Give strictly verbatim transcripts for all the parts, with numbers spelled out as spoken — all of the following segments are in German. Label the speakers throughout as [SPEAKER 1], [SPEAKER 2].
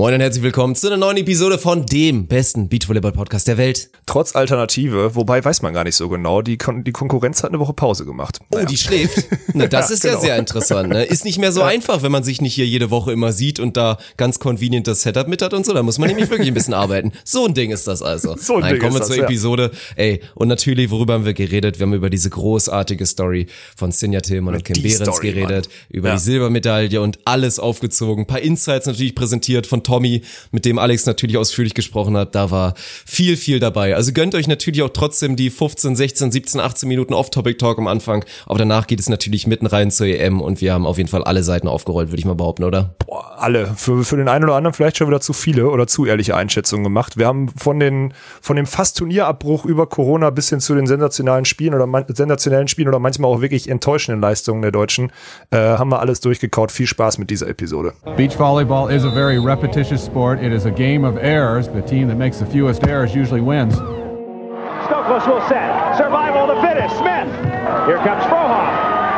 [SPEAKER 1] Moin und herzlich willkommen zu einer neuen Episode von dem besten Beachvolleyball-Podcast der Welt.
[SPEAKER 2] Trotz Alternative, wobei weiß man gar nicht so genau, die, Kon- die Konkurrenz hat eine Woche Pause gemacht.
[SPEAKER 1] Naja. Oh, die schläft? Na, das ja, ist genau. ja sehr interessant. Ne? Ist nicht mehr so ja. einfach, wenn man sich nicht hier jede Woche immer sieht und da ganz convenient das Setup mit hat und so. Da muss man nämlich wirklich ein bisschen arbeiten. So ein Ding ist das also. So ein Nein, Ding kommen wir zur das, Episode. Ja. Ey, und natürlich, worüber haben wir geredet? Wir haben über diese großartige Story von Sinja Tillmann und Kim Behrens Story, geredet, Mann. über ja. die Silbermedaille und alles aufgezogen. Ein paar Insights natürlich präsentiert von Tommy, mit dem Alex natürlich ausführlich gesprochen hat. Da war viel, viel dabei. Also gönnt euch natürlich auch trotzdem die fünfzehn, sechzehn, siebzehn, achtzehn Minuten Off-Topic-Talk am Anfang. Aber danach geht es natürlich mitten rein zur E M und wir haben auf jeden Fall alle Seiten aufgerollt, würde ich mal behaupten, oder?
[SPEAKER 2] Boah, alle. Für, für den einen oder anderen vielleicht schon wieder zu viele oder zu ehrliche Einschätzungen gemacht. Wir haben von den von dem fast Turnierabbruch über Corona bis hin zu den sensationalen Spielen oder man, sensationellen Spielen oder manchmal auch wirklich enttäuschenden Leistungen der Deutschen, äh, haben wir alles durchgekaut. Viel Spaß mit dieser Episode.
[SPEAKER 3] Beach volleyball is a very repetitious sport. It is a game of errors. The team that makes the fewest errors usually wins.
[SPEAKER 4] Stokos will set. Survival to finish. Smith. Here comes Frohoff.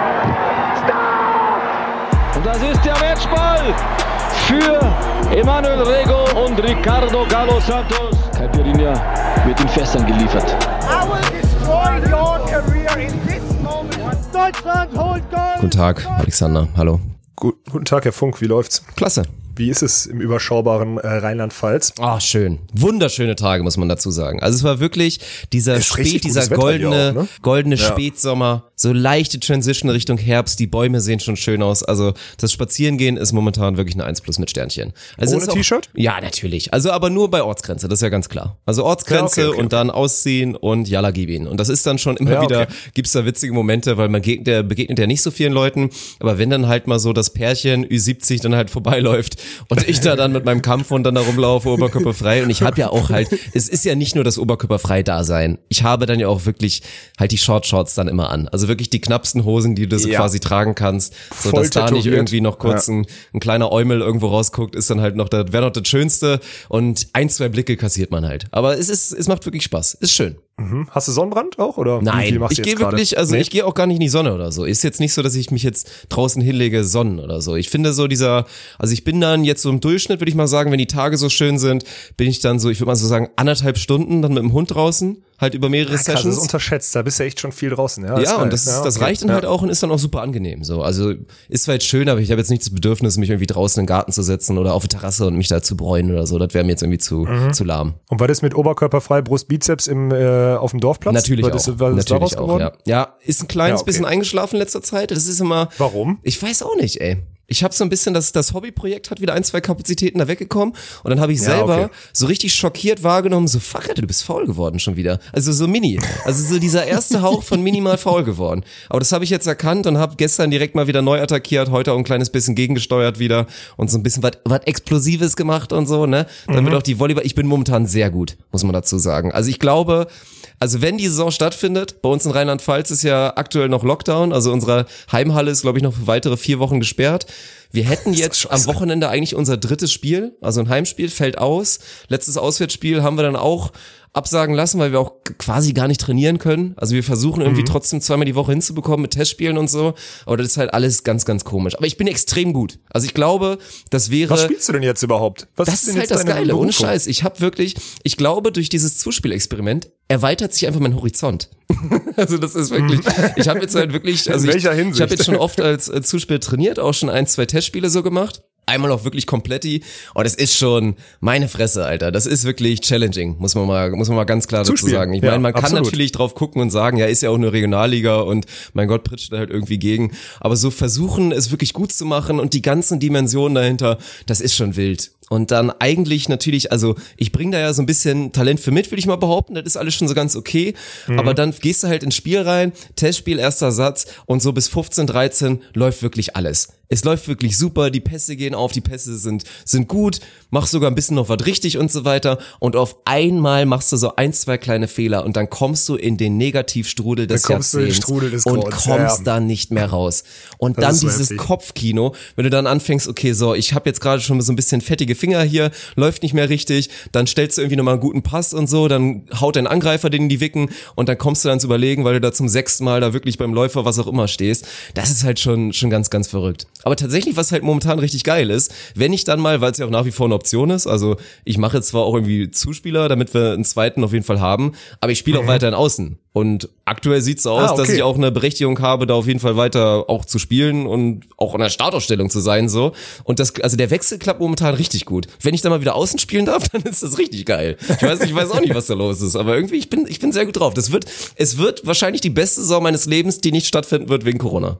[SPEAKER 4] Stop!
[SPEAKER 5] Und das ist der Matchball für Emanuel Rego und Ricardo Galo Santos. Caipirinha wird in Fässern geliefert.
[SPEAKER 4] I will destroy your career in this moment. Deutschland holt Gold.
[SPEAKER 1] Guten Tag, Alexander. Hallo.
[SPEAKER 2] Gut, guten Tag, Herr Funk. Wie läuft's?
[SPEAKER 1] Klasse.
[SPEAKER 2] Wie ist es im überschaubaren äh, Rheinland-Pfalz?
[SPEAKER 1] Ah, schön. Wunderschöne Tage, muss man dazu sagen. Also es war wirklich dieser Spät, dieser goldene, auch, ne? goldene ja. Spätsommer, so leichte Transition Richtung Herbst, die Bäume sehen schon schön aus. Also das Spazierengehen ist momentan wirklich eine eins plus mit Sternchen. Also
[SPEAKER 2] Ohne T-Shirt?
[SPEAKER 1] Ja, natürlich. Also aber nur bei Ortsgrenze, das ist ja ganz klar. Also Ortsgrenze ja, okay, okay. und dann ausziehen und Jalla gib ihn. Und das ist dann schon immer ja, wieder, okay. gibt's da witzige Momente, weil man begegnet, der begegnet ja nicht so vielen Leuten, aber wenn dann halt mal so das Pärchen Ü siebzig dann halt vorbeiläuft und ich da dann mit meinem Kampfhund dann da rumlaufe, oberkörperfrei. Und ich habe ja auch halt, es ist ja nicht nur das Oberkörperfrei-Dasein. Ich habe dann ja auch wirklich halt die Short-Shorts dann immer an. Also wirklich die knappsten Hosen, die du so ja. quasi tragen kannst. So, Voll dass da nicht irgendwie noch kurz ja. ein, ein kleiner Eumel irgendwo rausguckt, ist dann halt noch, das wäre noch das Schönste. Und ein, zwei Blicke kassiert man halt. Aber es ist, es macht wirklich Spaß. Ist schön.
[SPEAKER 2] Mhm. Hast du Sonnenbrand auch? Oder
[SPEAKER 1] Nein,
[SPEAKER 2] wie, wie
[SPEAKER 1] ich gehe wirklich, also nee? ich gehe auch gar nicht in die Sonne oder so. Ist jetzt nicht so, dass ich mich jetzt draußen hinlege, sonnen oder so. Ich finde so dieser, also ich bin dann jetzt so im Durchschnitt, würde ich mal sagen, wenn die Tage so schön sind, bin ich dann so, ich würde mal so sagen, anderthalb Stunden dann mit dem Hund draußen, halt über mehrere ja, krass, Sessions.
[SPEAKER 2] Das ist unterschätzt, da bist du echt schon viel draußen. Ja,
[SPEAKER 1] ja und das, ja, okay. das reicht dann ja. halt auch und ist dann auch super angenehm. So, also ist zwar jetzt schön, aber ich habe jetzt nicht das Bedürfnis, mich irgendwie draußen in den Garten zu setzen oder auf die Terrasse und mich da zu bräunen oder so. Das wäre mir jetzt irgendwie zu, mhm. zu lahm.
[SPEAKER 2] Und war das mit Oberkörperfrei, Brust, Bizeps im, äh, auf dem Dorfplatz?
[SPEAKER 1] Natürlich
[SPEAKER 2] war
[SPEAKER 1] das,
[SPEAKER 2] auch. War das
[SPEAKER 1] Natürlich auch, ja. Ja, ist ein kleines
[SPEAKER 2] ja, okay.
[SPEAKER 1] bisschen eingeschlafen in letzter Zeit. Das ist immer...
[SPEAKER 2] Warum?
[SPEAKER 1] Ich weiß auch nicht, ey. Ich habe so ein bisschen, das, das Hobbyprojekt hat wieder ein, zwei Kapazitäten da weggekommen und dann habe ich selber ja, okay. so richtig schockiert wahrgenommen, so fuck, Alter, du bist faul geworden schon wieder. Also so mini, also so dieser erste Hauch von minimal faul geworden. Aber das habe ich jetzt erkannt und habe gestern direkt mal wieder neu attackiert, heute auch ein kleines bisschen gegengesteuert wieder und so ein bisschen was was Explosives gemacht und so, ne? Damit mhm. auch die Volleyball, ich bin momentan sehr gut, muss man dazu sagen. Also ich glaube, also wenn die Saison stattfindet, bei uns in Rheinland-Pfalz ist ja aktuell noch Lockdown, also unsere Heimhalle ist, glaube ich, noch für weitere vier Wochen gesperrt. Wir hätten jetzt am Wochenende eigentlich unser drittes Spiel, also ein Heimspiel, fällt aus. Letztes Auswärtsspiel haben wir dann auch absagen lassen, weil wir auch quasi gar nicht trainieren können. Also wir versuchen irgendwie mhm. trotzdem zweimal die Woche hinzubekommen mit Testspielen und so. Aber das ist halt alles ganz, ganz komisch. Aber ich bin extrem gut. Also ich glaube, das wäre...
[SPEAKER 2] Was spielst du denn jetzt überhaupt? Was
[SPEAKER 1] das ist, ist halt das Geile, Berufung? Ohne Scheiß. Ich habe wirklich, ich glaube, durch dieses Zuspielexperiment erweitert sich einfach mein Horizont. Also das ist wirklich, ich habe jetzt halt wirklich, also ich, ich habe jetzt schon oft als äh, Zuspiel trainiert, auch schon ein, zwei Testspiele so gemacht. Einmal auch wirklich kompletti. Und es ist schon meine Fresse, Alter. Das ist wirklich challenging, muss man mal, muss man mal ganz klar dazu sagen. Ich meine, man ja, kann absolut. natürlich drauf gucken und sagen, ja, ist ja auch eine Regionalliga und mein Gott, pritscht da halt irgendwie gegen. Aber so versuchen, es wirklich gut zu machen und die ganzen Dimensionen dahinter, das ist schon wild. Und dann eigentlich natürlich, also ich bringe da ja so ein bisschen Talent für mit, würde ich mal behaupten, das ist alles schon so ganz okay, mhm. aber dann gehst du halt ins Spiel rein, Testspiel, erster Satz und so bis fünfzehn, dreizehn läuft wirklich alles. Es läuft wirklich super, die Pässe gehen auf, die Pässe sind sind gut, machst sogar ein bisschen noch was richtig und so weiter und auf einmal machst du so ein, zwei kleine Fehler und dann kommst du in den Negativstrudel des Jahrzehnts
[SPEAKER 2] Strudel des
[SPEAKER 1] und kommst ja. dann nicht mehr raus. Und das dann dieses heftig. Kopfkino, wenn du dann anfängst, okay, so, ich habe jetzt gerade schon so ein bisschen fettige Finger hier läuft nicht mehr richtig, dann stellst du irgendwie nochmal einen guten Pass und so, dann haut dein Angreifer den in die Wicken und dann kommst du dann zu überlegen, weil du da zum sechsten Mal da wirklich beim Läufer was auch immer stehst. Das ist halt schon schon ganz, ganz verrückt. Aber tatsächlich, was halt momentan richtig geil ist, wenn ich dann mal, weil es ja auch nach wie vor eine Option ist, also ich mache jetzt zwar auch irgendwie Zuspieler, damit wir einen zweiten auf jeden Fall haben, aber ich spiele mhm. auch weiterhin außen. Und aktuell sieht's so aus, ah, okay. dass ich auch eine Berechtigung habe, da auf jeden Fall weiter auch zu spielen und auch in der Startausstellung zu sein, so. Und das, also der Wechsel klappt momentan richtig gut. Wenn ich dann mal wieder außen spielen darf, dann ist das richtig geil. Ich weiß, ich weiß auch nicht, was da los ist, aber irgendwie, ich bin, ich bin sehr gut drauf. Das wird, es wird wahrscheinlich die beste Saison meines Lebens, die nicht stattfinden wird wegen Corona.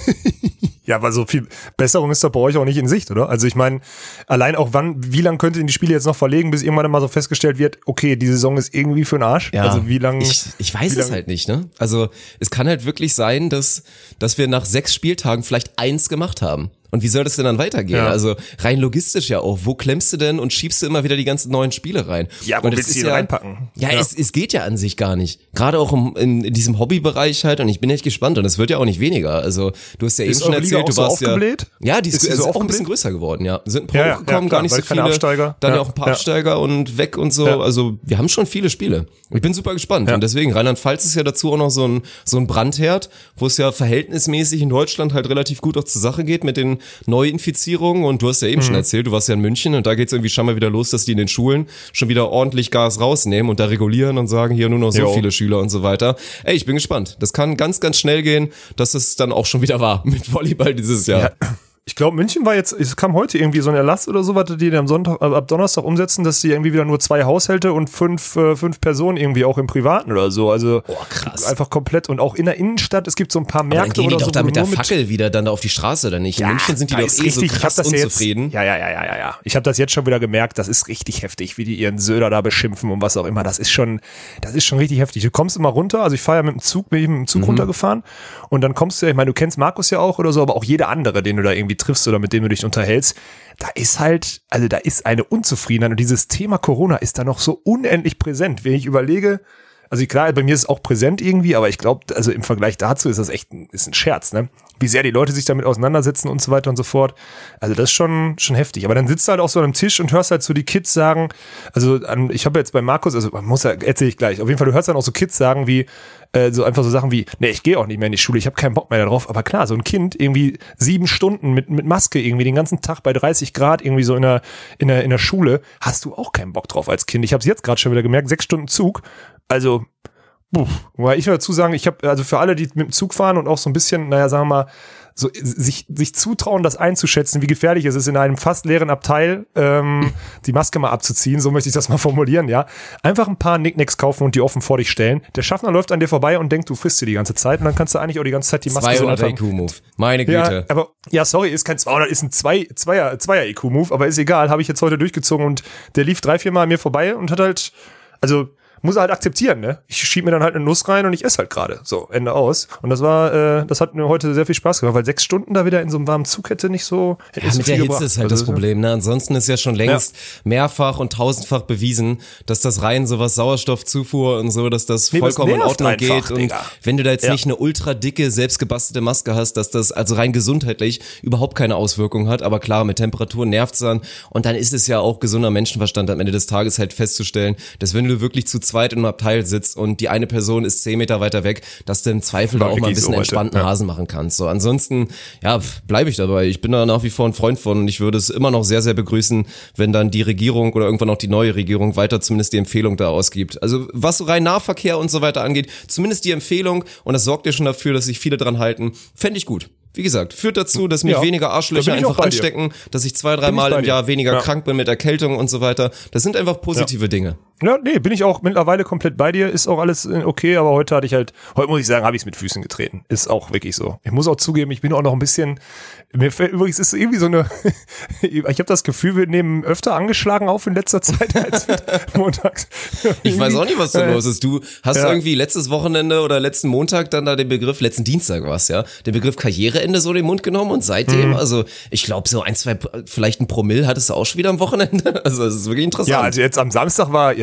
[SPEAKER 2] Ja, aber so viel Besserung ist doch bei euch auch nicht in Sicht, oder? Also ich meine, allein auch wann, wie lange könnt ihr die Spiele jetzt noch verlegen, bis irgendwann mal so festgestellt wird, okay, die Saison ist irgendwie für den Arsch?
[SPEAKER 1] Ja,
[SPEAKER 2] also wie lange?
[SPEAKER 1] Ich, ich weiß es halt nicht, ne? Also es kann halt wirklich sein, dass, dass wir nach sechs Spieltagen vielleicht eins gemacht haben. Und wie soll das denn dann weitergehen? Ja. Also rein logistisch ja auch. Wo klemmst du denn und schiebst du immer wieder die ganzen neuen Spiele rein?
[SPEAKER 2] Ja, wo
[SPEAKER 1] und
[SPEAKER 2] willst du die
[SPEAKER 1] ja,
[SPEAKER 2] reinpacken?
[SPEAKER 1] Ja, ja. Es, es geht ja an sich gar nicht. Gerade auch im, in, in diesem Hobbybereich halt. Und ich bin echt gespannt. Und es wird ja auch nicht weniger. Also du hast ja
[SPEAKER 2] ist
[SPEAKER 1] eben schon erzählt, du
[SPEAKER 2] so
[SPEAKER 1] warst
[SPEAKER 2] aufgebläht?
[SPEAKER 1] ja... Ja, die ist,
[SPEAKER 2] ist, die
[SPEAKER 1] ist
[SPEAKER 2] so
[SPEAKER 1] auch ein bisschen größer geworden, ja. Sind ein paar
[SPEAKER 2] ja,
[SPEAKER 1] hochgekommen,
[SPEAKER 2] ja,
[SPEAKER 1] gar nicht so viele.
[SPEAKER 2] Absteiger.
[SPEAKER 1] Dann
[SPEAKER 2] ja,
[SPEAKER 1] ja auch ein paar
[SPEAKER 2] ja.
[SPEAKER 1] Absteiger und weg und so. Ja. Also wir haben schon viele Spiele. Ich bin super gespannt.
[SPEAKER 2] Ja.
[SPEAKER 1] Und deswegen, Rheinland-Pfalz ist ja dazu auch noch so ein, so ein Brandherd, wo es ja verhältnismäßig in Deutschland halt relativ gut auch zur Sache geht mit den Neuinfizierungen. Und du hast ja eben mhm. schon erzählt, du warst ja in München und da geht's irgendwie schon mal wieder los, dass die in den Schulen schon wieder ordentlich Gas rausnehmen und da regulieren und sagen, hier nur noch so jo. viele Schüler und so weiter. Ey, ich bin gespannt. Das kann ganz, ganz schnell gehen, dass es dann auch schon wieder war mit Volleyball dieses Jahr.
[SPEAKER 2] Ja. Ich glaube, München war jetzt, es kam heute irgendwie so ein Erlass oder so, was die am Sonntag, ab Donnerstag umsetzen, dass die irgendwie wieder nur zwei Haushalte und fünf, äh, fünf Personen irgendwie auch im Privaten oder so. Also
[SPEAKER 1] oh, krass.
[SPEAKER 2] Einfach komplett. Und auch in der Innenstadt, es gibt so ein paar Märkte
[SPEAKER 1] aber dann gehen die
[SPEAKER 2] oder
[SPEAKER 1] doch
[SPEAKER 2] so.
[SPEAKER 1] Da mit der Fackel wieder dann da auf die Straße oder nicht? In
[SPEAKER 2] ja,
[SPEAKER 1] München sind die doch eh richtig, so krass unzufrieden.
[SPEAKER 2] Jetzt, ja, ja, ja, ja, ja, ja. Ich habe das jetzt schon wieder gemerkt, das ist richtig heftig, wie die ihren Söder da beschimpfen und was auch immer. Das ist schon, das ist schon richtig heftig. Du kommst immer runter, also ich fahre ja mit dem Zug, bin ich mit dem Zug mhm. runtergefahren und dann kommst du, ich meine, du kennst Markus ja auch oder so, aber auch jeder andere, den du da irgendwie triffst oder mit dem du dich unterhältst, da ist halt, also da ist eine Unzufriedenheit und dieses Thema Corona ist da noch so unendlich präsent. Wenn ich überlege, also klar, bei mir ist es auch präsent irgendwie, aber ich glaube, also im Vergleich dazu ist das echt ein, ist ein Scherz, ne? Wie sehr die Leute sich damit auseinandersetzen und so weiter und so fort. Also das ist schon schon heftig. Aber dann sitzt du halt auch so an einem Tisch und hörst halt so die Kids sagen, also ich habe jetzt bei Markus, also man muss ja, erzähle ich gleich, auf jeden Fall, du hörst dann auch so Kids sagen wie, äh, so einfach so Sachen wie, nee, ich gehe auch nicht mehr in die Schule, ich habe keinen Bock mehr darauf. Aber klar, so ein Kind irgendwie sieben Stunden mit mit Maske irgendwie den ganzen Tag bei dreißig Grad irgendwie so in der in der in der Schule, hast du auch keinen Bock drauf als Kind. Ich habe es jetzt gerade schon wieder gemerkt, sechs Stunden Zug, also Puh, weil ich will dazu sagen, ich habe also für alle, die mit dem Zug fahren und auch so ein bisschen, naja, sagen wir mal, so sich sich zutrauen, das einzuschätzen, wie gefährlich es ist, in einem fast leeren Abteil ähm, die Maske mal abzuziehen, so möchte ich das mal formulieren, ja. Einfach ein paar Nicknacks kaufen und die offen vor dich stellen. Der Schaffner läuft an dir vorbei und denkt, du frisst dir die ganze Zeit und dann kannst du eigentlich auch die ganze Zeit die Maske so
[SPEAKER 1] einfach... zweihundert I Q-Move, meine Güte.
[SPEAKER 2] Ja, aber, ja, sorry, ist kein zweihundert, ist ein zwei, Zweier, Zweier I Q-Move, aber ist egal, habe ich jetzt heute durchgezogen und der lief drei, vier Mal an mir vorbei und hat halt, also... muss er halt akzeptieren, ne? Ich schieb mir dann halt eine Nuss rein und ich esse halt gerade. So, Ende aus. Und das war, äh, das hat mir heute sehr viel Spaß gemacht, weil sechs Stunden da wieder in so einem warmen Zug hätte nicht so... Hätte
[SPEAKER 1] ja,
[SPEAKER 2] so
[SPEAKER 1] mit der Hitze gebracht. Ist halt also, das Problem, ne? Ansonsten ist ja schon längst ja. mehrfach und tausendfach bewiesen, dass das rein sowas Sauerstoffzufuhr und so, dass das nee, vollkommen in Ordnung einfach, geht. Und Digga. Wenn du da jetzt ja. nicht eine ultra dicke, selbstgebastelte Maske hast, dass das also rein gesundheitlich überhaupt keine Auswirkung hat. Aber klar, mit Temperatur nervt's dann. Und dann ist es ja auch gesunder Menschenverstand am Ende des Tages halt festzustellen, dass wenn du wirklich zu zweit in einem Abteil sitzt und die eine Person ist zehn Meter weiter weg, dass du im Zweifel da auch mal ein bisschen so entspannten ja. Hasen machen kannst. So, ansonsten, ja, bleibe ich dabei. Ich bin da nach wie vor ein Freund von und ich würde es immer noch sehr, sehr begrüßen, wenn dann die Regierung oder irgendwann auch die neue Regierung weiter zumindest die Empfehlung da ausgibt. Also was so rein Nahverkehr und so weiter angeht, zumindest die Empfehlung und das sorgt ja schon dafür, dass sich viele dran halten, fände ich gut. Wie gesagt, führt dazu, dass mich ja, weniger Arschlöcher einfach anstecken, dass ich zwei, drei Mal im Jahr weniger ja. krank bin mit Erkältung und so weiter. Das sind einfach positive ja. Dinge.
[SPEAKER 2] Ja, nee, bin ich auch mittlerweile komplett bei dir. Ist auch alles okay, aber heute hatte ich halt, heute muss ich sagen, habe ich es mit Füßen getreten. Ist auch wirklich so. Ich muss auch zugeben, ich bin auch noch ein bisschen, mir fällt übrigens, ist irgendwie so eine, ich habe das Gefühl, wir nehmen öfter angeschlagen auf in letzter Zeit als mit montags.
[SPEAKER 1] Ich weiß auch nicht, was da los ist. Du hast ja. irgendwie letztes Wochenende oder letzten Montag dann da den Begriff, letzten Dienstag war's ja, den Begriff Karriereende so in den Mund genommen und seitdem, mhm. also ich glaube so ein, zwei, vielleicht ein Promille hattest du auch schon wieder am Wochenende. Also das ist wirklich interessant.
[SPEAKER 2] Ja, also jetzt am Samstag war, jetzt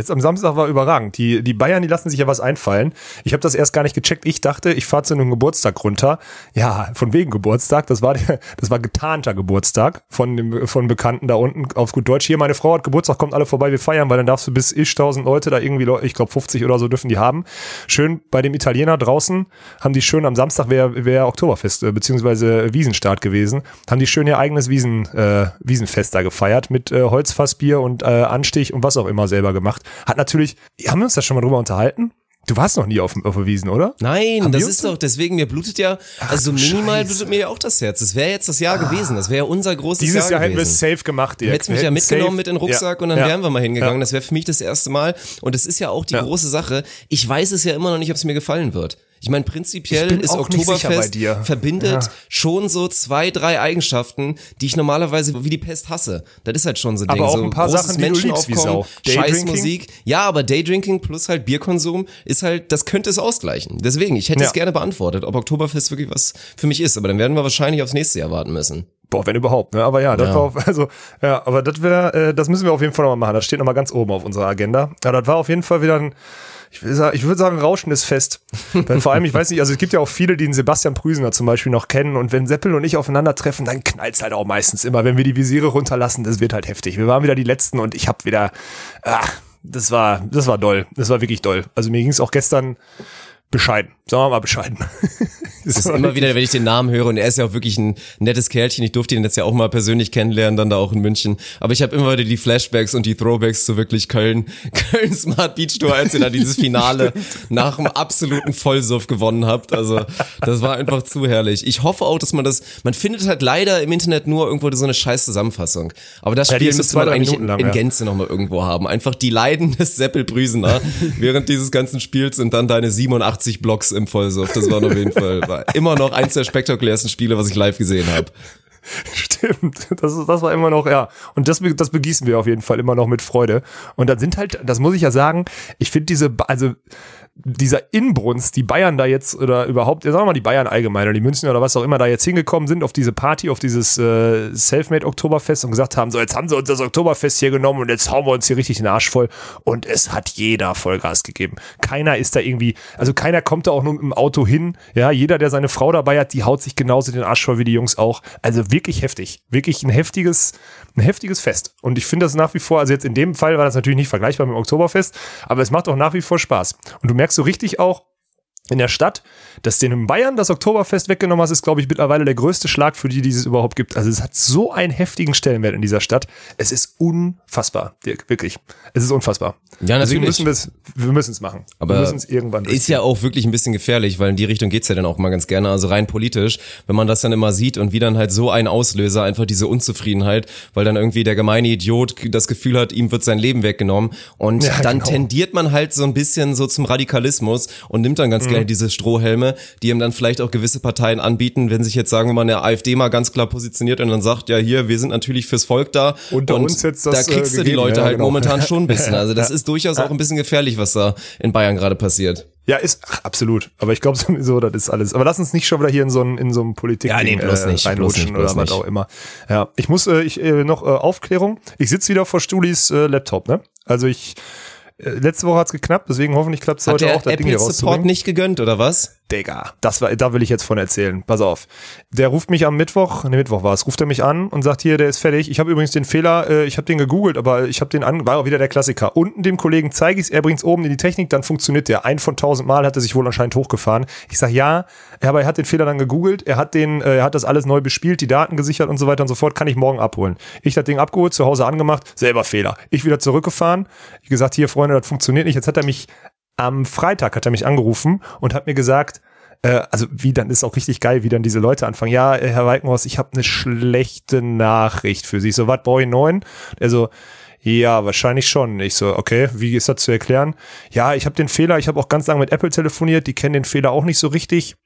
[SPEAKER 2] jetzt am Samstag war überragend. Die, die Bayern, die lassen sich ja was einfallen. Ich habe das erst gar nicht gecheckt. Ich dachte, ich fahre zu einem Geburtstag runter. Ja, von wegen Geburtstag. Das war der, das war getarnter Geburtstag von dem, von Bekannten da unten auf gut Deutsch. Hier, meine Frau hat Geburtstag, kommt alle vorbei, wir feiern, weil dann darfst du bis ich tausend Leute da irgendwie, ich glaube fünfzig oder so dürfen die haben. Schön bei dem Italiener draußen, haben die schön am Samstag, wäre wär Oktoberfest, äh, beziehungsweise Wiesenstart gewesen, haben die schön ihr eigenes Wiesen, äh, Wiesenfest da gefeiert mit äh, Holzfassbier und äh, Anstich und was auch immer selber gemacht. Hat natürlich, haben wir uns da schon mal drüber unterhalten? Du warst noch nie auf, auf der Wiesn, oder?
[SPEAKER 1] Nein,
[SPEAKER 2] Haben
[SPEAKER 1] das
[SPEAKER 2] wir
[SPEAKER 1] ist
[SPEAKER 2] uns?
[SPEAKER 1] doch, deswegen, mir blutet ja, also
[SPEAKER 2] Ach,
[SPEAKER 1] minimal
[SPEAKER 2] Scheiße.
[SPEAKER 1] blutet mir ja auch das Herz. Das wäre jetzt das Jahr ah. gewesen, das wäre ja unser großes
[SPEAKER 2] Dieses
[SPEAKER 1] Jahr,
[SPEAKER 2] Jahr
[SPEAKER 1] gewesen.
[SPEAKER 2] hätten wir es safe gemacht, Dirk.
[SPEAKER 1] Du hättest mich ja mitgenommen mit in den Rucksack
[SPEAKER 2] ja.
[SPEAKER 1] und dann
[SPEAKER 2] ja.
[SPEAKER 1] wären wir mal hingegangen.
[SPEAKER 2] Ja.
[SPEAKER 1] Das wäre für mich das erste Mal. Und es ist ja auch die
[SPEAKER 2] Ja.
[SPEAKER 1] große Sache. Ich weiß es ja immer noch nicht, ob es mir gefallen wird. Ich meine, prinzipiell
[SPEAKER 2] Ich bin
[SPEAKER 1] ist
[SPEAKER 2] auch nicht sicher bei
[SPEAKER 1] Oktoberfest
[SPEAKER 2] dir.
[SPEAKER 1] verbindet
[SPEAKER 2] Ja.
[SPEAKER 1] schon so zwei, drei Eigenschaften, die ich normalerweise wie die Pest hasse. Das ist halt schon so ein
[SPEAKER 2] Aber
[SPEAKER 1] Ding.
[SPEAKER 2] auch
[SPEAKER 1] so
[SPEAKER 2] ein paar
[SPEAKER 1] großes
[SPEAKER 2] Sachen, die du liebst wie
[SPEAKER 1] Menschenaufkommen,
[SPEAKER 2] Sau.
[SPEAKER 1] scheiß
[SPEAKER 2] Daydrinking?
[SPEAKER 1] Musik. Ja, aber Daydrinking plus halt Bierkonsum ist halt, das könnte es ausgleichen. Deswegen, ich hätte
[SPEAKER 2] Ja.
[SPEAKER 1] es gerne beantwortet, ob Oktoberfest wirklich was für mich ist. Aber dann werden wir wahrscheinlich aufs nächste Jahr warten müssen.
[SPEAKER 2] Boah, wenn überhaupt, ne? Aber ja, das
[SPEAKER 1] Ja.
[SPEAKER 2] war auf, also, ja, aber das wäre, äh, das müssen wir auf jeden Fall nochmal machen. Das steht nochmal ganz oben auf unserer Agenda. Ja, das war auf jeden Fall wieder ein, ich will sagen, ich würde sagen, rauschendes Fest. Weil vor allem, ich weiß nicht, also es gibt ja auch viele, die den Sebastian Prüsener zum Beispiel noch kennen. Und wenn Seppel und ich aufeinandertreffen, dann knallt's halt auch meistens immer, wenn wir die Visiere runterlassen. Das wird halt heftig. Wir waren wieder die Letzten und ich hab wieder, ach, das war, das war doll. Das war wirklich doll. Also mir ging's auch gestern bescheiden. Sagen wir mal bescheiden.
[SPEAKER 1] Es ist immer wieder, wenn ich den Namen höre, und er ist ja auch wirklich ein nettes Kerlchen, ich durfte ihn jetzt ja auch mal persönlich kennenlernen, dann da auch in München, aber ich habe immer wieder die Flashbacks und die Throwbacks zu wirklich Köln, Köln Smart Beach Tour, als ihr da dieses Finale nach dem absoluten Vollsuff gewonnen habt, also das war einfach zu herrlich. Ich hoffe auch, dass man das, man findet halt leider im Internet nur irgendwo so eine scheiß Zusammenfassung, aber das
[SPEAKER 2] Ja, die
[SPEAKER 1] Spiel
[SPEAKER 2] ist so
[SPEAKER 1] müsste
[SPEAKER 2] zwei,
[SPEAKER 1] man
[SPEAKER 2] drei
[SPEAKER 1] eigentlich
[SPEAKER 2] Minuten lang,
[SPEAKER 1] in
[SPEAKER 2] ja.
[SPEAKER 1] Gänze nochmal irgendwo haben, einfach die Leiden des Seppel Brüsener während dieses ganzen Spiels und dann deine siebenundachtzig Blocks im Vollsuff, das war auf jeden Fall, war immer noch eins der spektakulärsten Spiele, was ich live gesehen habe.
[SPEAKER 2] Stimmt, das, ist, das war immer noch, ja. Und das, das begießen wir auf jeden Fall immer noch mit Freude. Und dann sind halt, das muss ich ja sagen, ich finde diese, also dieser Inbrunst, die Bayern da jetzt oder überhaupt, sagen wir mal die Bayern allgemein oder die München oder was auch immer da jetzt hingekommen sind auf diese Party, auf dieses äh, Selfmade-Oktoberfest und gesagt haben, so jetzt haben sie uns das Oktoberfest hier genommen und jetzt hauen wir uns hier richtig den Arsch voll und es hat jeder Vollgas gegeben. Keiner ist da irgendwie, also keiner kommt da auch nur mit dem Auto hin, ja, jeder, der seine Frau dabei hat, die haut sich genauso den Arsch voll wie die Jungs auch. Also wirklich heftig, wirklich ein heftiges, ein heftiges Fest und ich finde das nach wie vor, also jetzt in dem Fall war das natürlich nicht vergleichbar mit dem Oktoberfest, aber es macht auch nach wie vor Spaß und du merkst so richtig auch in der Stadt, dass denen in Bayern das Oktoberfest weggenommen hast, ist, glaube ich, mittlerweile der größte Schlag für die, die es überhaupt gibt. Also es hat so einen heftigen Stellenwert in dieser Stadt. Es ist unfassbar, Dirk, wirklich. Es ist unfassbar.
[SPEAKER 1] Ja,
[SPEAKER 2] Deswegen
[SPEAKER 1] natürlich.
[SPEAKER 2] müssen wir es, wir müssen es machen.
[SPEAKER 1] Aber
[SPEAKER 2] wir müssen es irgendwann
[SPEAKER 1] ist ja auch wirklich ein bisschen gefährlich, weil in die Richtung geht's ja dann auch mal ganz gerne, also rein politisch, wenn man das dann immer sieht und wie dann halt so ein Auslöser, einfach diese Unzufriedenheit, weil dann irgendwie der gemeine Idiot das Gefühl hat, ihm wird sein Leben weggenommen und
[SPEAKER 2] Ja,
[SPEAKER 1] dann
[SPEAKER 2] genau.
[SPEAKER 1] tendiert man halt so ein bisschen so zum Radikalismus und nimmt dann ganz
[SPEAKER 2] Mhm.
[SPEAKER 1] gerne diese Strohhelme, die ihm dann vielleicht auch gewisse Parteien anbieten, wenn sich jetzt, sagen wir mal, eine AfD mal ganz klar positioniert und dann sagt, ja hier, wir sind natürlich fürs Volk da
[SPEAKER 2] Unter uns jetzt das,
[SPEAKER 1] da kriegst
[SPEAKER 2] äh,
[SPEAKER 1] du die
[SPEAKER 2] gegeben,
[SPEAKER 1] Leute
[SPEAKER 2] ja,
[SPEAKER 1] halt
[SPEAKER 2] genau.
[SPEAKER 1] momentan schon ein bisschen, also das ist durchaus auch ein bisschen gefährlich, was da in Bayern gerade passiert.
[SPEAKER 2] Ja, ist, ach, absolut. Aber ich glaube sowieso, das ist alles. Aber lass uns nicht schon wieder hier in so ein, in so einem Politik
[SPEAKER 1] Ja, nee, bloß nicht,
[SPEAKER 2] äh, reinrutschen
[SPEAKER 1] bloß nicht, bloß
[SPEAKER 2] oder was
[SPEAKER 1] nicht.
[SPEAKER 2] auch immer. Ja, ich muss, äh, ich, äh, noch äh, Aufklärung. Ich sitze wieder vor Stulis äh, Laptop, ne? Also ich, äh, letzte Woche hat's geknappt, deswegen hoffentlich klappt es
[SPEAKER 1] Hat
[SPEAKER 2] heute
[SPEAKER 1] der
[SPEAKER 2] auch, das Ding hier
[SPEAKER 1] Apple Support
[SPEAKER 2] rauszubringen.
[SPEAKER 1] nicht gegönnt, oder was?
[SPEAKER 2] Digga, das war, da will ich jetzt von erzählen. Pass auf. Der ruft mich am Mittwoch, ne Mittwoch war es, ruft er mich an und sagt hier, der ist fertig. Ich habe übrigens den Fehler, äh, ich habe den gegoogelt, aber ich habe den an, war auch wieder der Klassiker. Unten dem Kollegen zeige ich es, er bringt's oben in die Technik, dann funktioniert der. Ein von tausend Mal hat er sich wohl anscheinend hochgefahren. Ich sag ja, aber er hat den Fehler dann gegoogelt, er hat den, äh, er hat das alles neu bespielt, die Daten gesichert und so weiter und so fort, kann ich morgen abholen. Ich das Ding abgeholt, zu Hause angemacht, selber Fehler. Ich wieder zurückgefahren, ich gesagt, hier Freunde, das funktioniert nicht. Jetzt hat er mich, am Freitag hat er mich angerufen und hat mir gesagt, Äh, also wie, dann ist auch richtig geil, wie dann diese Leute anfangen. Ja, äh, Herr Weikenhorst, ich habe eine schlechte Nachricht für Sie. Ich so, was, brauche ich neun? Er so, ja, wahrscheinlich schon. Ich so, okay, wie ist das zu erklären? Ja, ich habe den Fehler, ich habe auch ganz lange mit Apple telefoniert, die kennen den Fehler auch nicht so richtig.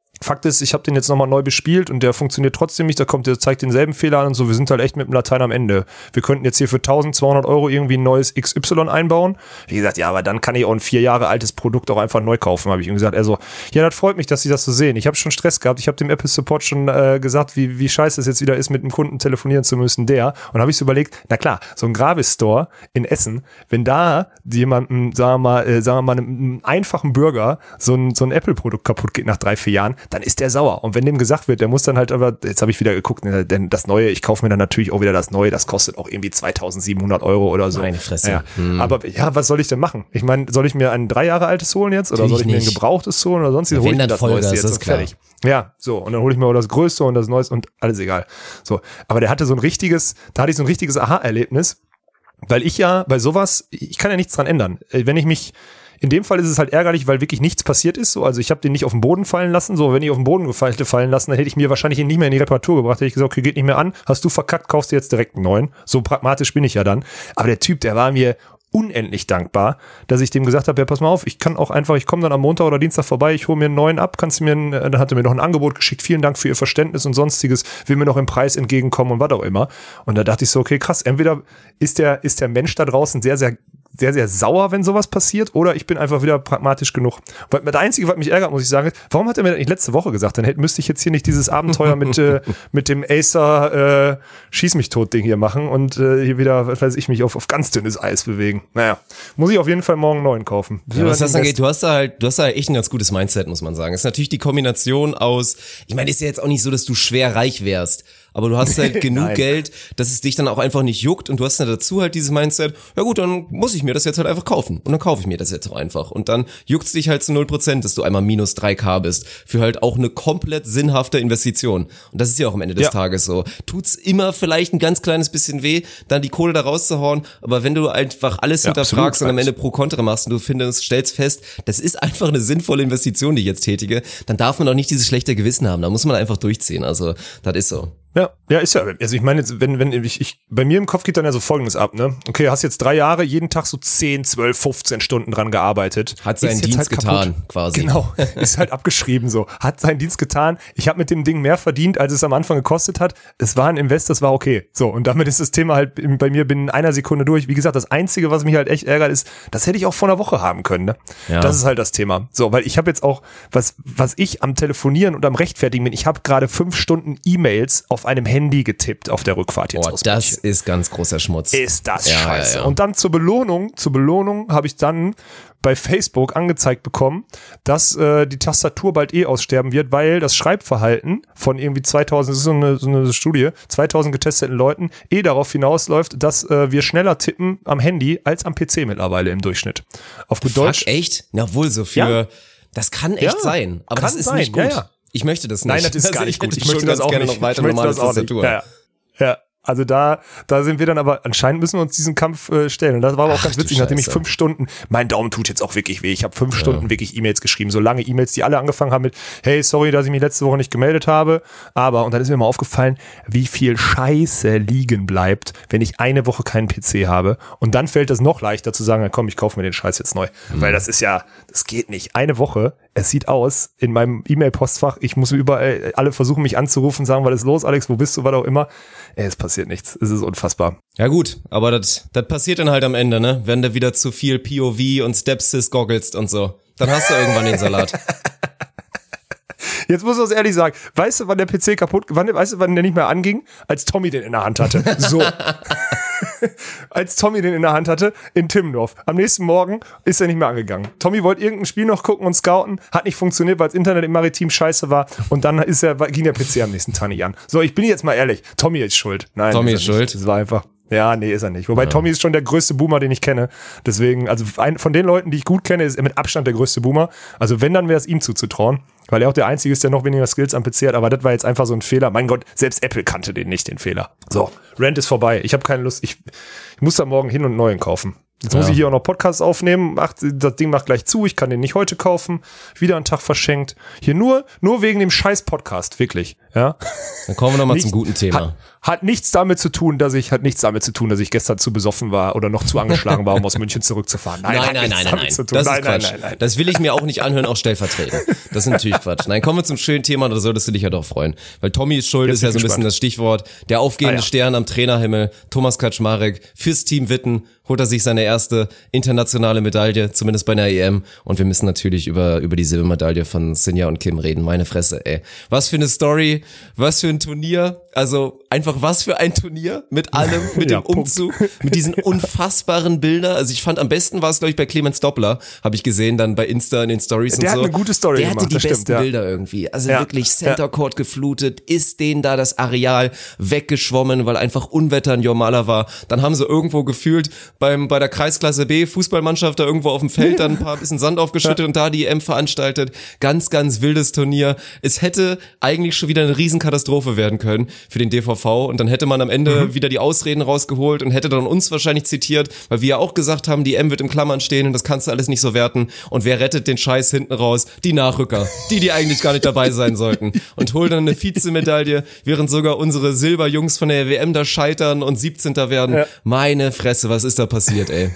[SPEAKER 2] Fakt ist, ich habe den jetzt nochmal neu bespielt und der funktioniert trotzdem nicht, da kommt, der zeigt denselben Fehler an und so, wir sind halt echt mit dem Latein am Ende. Wir könnten jetzt hier für eintausendzweihundert Euro irgendwie ein neues X Y einbauen. Wie gesagt, ja, aber dann kann ich auch ein vier Jahre altes Produkt auch einfach neu kaufen, habe ich ihm gesagt. Also, ja, das freut mich, dass Sie das so sehen. Ich habe schon Stress gehabt, ich habe dem Apple Support schon äh, gesagt, wie, wie scheiße es jetzt wieder ist, mit einem Kunden telefonieren zu müssen, der. Und habe ich so überlegt, na klar, so ein Gravis-Store in Essen, wenn da jemandem, sagen wir mal, äh, sagen wir mal, einem, einem einfachen Bürger so ein, so ein Apple-Produkt kaputt geht nach drei, vier Jahren, dann ist der sauer. Und wenn dem gesagt wird, der muss dann halt aber, jetzt habe ich wieder geguckt, denn das Neue, ich kaufe mir dann natürlich auch wieder das Neue, das kostet auch irgendwie zweitausendsiebenhundert Euro oder so.
[SPEAKER 1] Meine Fresse.
[SPEAKER 2] Ja.
[SPEAKER 1] Hm.
[SPEAKER 2] Aber ja, was soll ich denn machen? Ich meine, soll ich mir ein drei Jahre altes holen jetzt? Oder
[SPEAKER 1] Natürlich
[SPEAKER 2] soll ich mir ein
[SPEAKER 1] nicht.
[SPEAKER 2] gebrauchtes holen oder sonst?
[SPEAKER 1] Ja,
[SPEAKER 2] hol ich
[SPEAKER 1] wenn
[SPEAKER 2] mir
[SPEAKER 1] dann
[SPEAKER 2] das
[SPEAKER 1] Vollgas,
[SPEAKER 2] Neueste jetzt
[SPEAKER 1] das ist
[SPEAKER 2] und
[SPEAKER 1] klar.
[SPEAKER 2] fertig. Ja, so. Und dann hole ich mir auch das Größte und das Neueste und alles egal. So. Aber der hatte so ein richtiges, da hatte ich so ein richtiges Aha-Erlebnis, weil ich ja bei sowas, ich kann ja nichts dran ändern. Wenn ich mich In dem Fall ist es halt ärgerlich, weil wirklich nichts passiert ist. So, also ich habe den nicht auf den Boden fallen lassen. So, wenn ich auf den Boden gefallen, hätte fallen lassen, dann hätte ich mir wahrscheinlich ihn nicht mehr in die Reparatur gebracht. Hätte ich gesagt, okay, geht nicht mehr an. Hast du verkackt, kaufst du jetzt direkt einen neuen. So pragmatisch bin ich ja dann. Aber der Typ, der war mir unendlich dankbar, dass ich dem gesagt habe, ja, pass mal auf, ich kann auch einfach, ich komme dann am Montag oder Dienstag vorbei, ich hole mir einen neuen ab, kannst du mir, einen, dann hat er mir noch ein Angebot geschickt, vielen Dank für Ihr Verständnis und sonstiges, will mir noch im Preis entgegenkommen und was auch immer. Und da dachte ich so, okay, krass, entweder ist der, ist der Mensch da draußen sehr, sehr sehr, sehr sauer, wenn sowas passiert, oder ich bin einfach wieder pragmatisch genug. Weil das Einzige, was mich ärgert, muss ich sagen, warum hat er mir das nicht letzte Woche gesagt? Dann hätte, müsste ich jetzt hier nicht dieses Abenteuer mit, äh, mit dem Acer äh, Schieß mich tot Ding hier machen und äh, hier wieder, was weiß ich, mich auf, auf ganz dünnes Eis bewegen. Naja, muss ich auf jeden Fall morgen einen neuen kaufen.
[SPEAKER 1] Ja, was das angeht, du hast da halt, du hast da halt echt ein ganz gutes Mindset, muss man sagen. Es ist natürlich die Kombination aus, ich meine, ist ja jetzt auch nicht so, dass du schwer reich wärst, aber du hast halt genug
[SPEAKER 2] Nein.
[SPEAKER 1] Geld, dass es dich dann auch einfach nicht juckt und du hast dann dazu halt dieses Mindset, ja gut, dann muss ich mir das jetzt halt einfach kaufen und dann kaufe ich mir das jetzt auch einfach und dann juckt's dich halt zu null Prozent, dass du einmal minus drei K bist für halt auch eine komplett sinnhafte Investition und das ist ja auch am Ende des
[SPEAKER 2] Ja.
[SPEAKER 1] Tages so. Tut's immer vielleicht ein ganz kleines bisschen weh, dann die Kohle da rauszuhauen, aber wenn du einfach alles
[SPEAKER 2] Ja,
[SPEAKER 1] hinterfragst
[SPEAKER 2] absolut.
[SPEAKER 1] und am Ende pro Kontra machst und du findest, stellst fest, das ist einfach eine sinnvolle Investition, die ich jetzt tätige, dann darf man auch nicht dieses schlechte Gewissen haben, da muss man einfach durchziehen, also das ist so.
[SPEAKER 2] Ja, ja, ist ja, also ich meine jetzt, wenn, wenn ich, ich, bei mir im Kopf geht dann ja so Folgendes ab, ne? Okay, hast jetzt drei Jahre, jeden Tag so zehn, zwölf, fünfzehn Stunden dran gearbeitet.
[SPEAKER 1] Hat seinen
[SPEAKER 2] Ist jetzt
[SPEAKER 1] Dienst
[SPEAKER 2] halt
[SPEAKER 1] getan,
[SPEAKER 2] kaputt.
[SPEAKER 1] quasi.
[SPEAKER 2] Genau, ist halt abgeschrieben so. Hat seinen Dienst getan. Ich habe mit dem Ding mehr verdient, als es am Anfang gekostet hat. Es war ein Invest, das war okay. So, und damit ist das Thema halt bei mir binnen einer Sekunde durch. Wie gesagt, das Einzige, was mich halt echt ärgert, ist, das hätte ich auch vor einer Woche haben können, ne?
[SPEAKER 1] Ja.
[SPEAKER 2] Das ist halt das Thema. So, weil ich habe jetzt auch, was, was ich am Telefonieren und am Rechtfertigen bin, ich habe gerade fünf Stunden E-Mails auf einem Handy getippt auf der Rückfahrt jetzt
[SPEAKER 1] Boah,
[SPEAKER 2] aus
[SPEAKER 1] das
[SPEAKER 2] München.
[SPEAKER 1] ist ganz großer Schmutz.
[SPEAKER 2] Ist das
[SPEAKER 1] Ja,
[SPEAKER 2] scheiße.
[SPEAKER 1] ja, ja.
[SPEAKER 2] Und dann zur Belohnung, zur Belohnung habe ich dann bei Facebook angezeigt bekommen, dass äh, die Tastatur bald eh aussterben wird, weil das Schreibverhalten von irgendwie zweitausend, das ist so eine, so eine Studie, zweitausend getesteten Leuten eh darauf hinausläuft, dass äh, wir schneller tippen am Handy als am P C mittlerweile im Durchschnitt. Auf gut
[SPEAKER 1] Fuck,
[SPEAKER 2] Deutsch.
[SPEAKER 1] echt? Na wohl, so für,
[SPEAKER 2] Ja.
[SPEAKER 1] das kann echt
[SPEAKER 2] Ja,
[SPEAKER 1] sein, aber
[SPEAKER 2] kann
[SPEAKER 1] das ist
[SPEAKER 2] sein,
[SPEAKER 1] nicht gut.
[SPEAKER 2] ja, ja.
[SPEAKER 1] Ich möchte das nicht.
[SPEAKER 2] Nein, das ist
[SPEAKER 1] Also
[SPEAKER 2] gar nicht gut.
[SPEAKER 1] hätte
[SPEAKER 2] Ich möchte
[SPEAKER 1] schon
[SPEAKER 2] das
[SPEAKER 1] ganz
[SPEAKER 2] auch
[SPEAKER 1] gerne
[SPEAKER 2] nicht.
[SPEAKER 1] noch weiter
[SPEAKER 2] Ich möchte
[SPEAKER 1] normale
[SPEAKER 2] das auch nicht.
[SPEAKER 1] Tastatur.
[SPEAKER 2] Ja, ja. ja. Also da, da sind wir dann aber, anscheinend müssen wir uns diesen Kampf äh, stellen. Und das war aber auch
[SPEAKER 1] Ach,
[SPEAKER 2] ganz
[SPEAKER 1] du
[SPEAKER 2] witzig, nachdem ich
[SPEAKER 1] Scheiße.
[SPEAKER 2] fünf Stunden, mein Daumen tut jetzt auch wirklich weh. Ich habe fünf Stunden wirklich E-Mails geschrieben. So lange E-Mails, die alle angefangen haben mit, hey, sorry, dass ich mich letzte Woche nicht gemeldet habe. Aber, und dann ist mir mal aufgefallen, wie viel Scheiße liegen bleibt, wenn ich eine Woche keinen P C habe. Und dann fällt es noch leichter zu sagen, komm, ich kaufe mir den Scheiß jetzt neu.
[SPEAKER 1] Mhm.
[SPEAKER 2] Weil das ist ja, das geht nicht. Eine Woche, es sieht aus in meinem E-Mail-Postfach, ich muss überall, alle versuchen mich anzurufen, sagen, was ist los, Alex, wo bist du, was auch immer. Ey, es passiert nichts. Es ist unfassbar.
[SPEAKER 1] Ja gut, aber das das passiert dann halt am Ende, ne? Wenn du wieder zu viel P O V und Stepsis goggelst und so. Dann hast du irgendwann den Salat.
[SPEAKER 2] Jetzt muss ich es ehrlich sagen, weißt du, wann der P C kaputt, wann, weißt du, wann der nicht mehr anging? Als Tommy den in der Hand hatte. So. Als Tommy den in der Hand hatte, in Timmendorf. Am nächsten Morgen ist er nicht mehr angegangen. Tommy wollte irgendein Spiel noch gucken und scouten, hat nicht funktioniert, weil das Internet im Maritim scheiße war und dann ist er, ging der P C am nächsten Tag nicht an. So, ich bin jetzt mal ehrlich, Tommy ist schuld. Nein,
[SPEAKER 1] Tommy
[SPEAKER 2] ist
[SPEAKER 1] ist
[SPEAKER 2] er
[SPEAKER 1] schuld?
[SPEAKER 2] nicht. Das war einfach... Ja, nee, ist er nicht. Wobei ja. Tommy ist schon der größte Boomer, den ich kenne. Deswegen, also ein, von den Leuten, die ich gut kenne, ist er mit Abstand der größte Boomer. Also wenn, dann wäre es ihm zuzutrauen, weil er auch der Einzige ist, der noch weniger Skills am P C hat. Aber das war jetzt einfach so ein Fehler. Mein Gott, selbst Apple kannte den nicht, den Fehler. So, Rant ist vorbei. Ich habe keine Lust. Ich, ich muss da morgen hin und einen neuen kaufen. Jetzt
[SPEAKER 1] Ja.
[SPEAKER 2] muss ich hier auch noch Podcasts aufnehmen. Ach, das Ding macht gleich zu. Ich kann den nicht heute kaufen. Wieder einen Tag verschenkt. Hier nur, nur wegen dem scheiß Podcast. Wirklich. Ja.
[SPEAKER 1] Dann kommen wir nochmal
[SPEAKER 2] Nicht-
[SPEAKER 1] zum guten Thema.
[SPEAKER 2] Ha, Hat nichts damit zu tun, dass ich, hat nichts damit zu tun, dass ich gestern zu besoffen war oder noch zu angeschlagen war, um aus München zurückzufahren.
[SPEAKER 1] Nein, nein, nein, nein, nein, nein. Das ist nein, Quatsch. Nein, nein, nein. Das will ich mir auch nicht anhören, auch stellvertretend. Das ist natürlich Quatsch. Nein, kommen wir zum schönen Thema, da solltest du dich ja doch freuen. Weil Tommy ist schuld, ist ja so ein bisschen das Stichwort. Der aufgehende ah, ja. Stern am Trainerhimmel, Thomas Kaczmarek, fürs Team Witten holt er sich seine erste internationale Medaille, zumindest bei einer E M. Und wir müssen natürlich über, über die Silbermedaille von Sinja und Kim reden. Meine Fresse, ey. Was für eine Story, was für ein Turnier. Also einfach was für ein Turnier mit allem, mit ja, dem Umzug, Punkt. Mit diesen unfassbaren Bildern. Also ich fand am besten war es, glaube ich, bei Clemens Doppler, habe ich gesehen, dann bei Insta in den Stories und so.
[SPEAKER 2] Der hat eine gute Story
[SPEAKER 1] Der
[SPEAKER 2] gemacht,
[SPEAKER 1] hatte die besten
[SPEAKER 2] stimmt, ja.
[SPEAKER 1] Bilder irgendwie. Also ja. wirklich Center Court geflutet, ist denen da das Areal weggeschwommen, weil einfach Unwetter in Jurmala war. Dann haben sie irgendwo gefühlt beim bei der Kreisklasse B Fußballmannschaft da irgendwo auf dem Feld dann ein paar bisschen Sand aufgeschüttet ja. und da die E M veranstaltet. Ganz, ganz wildes Turnier. Es hätte eigentlich schon wieder eine Riesenkatastrophe werden können für den D V V und dann hätte man am Ende mhm. wieder die Ausreden rausgeholt und hätte dann uns wahrscheinlich zitiert, weil wir ja auch gesagt haben, die E M wird im Klammern stehen und das kannst du alles nicht so werten. Und wer rettet den Scheiß hinten raus? Die Nachrücker, die, die eigentlich gar nicht dabei sein sollten. Und holen dann eine Vizemedaille, während sogar unsere Silberjungs von der W M da scheitern und siebzehnter werden. Ja. Meine Fresse, was ist da passiert, ey?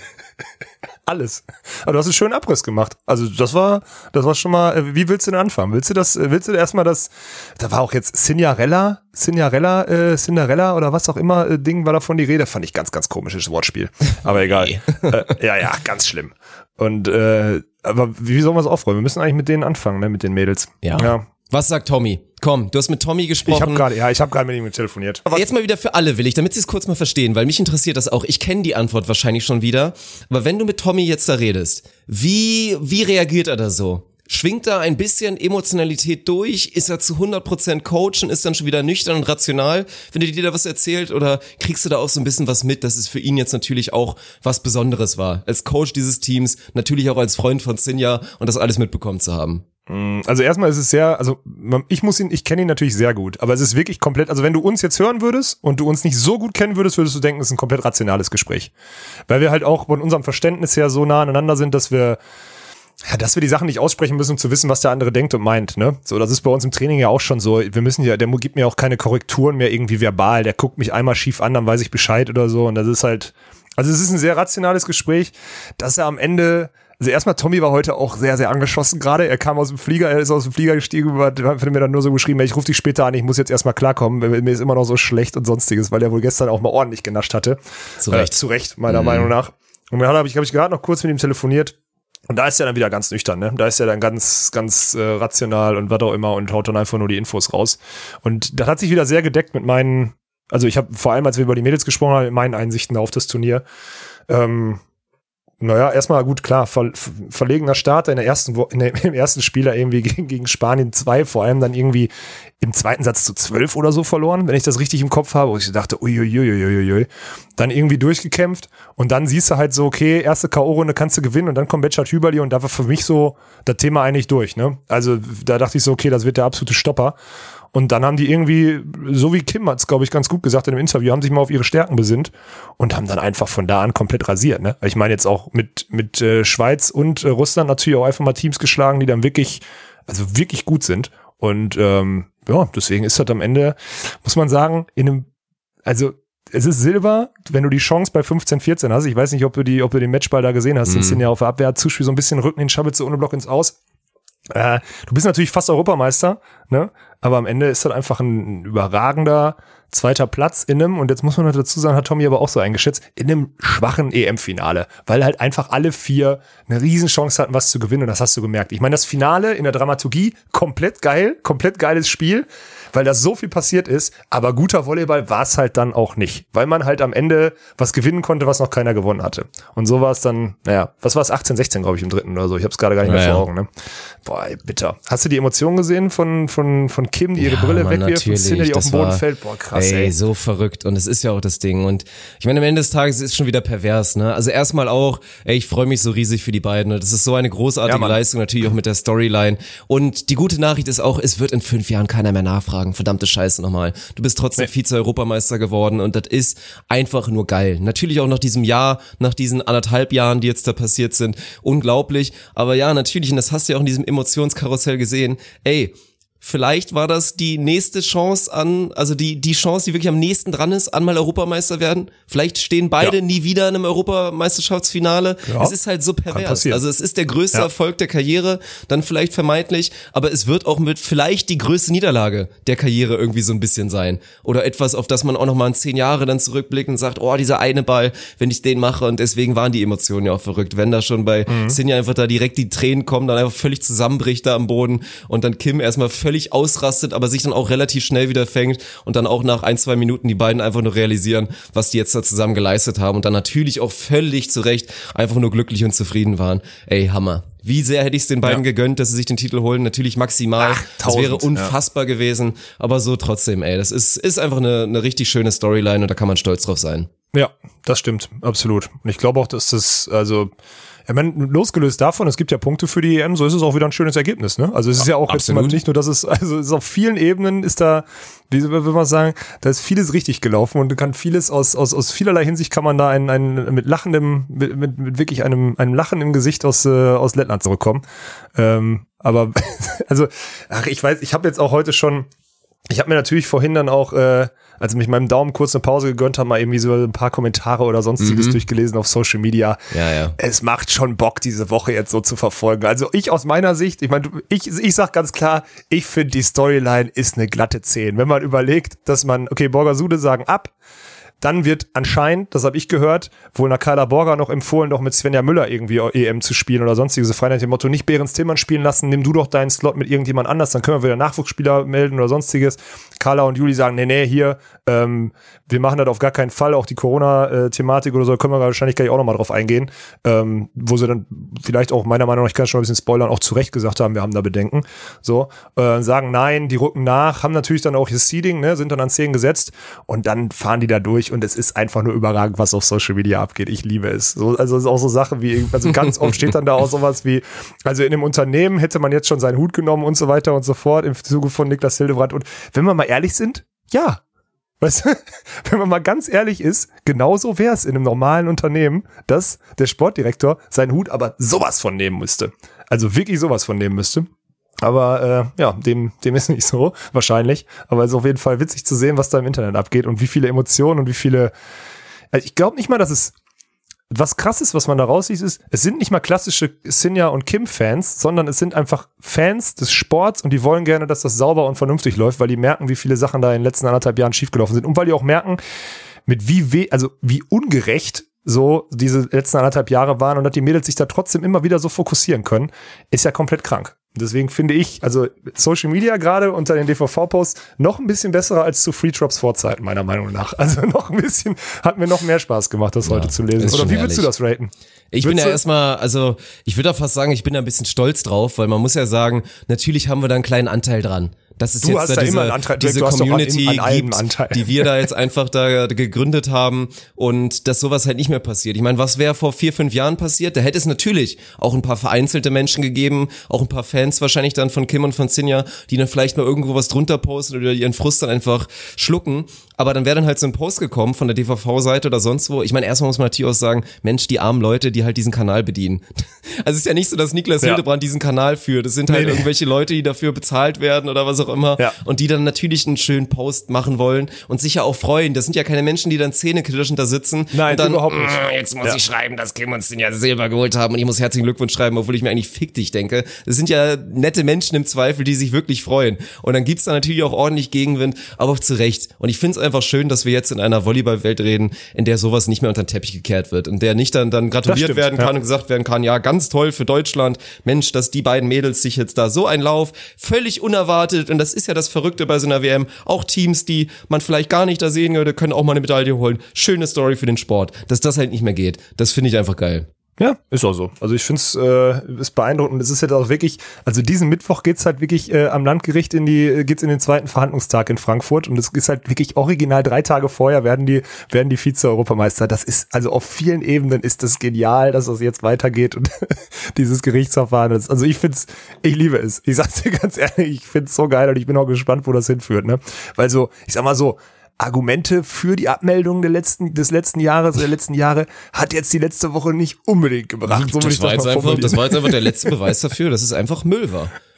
[SPEAKER 2] Alles. Aber du hast einen schönen Abriss gemacht. Also das war, das war schon mal, wie willst du denn anfangen? Willst du das, willst du erstmal das, da war auch jetzt Cinderella, Cinderella, äh, Cinderella oder was auch immer, äh, Ding war davon die Rede. Fand ich ganz, ganz komisches Wortspiel. Aber egal. äh, ja, ja, ganz schlimm. Und, äh, aber wie sollen wir es aufräumen? Wir müssen eigentlich mit denen anfangen, ne, mit den Mädels.
[SPEAKER 1] Ja. ja. Was sagt Tommy? Komm, du hast mit Tommy gesprochen.
[SPEAKER 2] Ich habe gerade, ja, ich habe gerade mit ihm telefoniert.
[SPEAKER 1] Aber jetzt mal wieder für alle will ich, damit sie es kurz mal verstehen, weil mich interessiert das auch. Ich kenne die Antwort wahrscheinlich schon wieder. Aber wenn du mit Tommy jetzt da redest, wie wie reagiert er da so? Schwingt da ein bisschen Emotionalität durch? Ist er zu hundert Prozent Coach und ist dann schon wieder nüchtern und rational, wenn er dir da was erzählt? Oder kriegst du da auch so ein bisschen was mit, dass es für ihn jetzt natürlich auch was Besonderes war? Als Coach dieses Teams, natürlich auch als Freund von Sinja und das alles mitbekommen zu haben.
[SPEAKER 2] Also erstmal ist es sehr, also ich muss ihn, ich kenne ihn natürlich sehr gut, aber es ist wirklich komplett, also wenn du uns jetzt hören würdest und du uns nicht so gut kennen würdest, würdest du denken, es ist ein komplett rationales Gespräch. Weil wir halt auch von unserem Verständnis her so nah aneinander sind, dass wir Ja, dass wir die Sachen nicht aussprechen müssen, um zu wissen, was der andere denkt und meint, ne? So, das ist bei uns im Training ja auch schon so. Wir müssen ja, der gibt mir auch keine Korrekturen mehr irgendwie verbal. Der guckt mich einmal schief an, dann weiß ich Bescheid oder so. Und das ist halt, also es ist ein sehr rationales Gespräch, dass er am Ende, also erstmal Tommy war heute auch sehr, sehr angeschossen gerade. Er kam aus dem Flieger, er ist aus dem Flieger gestiegen, hat mir dann nur so geschrieben, ich rufe dich später an, ich muss jetzt erstmal klarkommen, mir ist immer noch so schlecht und sonstiges, weil er wohl gestern auch mal ordentlich genascht hatte.
[SPEAKER 1] Zu Recht.
[SPEAKER 2] Äh, zu Recht, meiner mhm. Meinung nach. Und dann habe ich, habe ich gerade noch kurz mit ihm telefoniert. Und da ist er dann wieder ganz nüchtern, ne? Da ist er dann ganz, ganz äh, rational und was auch immer und haut dann einfach nur die Infos raus. Und das hat sich wieder sehr gedeckt mit meinen, also ich habe vor allem, als wir über die Mädels gesprochen haben, mit meinen Einsichten auf das Turnier. Ähm, naja, erstmal gut, klar, ver, verlegener Start in der ersten Wo- in der, im ersten Spieler irgendwie gegen, gegen Spanien zwei, vor allem dann irgendwie im zweiten Satz zu zwölf oder so verloren, wenn ich das richtig im Kopf habe, wo ich dachte, uiuiuiuiui, dann irgendwie durchgekämpft und dann siehst du halt so, okay, erste K O-Runde kannst du gewinnen und dann kommt Betschart Hüberli und da war für mich so das Thema eigentlich durch, ne? Also da dachte ich so, okay, das wird der absolute Stopper. Und dann haben die irgendwie, so wie Kim hat's, glaube ich, ganz gut gesagt in dem Interview, haben sich mal auf ihre Stärken besinnt und haben dann einfach von da an komplett rasiert, ne? Ich meine jetzt auch mit mit äh, Schweiz und äh, Russland natürlich auch einfach mal Teams geschlagen, die dann wirklich, also wirklich gut sind. Und ähm, ja, deswegen ist das am Ende, muss man sagen, in einem, also es ist Silber, wenn du die Chance bei fünfzehn vierzehn hast. Ich weiß nicht, ob du die, ob du den Matchball da gesehen hast. Mhm. Das sind ja auf der Abwehr, Zuspiel so ein bisschen Rücken, den schabbelst du ohne Block ins Aus. Äh, du bist natürlich fast Europameister, ne? Aber am Ende ist das einfach ein überragender zweiter Platz in einem, und jetzt muss man noch dazu sagen, hat Tommy aber auch so eingeschätzt, in einem schwachen E M-Finale, weil halt einfach alle vier eine Riesenchance hatten, was zu gewinnen, und das hast du gemerkt. Ich meine, das Finale in der Dramaturgie, komplett geil, komplett geiles Spiel, weil da so viel passiert ist, aber guter Volleyball war es halt dann auch nicht, weil man halt am Ende was gewinnen konnte, was noch keiner gewonnen hatte. Und so war es dann, naja, was war es, achtzehn sechzehn, glaube ich, im dritten oder so, ich habe es gerade gar nicht mehr
[SPEAKER 1] naja.
[SPEAKER 2] vor Augen, ne? Boah, ey, bitter. Hast du die Emotionen gesehen von von von Kim, die ihre
[SPEAKER 1] ja,
[SPEAKER 2] Brille
[SPEAKER 1] Mann,
[SPEAKER 2] wegwirft und Cindy, die auf den Boden
[SPEAKER 1] war,
[SPEAKER 2] fällt? Boah, krass,
[SPEAKER 1] ey,
[SPEAKER 2] ey.
[SPEAKER 1] so verrückt, und es ist ja auch das Ding, und ich meine, am Ende des Tages ist es schon wieder pervers, ne? Also erstmal auch, ey, ich freue mich so riesig für die beiden, das ist so eine großartige ja, Leistung, natürlich auch mit der Storyline, und die gute Nachricht ist auch, es wird in fünf Jahren keiner mehr nachfragen, verdammte Scheiße nochmal. Du bist trotzdem nee. Vize-Europameister geworden, und das ist einfach nur geil. Natürlich auch nach diesem Jahr, nach diesen anderthalb Jahren, die jetzt da passiert sind, unglaublich, aber ja, natürlich, und das hast du ja auch in diesem Emotionskarussell gesehen, ey, vielleicht war das die nächste Chance an, also die die Chance, die wirklich am nächsten dran ist, an mal Europameister werden. Vielleicht stehen beide ja. nie wieder in einem Europameisterschaftsfinale. Ja. Es ist halt so pervers. Also es ist der größte ja. Erfolg der Karriere, dann vielleicht vermeintlich, aber es wird auch mit vielleicht die größte Niederlage der Karriere irgendwie so ein bisschen sein. Oder etwas, auf das man auch nochmal in zehn Jahre dann zurückblickt und sagt, oh, dieser eine Ball, wenn ich den mache, und deswegen waren die Emotionen ja auch verrückt. Wenn da schon bei mhm. Sinja einfach da direkt die Tränen kommen, dann einfach völlig zusammenbricht da am Boden und dann Kim erstmal völlig ausrastet, aber sich dann auch relativ schnell wieder fängt und dann auch nach ein, zwei Minuten die beiden einfach nur realisieren, was die jetzt da zusammen geleistet haben und dann natürlich auch völlig zu Recht einfach nur glücklich und zufrieden waren. Ey, Hammer. Wie sehr hätte ich es den beiden ja. gegönnt, dass sie sich den Titel holen? Natürlich maximal. Ach, das wäre unfassbar ja. gewesen, aber so trotzdem, ey, das ist ist einfach eine, eine richtig schöne Storyline und da kann man stolz drauf sein.
[SPEAKER 2] Ja, das stimmt, absolut. Und ich glaube auch, dass das, also ich meine, losgelöst davon, es gibt ja Punkte für die E M, so ist es auch wieder ein schönes Ergebnis, ne? Also es ist ja, ja auch jetzt mal nicht nur, dass es, also es ist auf vielen Ebenen ist da, wie will man sagen, da ist vieles richtig gelaufen und kann vieles aus aus aus vielerlei Hinsicht kann man da ein, ein mit lachendem, mit, mit, mit wirklich einem einem Lachen im Gesicht aus äh, aus Lettland zurückkommen. Ähm, aber also, ach, ich weiß, ich habe jetzt auch heute schon, ich habe mir natürlich vorhin dann auch, äh, als ich mich meinem Daumen kurz eine Pause gegönnt habe, mal irgendwie so ein paar Kommentare oder sonstiges mhm. durchgelesen auf Social Media.
[SPEAKER 1] Ja, ja.
[SPEAKER 2] Es macht schon Bock, diese Woche jetzt so zu verfolgen. Also ich aus meiner Sicht, ich meine, ich, ich sag ganz klar, ich finde die Storyline ist eine glatte zehn. Wenn man überlegt, dass man, okay, Borgasude sagen ab, dann wird anscheinend, das habe ich gehört, wohl Nakaila Borger noch empfohlen, doch mit Svenja Müller irgendwie E M zu spielen oder sonstiges. Frei nach dem Motto, nicht Behrens Tillmann spielen lassen, nimm du doch deinen Slot mit irgendjemand anders, dann können wir wieder Nachwuchsspieler melden oder sonstiges. Carla und Juli sagen, nee, nee, hier, ähm, wir machen das auf gar keinen Fall, auch die Corona-Thematik oder so, da können wir wahrscheinlich gleich auch nochmal drauf eingehen, ähm, wo sie dann vielleicht auch meiner Meinung nach, ich kann schon ein bisschen spoilern, auch zu Recht gesagt haben, wir haben da Bedenken, so, äh, sagen nein, die rücken nach, haben natürlich dann auch ihr Seeding, ne, sind dann an zehn gesetzt und dann fahren die da durch und es ist einfach nur überragend, was auf Social Media abgeht. Ich liebe es. So, also es ist auch so Sachen wie, also ganz oft steht dann da auch sowas wie, also in einem Unternehmen hätte man jetzt schon seinen Hut genommen und so weiter und so fort im Zuge von Niklas Hildebrand. Und wenn wir mal ehrlich sind, ja. Weißt du, wenn man mal ganz ehrlich ist, genauso wäre es in einem normalen Unternehmen, dass der Sportdirektor seinen Hut aber sowas von nehmen müsste. Also wirklich sowas von nehmen müsste. Aber äh, ja, dem dem ist nicht so, wahrscheinlich. Aber es ist auf jeden Fall witzig zu sehen, was da im Internet abgeht und wie viele Emotionen und wie viele... Also ich glaube nicht mal, dass es... Was krass ist, was man da raussieht, ist, es sind nicht mal klassische Sinja und Kim-Fans, sondern es sind einfach Fans des Sports und die wollen gerne, dass das sauber und vernünftig läuft, weil die merken, wie viele Sachen da in den letzten anderthalb Jahren schiefgelaufen sind und weil die auch merken, mit wie weh, also wie ungerecht so diese letzten anderthalb Jahre waren und dass die Mädels sich da trotzdem immer wieder so fokussieren können, ist ja komplett krank. Deswegen finde ich, also Social Media gerade unter den D V V-Posts noch ein bisschen besser als zu Free Drops Vorzeiten, meiner Meinung nach. Also noch ein bisschen, hat mir noch mehr Spaß gemacht, das ja, heute zu lesen. Oder wie würdest du das raten?
[SPEAKER 1] Ich bin ja erstmal, also ich würde auch fast sagen, ich bin da ein bisschen stolz drauf, weil man muss ja sagen, natürlich haben wir da einen kleinen Anteil dran. Dass es du jetzt da diese, Antrag, diese Community an, an gibt, die wir da jetzt einfach da gegründet haben und dass sowas halt nicht mehr passiert. Ich meine, was wäre vor vier, fünf Jahren passiert? Da hätte es natürlich auch ein paar vereinzelte Menschen gegeben, auch ein paar Fans wahrscheinlich dann von Kim und von Sinja, die dann vielleicht mal irgendwo was drunter posten oder ihren Frust dann einfach schlucken. Aber dann wäre dann halt so ein Post gekommen von der D V V-Seite oder sonst wo. Ich meine, erstmal muss man natürlich auch sagen, Mensch, die armen Leute, die halt diesen Kanal bedienen. Also es ist ja nicht so, dass Niklas ja. Hildebrand diesen Kanal führt. Es sind halt nee, irgendwelche Leute, die dafür bezahlt werden oder was auch immer. Ja. Und die dann natürlich einen schönen Post machen wollen und sich ja auch freuen. Das sind ja keine Menschen, die dann zähneknirschend da sitzen.
[SPEAKER 2] Nein,
[SPEAKER 1] und dann,
[SPEAKER 2] überhaupt nicht.
[SPEAKER 1] Jetzt muss ja. ich schreiben, dass Kim uns den ja Silber geholt haben und ich muss herzlichen Glückwunsch schreiben, obwohl ich mir eigentlich fick dich denke. Das sind ja nette Menschen im Zweifel, die sich wirklich freuen. Und dann gibt's da natürlich auch ordentlich Gegenwind, aber auch zu Recht. Und ich finde es einfach schön, dass wir jetzt in einer Volleyball-Welt reden, in der sowas nicht mehr unter den Teppich gekehrt wird. In der nicht dann, dann gratuliert stimmt, werden kann ja. und gesagt werden kann, ja, ganz toll für Deutschland. Mensch, dass die beiden Mädels sich jetzt da so ein Lauf völlig unerwartet, und das ist ja das Verrückte bei so einer W M, auch Teams, die man vielleicht gar nicht da sehen würde, können auch mal eine Medaille holen. Schöne Story für den Sport. Dass das halt nicht mehr geht, das finde ich einfach geil.
[SPEAKER 2] Ja, ist auch so. Also ich finde es äh, ist beeindruckend. Es ist jetzt auch wirklich, also diesen Mittwoch geht's halt wirklich äh, am Landgericht in die, geht's in den zweiten Verhandlungstag in Frankfurt und es ist halt wirklich original drei Tage vorher werden die werden die Vize-Europameister. Das ist, also auf vielen Ebenen ist das genial, dass das jetzt weitergeht und dieses Gerichtsverfahren ist. Also ich find's, ich liebe es. Ich sag's dir ganz ehrlich, ich find's so geil und ich bin auch gespannt, wo das hinführt, ne? Weil so, ich sag mal so, Argumente für die Abmeldung der letzten, des letzten Jahres, der letzten Jahre, hat jetzt die letzte Woche nicht unbedingt gebracht.
[SPEAKER 1] So das, war jetzt einfach, das war jetzt einfach der letzte Beweis dafür, dass es einfach Müll war.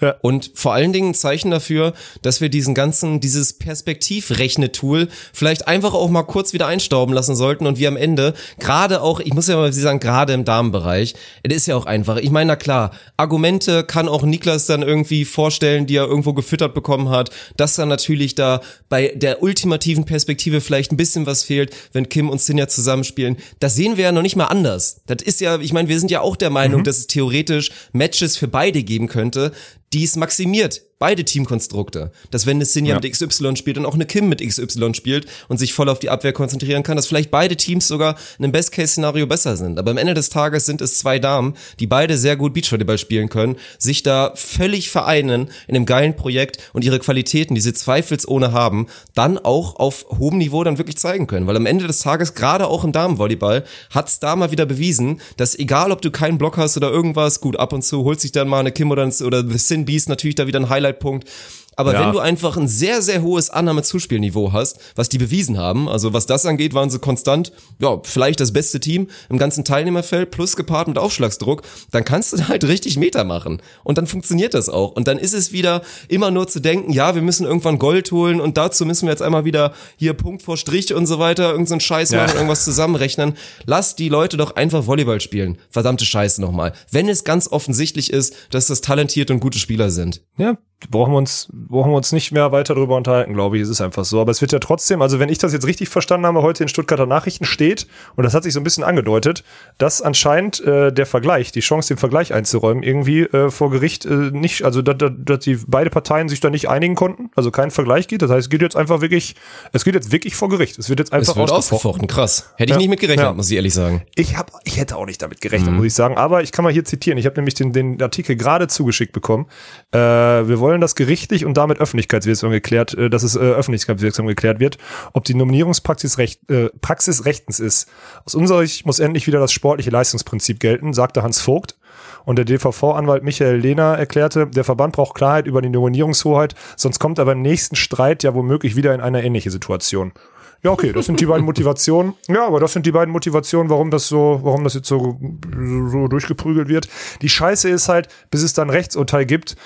[SPEAKER 1] Ja. Und vor allen Dingen ein Zeichen dafür, dass wir diesen ganzen, dieses Perspektivrechne-Tool vielleicht einfach auch mal kurz wieder einstauben lassen sollten und wir am Ende, gerade auch, ich muss ja mal sagen, gerade im Damenbereich, es ist ja auch einfach, ich meine, na klar, Argumente kann auch Niklas dann irgendwie vorstellen, die er irgendwo gefüttert bekommen hat, dass dann natürlich da bei der ultimativen Perspektive vielleicht ein bisschen was fehlt, wenn Kim und Sinja zusammenspielen. Das sehen wir ja noch nicht mal anders. Das ist ja, ich meine, wir sind ja auch der Meinung, mhm. dass es theoretisch Matches für beide geben könnte, die es maximiert, beide Teamkonstrukte. Dass wenn eine Sinja ja. mit X Y spielt und auch eine Kim mit X Y spielt und sich voll auf die Abwehr konzentrieren kann, dass vielleicht beide Teams sogar in einem Best-Case-Szenario besser sind. Aber am Ende des Tages sind es zwei Damen, die beide sehr gut Beachvolleyball spielen können, sich da völlig vereinen in einem geilen Projekt und ihre Qualitäten, die sie zweifelsohne haben, dann auch auf hohem Niveau dann wirklich zeigen können. Weil am Ende des Tages, gerade auch im Damenvolleyball, hat's da mal wieder bewiesen, dass egal, ob du keinen Block hast oder irgendwas, gut, ab und zu holt sich dann mal eine Kim oder, ein, oder The Sin Beast natürlich da wieder ein Highlight-Punkt. Aber ja. wenn du einfach ein sehr, sehr hohes Annahme-Zuspielniveau hast, was die bewiesen haben, also was das angeht, waren sie konstant, ja, vielleicht das beste Team im ganzen Teilnehmerfeld, plus gepaart mit Aufschlagsdruck, dann kannst du da halt richtig Meter machen. Und dann funktioniert das auch. Und dann ist es wieder immer nur zu denken, ja, wir müssen irgendwann Gold holen und dazu müssen wir jetzt einmal wieder hier Punkt vor Strich und so weiter, irgend so einen Scheiß machen, ja. irgendwas zusammenrechnen. Lass die Leute doch einfach Volleyball spielen. Verdammte Scheiße nochmal. Wenn es ganz offensichtlich ist, dass das talentierte und gute Spieler sind.
[SPEAKER 2] Ja, brauchen wir uns, brauchen wir uns nicht mehr weiter drüber unterhalten, glaube ich. Es ist einfach so. Aber es wird ja trotzdem, also wenn ich das jetzt richtig verstanden habe, heute in Stuttgarter Nachrichten steht, und das hat sich so ein bisschen angedeutet, dass anscheinend äh, der Vergleich, die Chance, den Vergleich einzuräumen, irgendwie äh, vor Gericht äh, nicht, also dass, dass die beide Parteien sich da nicht einigen konnten, also kein Vergleich geht. Das heißt, es geht jetzt einfach wirklich, es geht jetzt wirklich vor Gericht. Es wird jetzt einfach
[SPEAKER 1] es wird ausgefochten. Krass. Hätte ich ja. nicht mit gerechnet, ja. muss ich ehrlich sagen.
[SPEAKER 2] Ich hab, ich hätte auch nicht damit gerechnet, mhm. muss ich sagen. Aber ich kann mal hier zitieren. Ich habe nämlich den, den Artikel gerade zugeschickt bekommen. Äh, wir wollen das gerichtlich und damit öffentlichkeitswirksam geklärt, äh, dass es äh, öffentlichkeitswirksam geklärt wird, ob die Nominierungspraxis recht, äh, Praxis rechtens ist. Aus unserer Sicht muss endlich wieder das sportliche Leistungsprinzip gelten, sagte Hans Vogt. Und der D V V-Anwalt Michael Lehner erklärte, der Verband braucht Klarheit über die Nominierungshoheit, sonst kommt er beim nächsten Streit ja womöglich wieder in eine ähnliche Situation. Ja, okay, das sind die beiden Motivationen. Ja, aber das sind die beiden Motivationen, warum das so, warum das jetzt so, so durchgeprügelt wird. Die Scheiße ist halt, bis es dann Rechtsurteil gibt,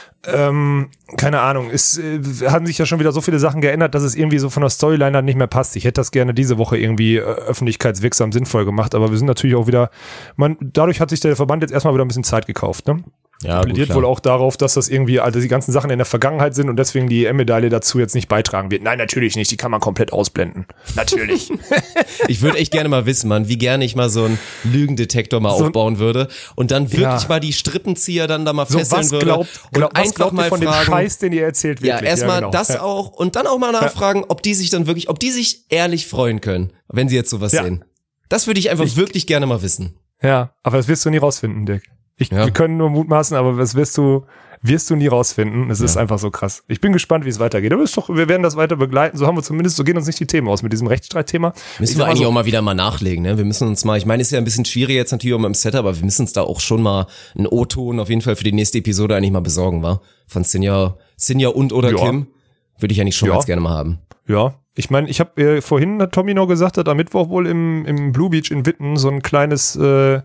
[SPEAKER 2] Ähm, keine Ahnung, es äh, haben sich ja schon wieder so viele Sachen geändert, dass es irgendwie so von der Storyline dann nicht mehr passt. Ich hätte das gerne diese Woche irgendwie äh, öffentlichkeitswirksam sinnvoll gemacht, aber wir sind natürlich auch wieder, man, dadurch hat sich der Verband jetzt erstmal wieder ein bisschen Zeit gekauft, ne? Ja, plädiert wohl auch darauf, dass das irgendwie, also die ganzen Sachen in der Vergangenheit sind und deswegen die E M-Medaille dazu jetzt nicht beitragen wird. Nein, natürlich nicht, die kann man komplett ausblenden. Natürlich.
[SPEAKER 1] Ich würde echt gerne mal wissen, Mann, wie gerne ich mal so einen Lügendetektor mal so aufbauen würde und dann wirklich ja. mal die Strippenzieher dann da mal so, fesseln
[SPEAKER 2] was
[SPEAKER 1] würde.
[SPEAKER 2] Glaubt, glaub,
[SPEAKER 1] und einfach mal
[SPEAKER 2] von
[SPEAKER 1] fragen,
[SPEAKER 2] dem Scheiß, den ihr erzählt wirklich.
[SPEAKER 1] Ja, erstmal ja, genau. das
[SPEAKER 2] ja.
[SPEAKER 1] auch und dann auch mal nachfragen, ja. ob die sich dann wirklich, ob die sich ehrlich freuen können, wenn sie jetzt sowas ja. sehen. Das würde ich einfach ich, wirklich gerne mal wissen.
[SPEAKER 2] Ja, aber das wirst du nie rausfinden, Dirk. Ich, ja. Wir können nur mutmaßen, aber das wirst du, wirst du nie rausfinden. Es ja. ist einfach so krass. Ich bin gespannt, wie es weitergeht. Aber ist doch, wir werden das weiter begleiten. So haben wir zumindest, so gehen uns nicht die Themen aus mit diesem Rechtsstreitthema.
[SPEAKER 1] Müssen wir eigentlich so auch mal wieder mal nachlegen, ne? Wir müssen uns mal, ich meine, es ist ja ein bisschen schwierig jetzt natürlich auch mal im Setup, aber wir müssen uns da auch schon mal einen O-Ton auf jeden Fall für die nächste Episode eigentlich mal besorgen, wa? Von Sinja, Sinja und oder ja. Kim. Würde ich eigentlich schon ja. ganz gerne mal haben.
[SPEAKER 2] Ja. Ich meine, ich habe äh, vorhin, hat Tommy noch gesagt, dass am Mittwoch wohl im, im Blue Beach in Witten so ein kleines, äh,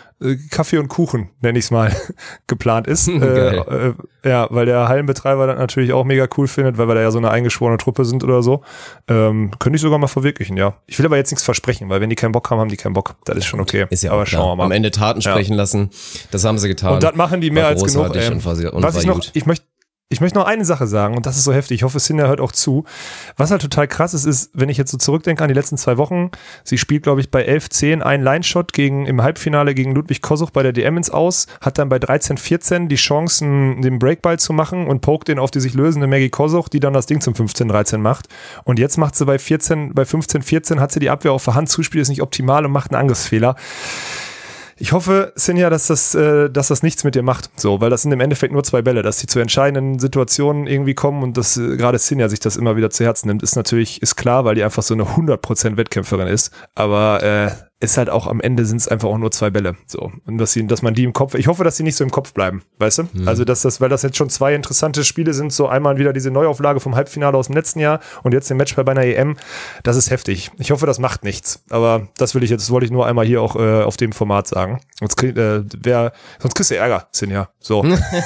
[SPEAKER 2] Kaffee und Kuchen, nenne ich es mal, geplant ist. äh, äh, ja, weil der Hallenbetreiber das natürlich auch mega cool findet, weil wir da ja so eine eingeschworene Truppe sind oder so. Ähm, könnte ich sogar mal verwirklichen, ja. Ich will aber jetzt nichts versprechen, weil wenn die keinen Bock haben, haben die keinen Bock. Das ist schon okay.
[SPEAKER 1] Ist ja auch aber klar. Schauen wir mal. Am Ende Taten sprechen ja. lassen. Das haben sie getan.
[SPEAKER 2] Und das machen die mehr war als genug. Ähm, und war, und was ich noch, ich möchte Ich möchte noch eine Sache sagen, und das ist so heftig, ich hoffe, Sinja hört auch zu. Was halt total krass ist, ist, wenn ich jetzt so zurückdenke an die letzten zwei Wochen, sie spielt, glaube ich, bei elf zehn einen Line-Shot gegen, im Halbfinale gegen Ludwig Kosuch bei der D M ins Aus, hat dann bei dreizehn vierzehn die Chancen, den Breakball zu machen und pokt den auf die sich lösende Maggie Kosuch, die dann das Ding zum fünfzehn dreizehn macht. Und jetzt macht sie bei vierzehn, bei fünfzehn vierzehn hat sie die Abwehr auf der Hand, Zuspiel ist nicht optimal und macht einen Angriffsfehler. Ich hoffe, Sinja, dass das, äh, dass das nichts mit dir macht, so, weil das sind im Endeffekt nur zwei Bälle, dass die zu entscheidenden Situationen irgendwie kommen und dass äh, gerade Sinja sich das immer wieder zu Herzen nimmt, ist natürlich, ist klar, weil die einfach so eine hundert Prozent Wettkämpferin ist, aber äh, ist halt auch am Ende sind es einfach auch nur zwei Bälle. So. Und dass sie, dass man die im Kopf, ich hoffe, dass sie nicht so im Kopf bleiben, weißt du? Mhm. Also, dass das, weil das jetzt schon zwei interessante Spiele sind, so einmal wieder diese Neuauflage vom Halbfinale aus dem letzten Jahr und jetzt den Match bei einer E M, das ist heftig. Ich hoffe, das macht nichts. Aber das will ich jetzt, das wollte ich nur einmal hier auch äh, auf dem Format sagen. Sonst, krieg, äh, wer, sonst kriegst du Ärger, Sinja. So.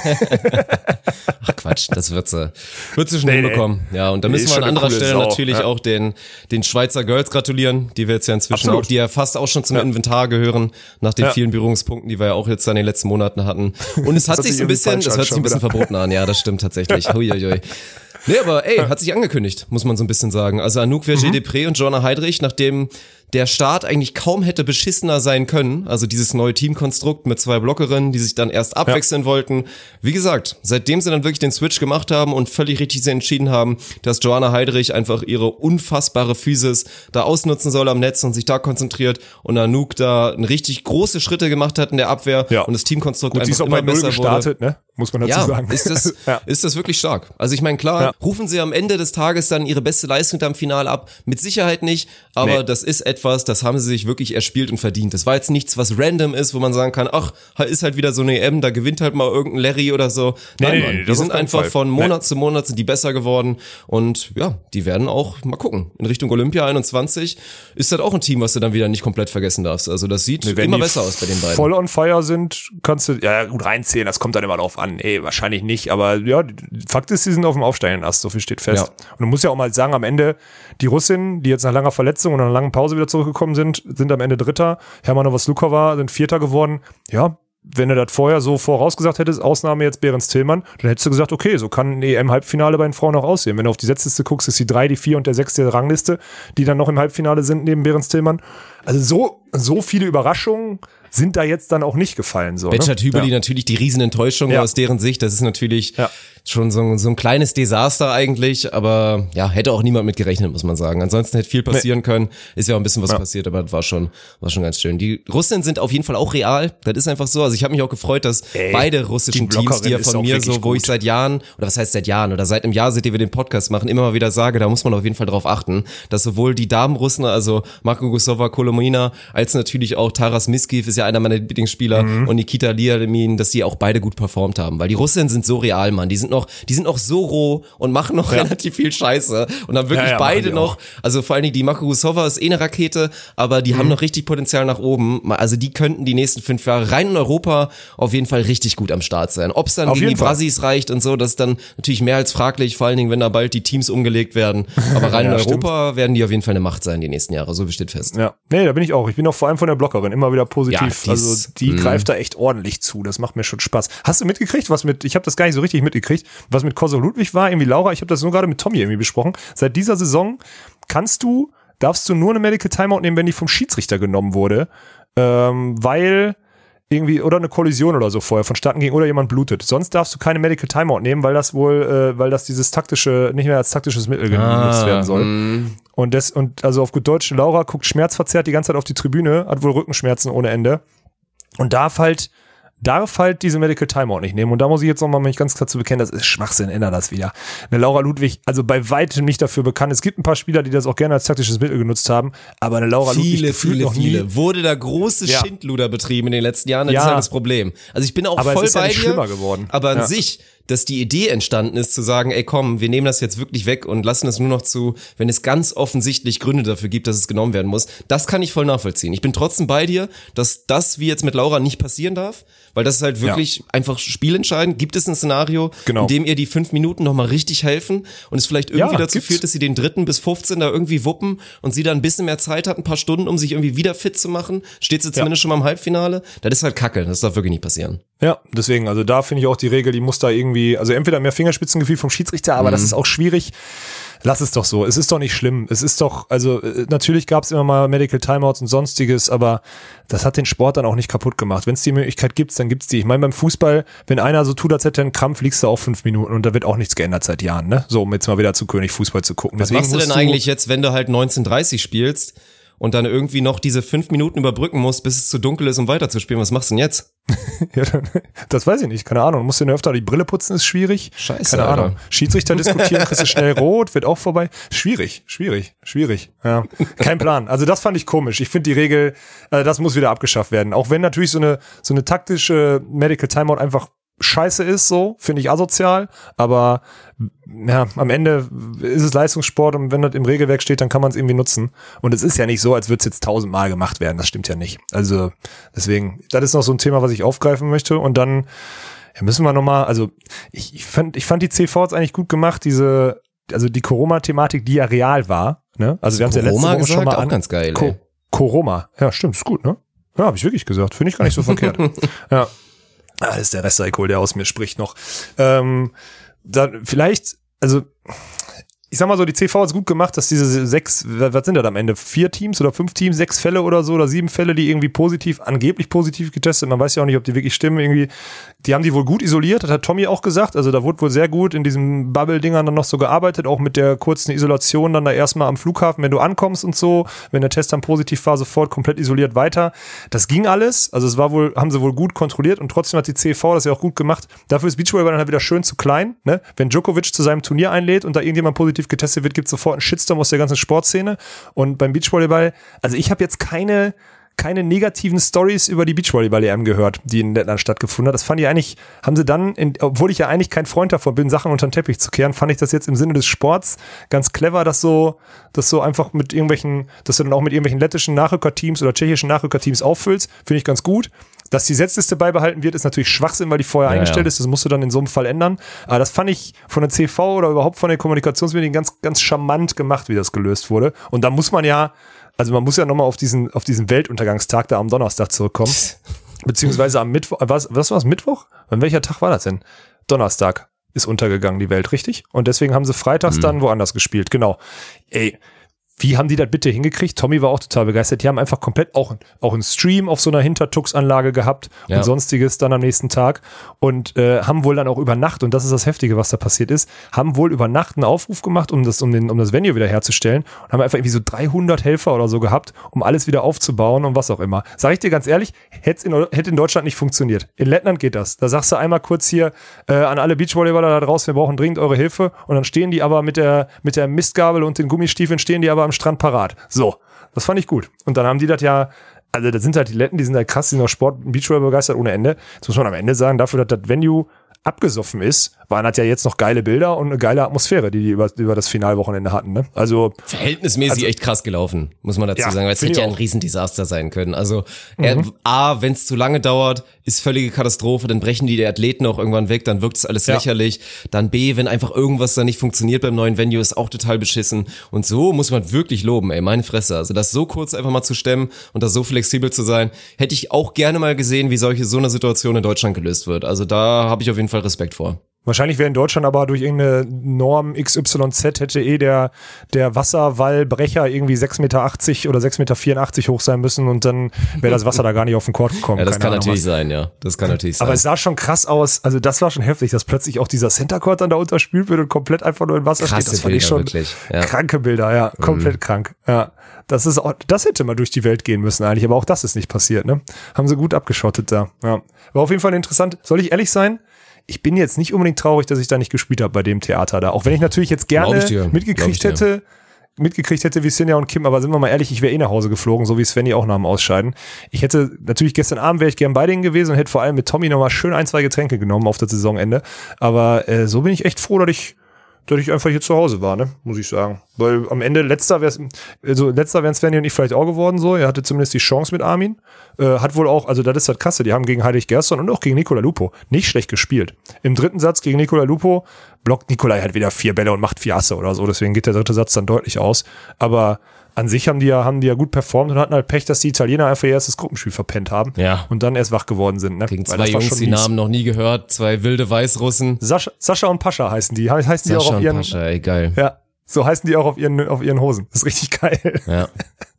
[SPEAKER 1] Ach Quatsch, das wird sie, wird sie schon nee, hinbekommen. Ja, und da müssen wir an anderer Stelle Sau. natürlich ja. auch den, den Schweizer Girls gratulieren, die wir jetzt ja inzwischen Absolut. auch, die ja fast auch schon zum ja. Inventar gehören, nach den ja. vielen Berührungspunkten, die wir ja auch jetzt in den letzten Monaten hatten. Und es hat, hat sich so ein bisschen, das hört sich ein bisschen wieder. verboten an, ja, das stimmt tatsächlich. Huiuiui. Nee, aber ey, hat sich angekündigt, muss man so ein bisschen sagen. Also Anouk Vergé-Depré mhm. und Joanna Heidrich, nachdem der Start eigentlich kaum hätte beschissener sein können, also dieses neue Teamkonstrukt mit zwei Blockerinnen, die sich dann erst abwechseln ja. wollten. Wie gesagt, seitdem sie dann wirklich den Switch gemacht haben und völlig richtig entschieden haben, dass Joanna Heidrich einfach ihre unfassbare Physis da ausnutzen soll am Netz und sich da konzentriert und Anouk da richtig große Schritte gemacht hat in der Abwehr ja. und das Teamkonstrukt
[SPEAKER 2] Gut,
[SPEAKER 1] einfach
[SPEAKER 2] immer besser gestartet, wurde. Ne? Muss man dazu
[SPEAKER 1] ja,
[SPEAKER 2] sagen.
[SPEAKER 1] Ist das, ja. ist das wirklich stark. Also ich meine, klar, ja. rufen sie am Ende des Tages dann ihre beste Leistung da im Finale ab? Mit Sicherheit nicht, aber nee. das ist etwas, das haben sie sich wirklich erspielt und verdient. Das war jetzt nichts, was random ist, wo man sagen kann, ach, ist halt wieder so eine E M, da gewinnt halt mal irgendein Larry oder so. Nein, nee, Mann, nee, die sind einfach Fall. von Monat nee. zu Monat sind die besser geworden und ja, die werden auch, mal gucken, in Richtung Olympia einundzwanzig ist das auch ein Team, was du dann wieder nicht komplett vergessen darfst. Also das sieht nee, immer besser aus bei den beiden.
[SPEAKER 2] Voll on fire sind, kannst du, ja gut reinzählen, das kommt dann immer drauf an. Ey, wahrscheinlich nicht, aber ja, Fakt ist, sie sind auf dem aufsteigenden Ast, so viel steht fest. Ja. Und du musst ja auch mal sagen, am Ende, die Russinnen, die jetzt nach langer Verletzung und nach einer langen Pause wieder zurückgekommen sind, sind am Ende Dritter. Hermanova-Slukova sind Vierter geworden. Ja, wenn du das vorher so vorausgesagt hättest, Ausnahme jetzt Behrens Tillmann, dann hättest du gesagt, okay, so kann ein E M-Halbfinale bei den Frauen auch aussehen. Wenn du auf die Setzliste guckst, ist die drei, die vier und der sechs der Rangliste, die dann noch im Halbfinale sind neben Behrens Tillmann. Also so, so viele Überraschungen sind da jetzt dann auch nicht gefallen. So,
[SPEAKER 1] Betschart-Hübeli
[SPEAKER 2] ja.
[SPEAKER 1] natürlich die Riesenenttäuschung ja. aus deren Sicht. Das ist natürlich ja. schon so ein, so ein kleines Desaster eigentlich, aber ja, hätte auch niemand mit gerechnet, muss man sagen. Ansonsten hätte viel passieren nee. können. Ist ja auch ein bisschen was ja. passiert, aber das war schon, war schon ganz schön. Die Russinnen sind auf jeden Fall auch real. Das ist einfach so. Also ich habe mich auch gefreut, dass Ey, beide russischen die Teams, die ja von mir so, wo gut. ich seit Jahren, oder was heißt seit Jahren, oder seit einem Jahr, seitdem wir den Podcast machen, immer mal wieder sage, da muss man auf jeden Fall drauf achten, dass sowohl die Damenrussen, also Marko Gusova, Kolomina, als natürlich auch Taras Miskiv, ist ja einer meiner Lieblingsspieler, Mhm. und Nikita Liamin, dass die auch beide gut performt haben, weil die Russinnen sind so real, Mann, die sind noch, die sind noch so roh und machen noch ja. relativ viel Scheiße und haben wirklich ja, ja, beide noch, also vor allen Dingen die Marko Gusova ist eh eine Rakete, aber die mhm. haben noch richtig Potenzial nach oben, also die könnten die nächsten fünf Jahre rein in Europa auf jeden Fall richtig gut am Start sein. Ob es dann auf gegen die Brasis reicht und so, das ist dann natürlich mehr als fraglich, vor allen Dingen, wenn da bald die Teams umgelegt werden, aber rein ja, in Europa stimmt. werden die auf jeden Fall eine Macht sein die nächsten Jahre, so steht fest.
[SPEAKER 2] Ja, nee, da bin ich auch, ich bin auch vor allem von der Blockerin immer wieder positiv, ja, also die mh. greift da echt ordentlich zu, das macht mir schon Spaß. Hast du mitgekriegt, was mit, ich habe das gar nicht so richtig mitgekriegt, was mit Kosovo Ludwig war, irgendwie Laura, ich habe das nur gerade mit Tommy irgendwie besprochen, seit dieser Saison kannst du, darfst du nur eine Medical Timeout nehmen, wenn die vom Schiedsrichter genommen wurde, ähm, weil irgendwie, oder eine Kollision oder so vorher vonstatten ging oder jemand blutet. Sonst darfst du keine Medical Timeout nehmen, weil das wohl, äh, weil das dieses taktische, nicht mehr als taktisches Mittel genutzt ah, werden soll. Mh. Und das, und also auf gut Deutsch, Laura guckt schmerzverzerrt die ganze Zeit auf die Tribüne, hat wohl Rückenschmerzen ohne Ende und darf halt, darf halt diese Medical Timeout nicht nehmen. Und da muss ich jetzt nochmal mich ganz klar zu bekennen, das ist Schwachsinn, ändere das wieder. Eine Laura Ludwig, also bei weitem nicht dafür bekannt. Es gibt ein paar Spieler, die das auch gerne als taktisches Mittel genutzt haben, aber eine Laura
[SPEAKER 1] viele,
[SPEAKER 2] Ludwig gefühlt
[SPEAKER 1] viele,
[SPEAKER 2] noch
[SPEAKER 1] viele.
[SPEAKER 2] nie.
[SPEAKER 1] Wurde da große ja. Schindluder betrieben in den letzten Jahren, das ja. ist halt das Problem. Also ich bin auch
[SPEAKER 2] aber
[SPEAKER 1] voll
[SPEAKER 2] es ist
[SPEAKER 1] bei
[SPEAKER 2] ja nicht
[SPEAKER 1] dir,
[SPEAKER 2] schlimmer geworden.
[SPEAKER 1] aber an
[SPEAKER 2] ja.
[SPEAKER 1] sich, dass die Idee entstanden ist, zu sagen, ey komm, wir nehmen das jetzt wirklich weg und lassen es nur noch zu, wenn es ganz offensichtlich Gründe dafür gibt, dass es genommen werden muss. Das kann ich voll nachvollziehen. Ich bin trotzdem bei dir, dass das, wie jetzt mit Laura, nicht passieren darf, weil das ist halt wirklich ja. einfach spielentscheidend. Gibt es ein Szenario, genau. in dem ihr die fünf Minuten nochmal richtig helfen und es vielleicht irgendwie ja, dazu gibt's. führt, dass sie den dritten bis fünfzehn da irgendwie wuppen und sie dann ein bisschen mehr Zeit hat, ein paar Stunden, um sich irgendwie wieder fit zu machen? Steht sie zumindest ja. schon mal im Halbfinale? Das ist halt Kacke, das darf wirklich nicht passieren.
[SPEAKER 2] Ja, deswegen, also da finde ich auch die Regel, die muss da irgendwie, also entweder mehr Fingerspitzengefühl vom Schiedsrichter, aber mhm. das ist auch schwierig. Lass es doch so. Es ist doch nicht schlimm. Es ist doch, also natürlich gab es immer mal Medical Timeouts und sonstiges, aber das hat den Sport dann auch nicht kaputt gemacht. Wenn es die Möglichkeit gibt, dann gibt's die. Ich meine, beim Fußball, wenn einer so tut, als hätte er einen Krampf, liegst du auch fünf Minuten und da wird auch nichts geändert seit Jahren, ne? So, um jetzt mal wieder zu König Fußball zu gucken.
[SPEAKER 1] Was
[SPEAKER 2] Deswegen
[SPEAKER 1] machst du denn eigentlich jetzt, wenn du halt neunzehn dreißig spielst und dann irgendwie noch diese fünf Minuten überbrücken musst, bis es zu dunkel ist, um weiterzuspielen, was machst du denn jetzt?
[SPEAKER 2] Ja, dann, das weiß ich nicht, keine Ahnung. Musst du dir öfter die Brille putzen, ist schwierig.
[SPEAKER 1] Scheiße,
[SPEAKER 2] keine
[SPEAKER 1] Alter.
[SPEAKER 2] Ahnung. Schiedsrichter diskutieren, kriegst du schnell rot, wird auch vorbei. Schwierig, schwierig, schwierig. Ja, kein Plan. Also das fand ich komisch. Ich finde die Regel, äh, das muss wieder abgeschafft werden. Auch wenn natürlich so eine so eine taktische Medical Timeout einfach scheiße ist, so, finde ich asozial, aber ja, am Ende ist es Leistungssport und wenn das im Regelwerk steht, dann kann man es irgendwie nutzen. Und es ist ja nicht so, als würde es jetzt tausendmal gemacht werden, das stimmt ja nicht. Also deswegen, das ist noch so ein Thema, was ich aufgreifen möchte und dann ja, müssen wir nochmal, also ich, ich fand ich fand die C Vs eigentlich gut gemacht, diese, also die Corona-Thematik, die ja real war, ne? Also wir haben es ja letzte Woche
[SPEAKER 1] gesagt,
[SPEAKER 2] schon mal
[SPEAKER 1] auch
[SPEAKER 2] an.
[SPEAKER 1] ganz geil,
[SPEAKER 2] Co- Corona, ja stimmt, ist gut, ne? Ja, habe ich wirklich gesagt, finde ich gar nicht so verkehrt. Ja. Ah, das ist der Restalkohol, der aus mir spricht noch. Ähm, dann vielleicht, also ich sag mal so, die C V hat es gut gemacht, dass diese sechs, was sind das am Ende? Vier Teams oder fünf Teams, sechs Fälle oder so oder sieben Fälle, die irgendwie positiv, angeblich positiv getestet, man weiß ja auch nicht, ob die wirklich stimmen, irgendwie, die haben die wohl gut isoliert, das hat Tommy auch gesagt, also da wurde wohl sehr gut in diesen Bubble-Dingern dann noch so gearbeitet, auch mit der kurzen Isolation dann da erstmal am Flughafen, wenn du ankommst und so, wenn der Test dann positiv war, sofort komplett isoliert weiter. Das ging alles, also es war wohl, haben sie wohl gut kontrolliert und trotzdem hat die C V das ja auch gut gemacht. Dafür ist Beachvolleyball dann halt wieder schön zu klein, ne? Wenn Djokovic zu seinem Turnier einlädt und da irgendjemand positiv getestet wird, gibt es sofort einen Shitstorm aus der ganzen Sportszene. Und beim Beachvolleyball, also ich habe jetzt keine keine negativen Stories über die Beachvolleyball-E M gehört, die in Lettland stattgefunden hat. Das fand ich eigentlich, haben sie dann, in, obwohl ich ja eigentlich kein Freund davon bin, Sachen unter den Teppich zu kehren, fand ich das jetzt im Sinne des Sports ganz clever, dass so, dass so einfach mit irgendwelchen, dass du dann auch mit irgendwelchen lettischen Nachrückerteams oder tschechischen Nachrückerteams auffüllst, finde ich ganz gut. Dass die Setzliste beibehalten wird, ist natürlich Schwachsinn, weil die vorher ja, eingestellt ja. ist. Das musst du dann in so einem Fall ändern. Aber das fand ich von der C V oder überhaupt von den Kommunikationsmedien ganz, ganz charmant gemacht, wie das gelöst wurde. Und da muss man ja, also man muss ja nochmal auf diesen, auf diesen Weltuntergangstag da am Donnerstag zurückkommen. Beziehungsweise am Mittwoch, was, was war es, Mittwoch? An welcher Tag war das denn? Donnerstag ist untergegangen, die Welt, richtig? Und deswegen haben sie freitags mhm. dann woanders gespielt, genau. Ey, wie haben die das bitte hingekriegt? Tommy war auch total begeistert. Die haben einfach komplett auch, auch einen Stream auf so einer Hintertux-Anlage gehabt ja. und sonstiges dann am nächsten Tag und äh, haben wohl dann auch über Nacht, und das ist das Heftige, was da passiert ist, haben wohl über Nacht einen Aufruf gemacht, um das, um den, um das Venue wieder herzustellen und haben einfach irgendwie so dreihundert Helfer oder so gehabt, um alles wieder aufzubauen und was auch immer. Sag ich dir ganz ehrlich, hätte in, hätte in Deutschland nicht funktioniert. In Lettland geht das. Da sagst du einmal kurz hier äh, an alle Beachvolleyballer da draußen, wir brauchen dringend eure Hilfe, und dann stehen die aber mit der, mit der Mistgabel und den Gummistiefeln stehen die aber am Strand parat. So, das fand ich gut. Und dann haben die das ja, also das sind halt die Letten, die sind halt krass, die sind auch Sport, Beachvolleyball begeistert ohne Ende. Jetzt muss man am Ende sagen, dafür, dass das Venue abgesoffen ist, waren das ja jetzt noch geile Bilder und eine geile Atmosphäre, die die über, über das Finalwochenende hatten. Ne? Also
[SPEAKER 1] verhältnismäßig also, echt krass gelaufen, muss man dazu ja, sagen, weil es hätte ja ein Riesendesaster sein können. Also mhm. er, A, wenn es zu lange dauert, ist völlige Katastrophe, dann brechen die Athleten auch irgendwann weg, dann wirkt es alles ja. lächerlich. Dann B, wenn einfach irgendwas da nicht funktioniert beim neuen Venue, ist auch total beschissen. Und so muss man wirklich loben, ey, meine Fresse. Also das so kurz einfach mal zu stemmen und das so flexibel zu sein, hätte ich auch gerne mal gesehen, wie solche so eine Situation in Deutschland gelöst wird. Also da habe ich auf jeden Fall Respekt vor.
[SPEAKER 2] Wahrscheinlich wäre in Deutschland aber durch irgendeine Norm X Y Z hätte eh der, der Wasserwallbrecher irgendwie sechs Meter achtzig oder sechs Meter vierundachtzig hoch sein müssen und dann wäre das Wasser da gar nicht auf den Court gekommen.
[SPEAKER 1] Ja, das
[SPEAKER 2] Keine
[SPEAKER 1] kann
[SPEAKER 2] Ahnung,
[SPEAKER 1] natürlich
[SPEAKER 2] was.
[SPEAKER 1] sein, ja. Das kann natürlich sein.
[SPEAKER 2] Aber es sah schon krass aus, also das war schon heftig, dass plötzlich auch dieser Center Court dann da unterspült wird und komplett einfach nur in Wasser
[SPEAKER 1] Krasse
[SPEAKER 2] steht. Das fand
[SPEAKER 1] Bilder,
[SPEAKER 2] ich schon
[SPEAKER 1] wirklich. Ja.
[SPEAKER 2] Kranke Bilder, ja. Komplett mhm. krank. Ja. Das ist auch, das hätte mal durch die Welt gehen müssen eigentlich, aber auch das ist nicht passiert, ne? Haben sie gut abgeschottet da. Ja. War auf jeden Fall interessant. Soll ich ehrlich sein? Ich bin jetzt nicht unbedingt traurig, dass ich da nicht gespielt habe bei dem Theater da. Auch wenn ich natürlich jetzt gerne mitgekriegt hätte, mitgekriegt hätte wie Sinja und Kim, aber sind wir mal ehrlich, ich wäre eh nach Hause geflogen, so wie Svenny auch nach dem Ausscheiden. Ich hätte, natürlich gestern Abend wäre ich gern bei denen gewesen und hätte vor allem mit Tommy nochmal schön ein, zwei Getränke genommen auf das Saisonende. Aber äh, so bin ich echt froh, dass ich dass ich einfach hier zu Hause war, ne, muss ich sagen. Weil am Ende letzter wär's, also letzter wären Svenny und ich vielleicht auch geworden so. Er hatte zumindest die Chance mit Armin. Äh, hat wohl auch, also das ist halt krasse, die haben gegen Heilig Gerson und auch gegen Nicola Lupo nicht schlecht gespielt. Im dritten Satz gegen Nicola Lupo blockt Nicolai halt wieder vier Bälle und macht vier Asse oder so, deswegen geht der dritte Satz dann deutlich aus. Aber an sich haben die ja, haben die ja gut performt und hatten halt Pech, dass die Italiener einfach ihr erstes Gruppenspiel verpennt haben.
[SPEAKER 1] Ja.
[SPEAKER 2] Und dann erst wach geworden sind. Ne?
[SPEAKER 1] Gegen zwei Jungs, die Namen noch nie gehört, zwei wilde Weißrussen.
[SPEAKER 2] Sascha, Sascha und Pascha heißen die. Heißen
[SPEAKER 1] Sascha
[SPEAKER 2] die auch auf
[SPEAKER 1] und
[SPEAKER 2] ihren,
[SPEAKER 1] Pascha, ey, geil.
[SPEAKER 2] Ja, so heißen die auch auf ihren, auf ihren Hosen. Das ist richtig geil.
[SPEAKER 1] Ja.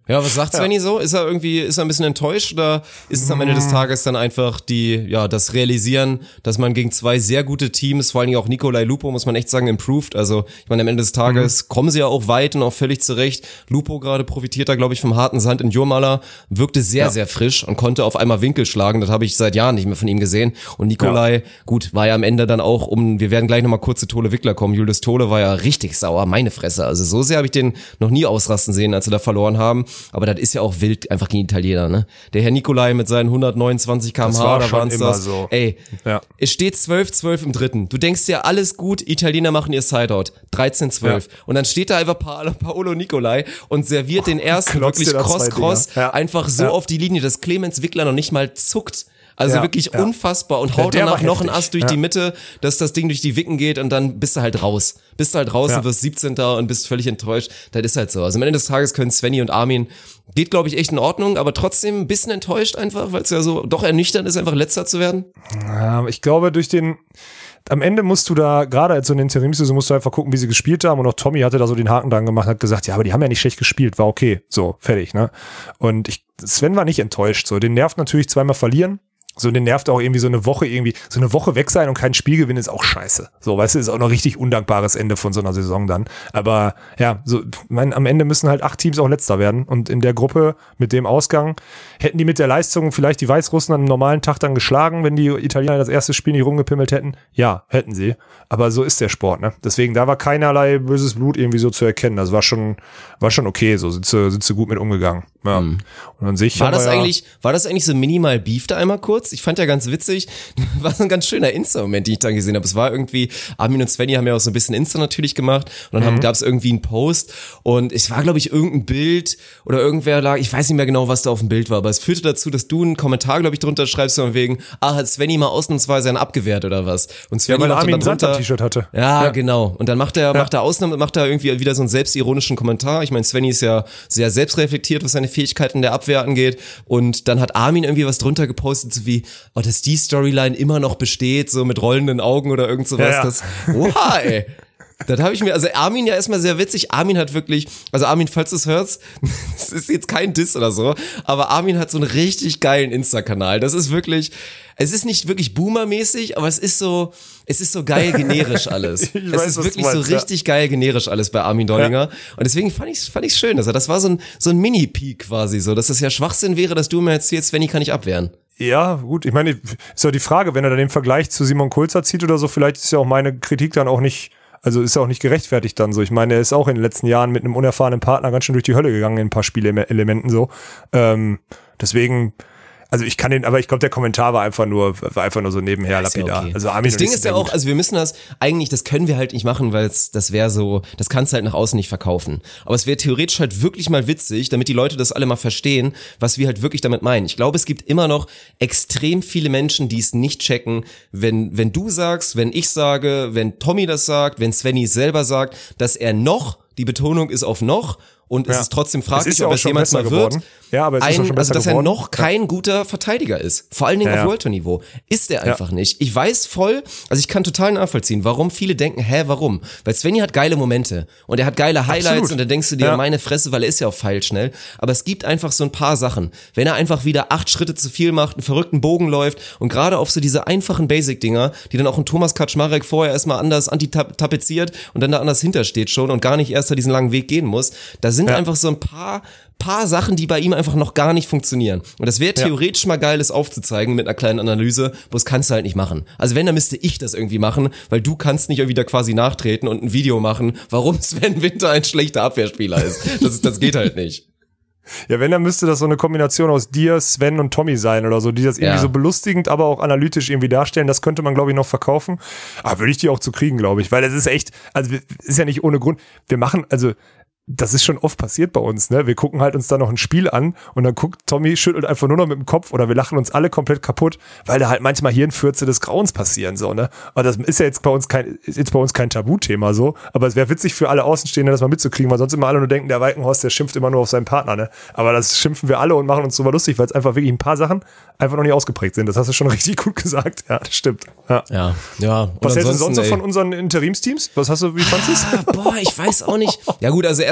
[SPEAKER 1] Ja, was sagt Svenny ja. so? Ist er irgendwie, ist er ein bisschen enttäuscht oder ist es am Ende des Tages dann einfach die, ja, das Realisieren, dass man gegen zwei sehr gute Teams, vor allen Dingen auch Nicolai Lupo, muss man echt sagen, improved. Also, ich meine, am Ende des Tages mhm. kommen sie ja auch weit und auch völlig zurecht. Lupo gerade profitiert da, glaube ich, vom harten Sand in Jurmala, wirkte sehr, ja. sehr frisch und konnte auf einmal Winkel schlagen. Das habe ich seit Jahren nicht mehr von ihm gesehen. Und Nicolai, ja. gut, war ja am Ende dann auch um, wir werden gleich nochmal kurz zu Tole Wickler kommen. Julius Tole war ja richtig sauer, meine Fresse. Also, so sehr habe ich den noch nie ausrasten sehen, als sie da verloren haben. Aber das ist ja auch wild, einfach gegen Italiener, ne? Der Herr Nicolai mit seinen hundertneunundzwanzig Kilometer pro Stunde, da waren es das.
[SPEAKER 2] So.
[SPEAKER 1] Ey,
[SPEAKER 2] ja.
[SPEAKER 1] es steht zwölf zwölf im dritten. Du denkst dir, alles gut, Italiener machen ihr Sideout. dreizehn zwölf. Ja. Und dann steht da einfach pa- Paolo Nicolai und serviert oh, den ersten wirklich cross-cross ja. einfach so ja. auf die Linie, dass Clemens Wickler noch nicht mal zuckt. Also ja, wirklich ja. unfassbar und haut ja, danach noch einen Ast durch ja. die Mitte, dass das Ding durch die Wicken geht und dann bist du halt raus. Bist du halt raus ja. und wirst siebzehnter und bist völlig enttäuscht. Das ist halt so. Also am Ende des Tages können Svenny und Armin, geht glaube ich echt in Ordnung, aber trotzdem ein bisschen enttäuscht einfach, weil es ja so doch ernüchternd ist, einfach Letzter zu werden.
[SPEAKER 2] Ja, ich glaube durch den, am Ende musst du da, gerade als so eine Interimsaison, musst du einfach gucken, wie sie gespielt haben und auch Tommy hatte da so den Haken dran gemacht, hat gesagt, ja, aber die haben ja nicht schlecht gespielt, war okay, so, fertig, ne? Und ich, Sven war nicht enttäuscht, so, den nervt natürlich zweimal verlieren. So, den nervt auch irgendwie so eine Woche irgendwie, so eine Woche weg sein und kein Spiel gewinnen ist auch scheiße. So, weißt du, ist auch noch richtig undankbares Ende von so einer Saison dann. Aber ja, so, mein, am Ende müssen halt acht Teams auch Letzter werden. Und in der Gruppe mit dem Ausgang hätten die mit der Leistung vielleicht die Weißrussen an einem normalen Tag dann geschlagen, wenn die Italiener das erste Spiel nicht rumgepimmelt hätten. Ja, hätten sie. Aber so ist der Sport, ne? Deswegen, da war keinerlei böses Blut irgendwie so zu erkennen. Das war schon, war schon okay, so sind sie, sind sie gut mit umgegangen. Ja. Mhm. Und an sich
[SPEAKER 1] war das
[SPEAKER 2] ja
[SPEAKER 1] eigentlich, war das eigentlich so minimal Beef da einmal kurz? Ich fand ja ganz witzig, war so ein ganz schöner Insta-Moment, den ich dann gesehen habe. Es war irgendwie, Armin und Svenny haben ja auch so ein bisschen Insta natürlich gemacht und dann mhm. gab es irgendwie einen Post und es war, glaube ich, irgendein Bild oder irgendwer lag, ich weiß nicht mehr genau, was da auf dem Bild war, aber es führte dazu, dass du einen Kommentar, glaube ich, drunter schreibst von wegen, ah, hat Svenny mal ausnahmsweise einen abgewehrt oder was? Und Svenny
[SPEAKER 2] ja, weil Armin
[SPEAKER 1] ein
[SPEAKER 2] Santa-T-Shirt hatte.
[SPEAKER 1] Ja, ja, genau. Und dann macht er, ja. macht er Ausnahme, macht er irgendwie wieder so einen selbstironischen Kommentar. Ich meine, Svenny ist ja sehr selbstreflektiert, was seine Fähigkeiten der Abwehr angeht. Und dann hat Armin irgendwie was drunter gepostet, so wie, oh, dass die Storyline immer noch besteht, so mit rollenden Augen oder irgend sowas. Ja, ja. Das, oha, ey. Das habe ich mir, also Armin ja erstmal sehr witzig. Armin hat wirklich, also Armin, falls du es hörst, das ist jetzt kein Diss oder so, aber Armin hat so einen richtig geilen Insta-Kanal. Das ist wirklich, es ist nicht wirklich Boomer-mäßig, aber es ist so, es ist so geil generisch alles. es weiß, ist wirklich meinst, so richtig ja. geil generisch alles bei Armin Dollinger. Ja. Und deswegen fand ich fand ich schön, dass er, das war so ein so ein Mini-Peak quasi so, dass das ja Schwachsinn wäre, dass du mir erzählst, Svenny kann ich abwehren.
[SPEAKER 2] Ja, gut, ich meine, ist ja die Frage, wenn er dann den Vergleich zu Simon Kulzer zieht oder so, vielleicht ist ja auch meine Kritik dann auch nicht, also ist ja auch nicht gerechtfertigt dann so. Ich meine, er ist auch in den letzten Jahren mit einem unerfahrenen Partner ganz schön durch die Hölle gegangen in ein paar Spielelementen so. Ähm, deswegen, also ich kann den, aber ich glaube, der Kommentar war einfach nur, war einfach nur so nebenher lapidar.
[SPEAKER 1] Okay.
[SPEAKER 2] Also Armin
[SPEAKER 1] das Ding ist ja auch, also wir müssen das, eigentlich, das können wir halt nicht machen, weil es, das wäre so, das kannst du halt nach außen nicht verkaufen. Aber es wäre theoretisch halt wirklich mal witzig, damit die Leute das alle mal verstehen, was wir halt wirklich damit meinen. Ich glaube, es gibt immer noch extrem viele Menschen, die es nicht checken, wenn, wenn du sagst, wenn ich sage, wenn Tommy das sagt, wenn Svenny selber sagt, dass er noch, die Betonung ist auf noch, und es ja. ist trotzdem fraglich,
[SPEAKER 2] ist ja
[SPEAKER 1] ob es jemals mal wird,
[SPEAKER 2] ja, aber es
[SPEAKER 1] ein,
[SPEAKER 2] ist schon
[SPEAKER 1] also dass
[SPEAKER 2] geworden.
[SPEAKER 1] er noch kein ja. guter Verteidiger ist. Vor allen Dingen ja, auf World Tour Niveau. Ist er einfach ja. nicht. Ich weiß voll, also ich kann total nachvollziehen, warum viele denken, hä, warum? Weil Svenny hat geile Momente und er hat geile Highlights Absolut. Und dann denkst du dir, ja. meine Fresse, weil er ist ja auch feilschnell. Aber es gibt einfach so ein paar Sachen. Wenn er einfach wieder acht Schritte zu viel macht, einen verrückten Bogen läuft und gerade auf so diese einfachen Basic-Dinger, die dann auch ein Thomas Kaczmarek vorher erstmal anders antitapeziert und dann da anders hintersteht schon und gar nicht erst da diesen langen Weg gehen muss, da sind ja. einfach so ein paar Paar, paar Sachen, die bei ihm einfach noch gar nicht funktionieren. Und das wäre theoretisch ja. mal geil, das aufzuzeigen mit einer kleinen Analyse, bloß kannst du halt nicht machen. Also wenn, dann müsste ich das irgendwie machen, weil du kannst nicht irgendwie da quasi nachtreten und ein Video machen, warum Sven Winter ein schlechter Abwehrspieler ist. Das, ist, das geht halt nicht.
[SPEAKER 2] Ja, wenn, dann müsste das so eine Kombination aus dir, Sven und Tommy sein oder so, die das irgendwie ja. so belustigend, aber auch analytisch irgendwie darstellen. Das könnte man, glaube ich, noch verkaufen. Aber würde ich die auch zu kriegen, glaube ich. Weil es ist echt, also ist ja nicht ohne Grund. Wir machen, also das ist schon oft passiert bei uns, ne? Wir gucken halt uns da noch ein Spiel an und dann guckt Tommy, schüttelt einfach nur noch mit dem Kopf oder wir lachen uns alle komplett kaputt, weil da halt manchmal Hirnfürze des Grauens passieren, so, ne? Aber das ist ja jetzt bei uns kein, ist jetzt bei uns kein Tabuthema, so. Aber es wäre witzig für alle Außenstehenden, das mal mitzukriegen, weil sonst immer alle nur denken, der Walkenhorst, der schimpft immer nur auf seinen Partner, ne? Aber das schimpfen wir alle und machen uns drüber lustig, weil es einfach wirklich ein paar Sachen einfach noch nicht ausgeprägt sind. Das hast du schon richtig gut gesagt. Ja, das stimmt. Ja.
[SPEAKER 1] Ja, ja.
[SPEAKER 2] Was hältst du sonst so von unseren Interimsteams? Was hast du, wie fandest du es?
[SPEAKER 1] Boah, ich weiß auch nicht. Ja gut, also erstmal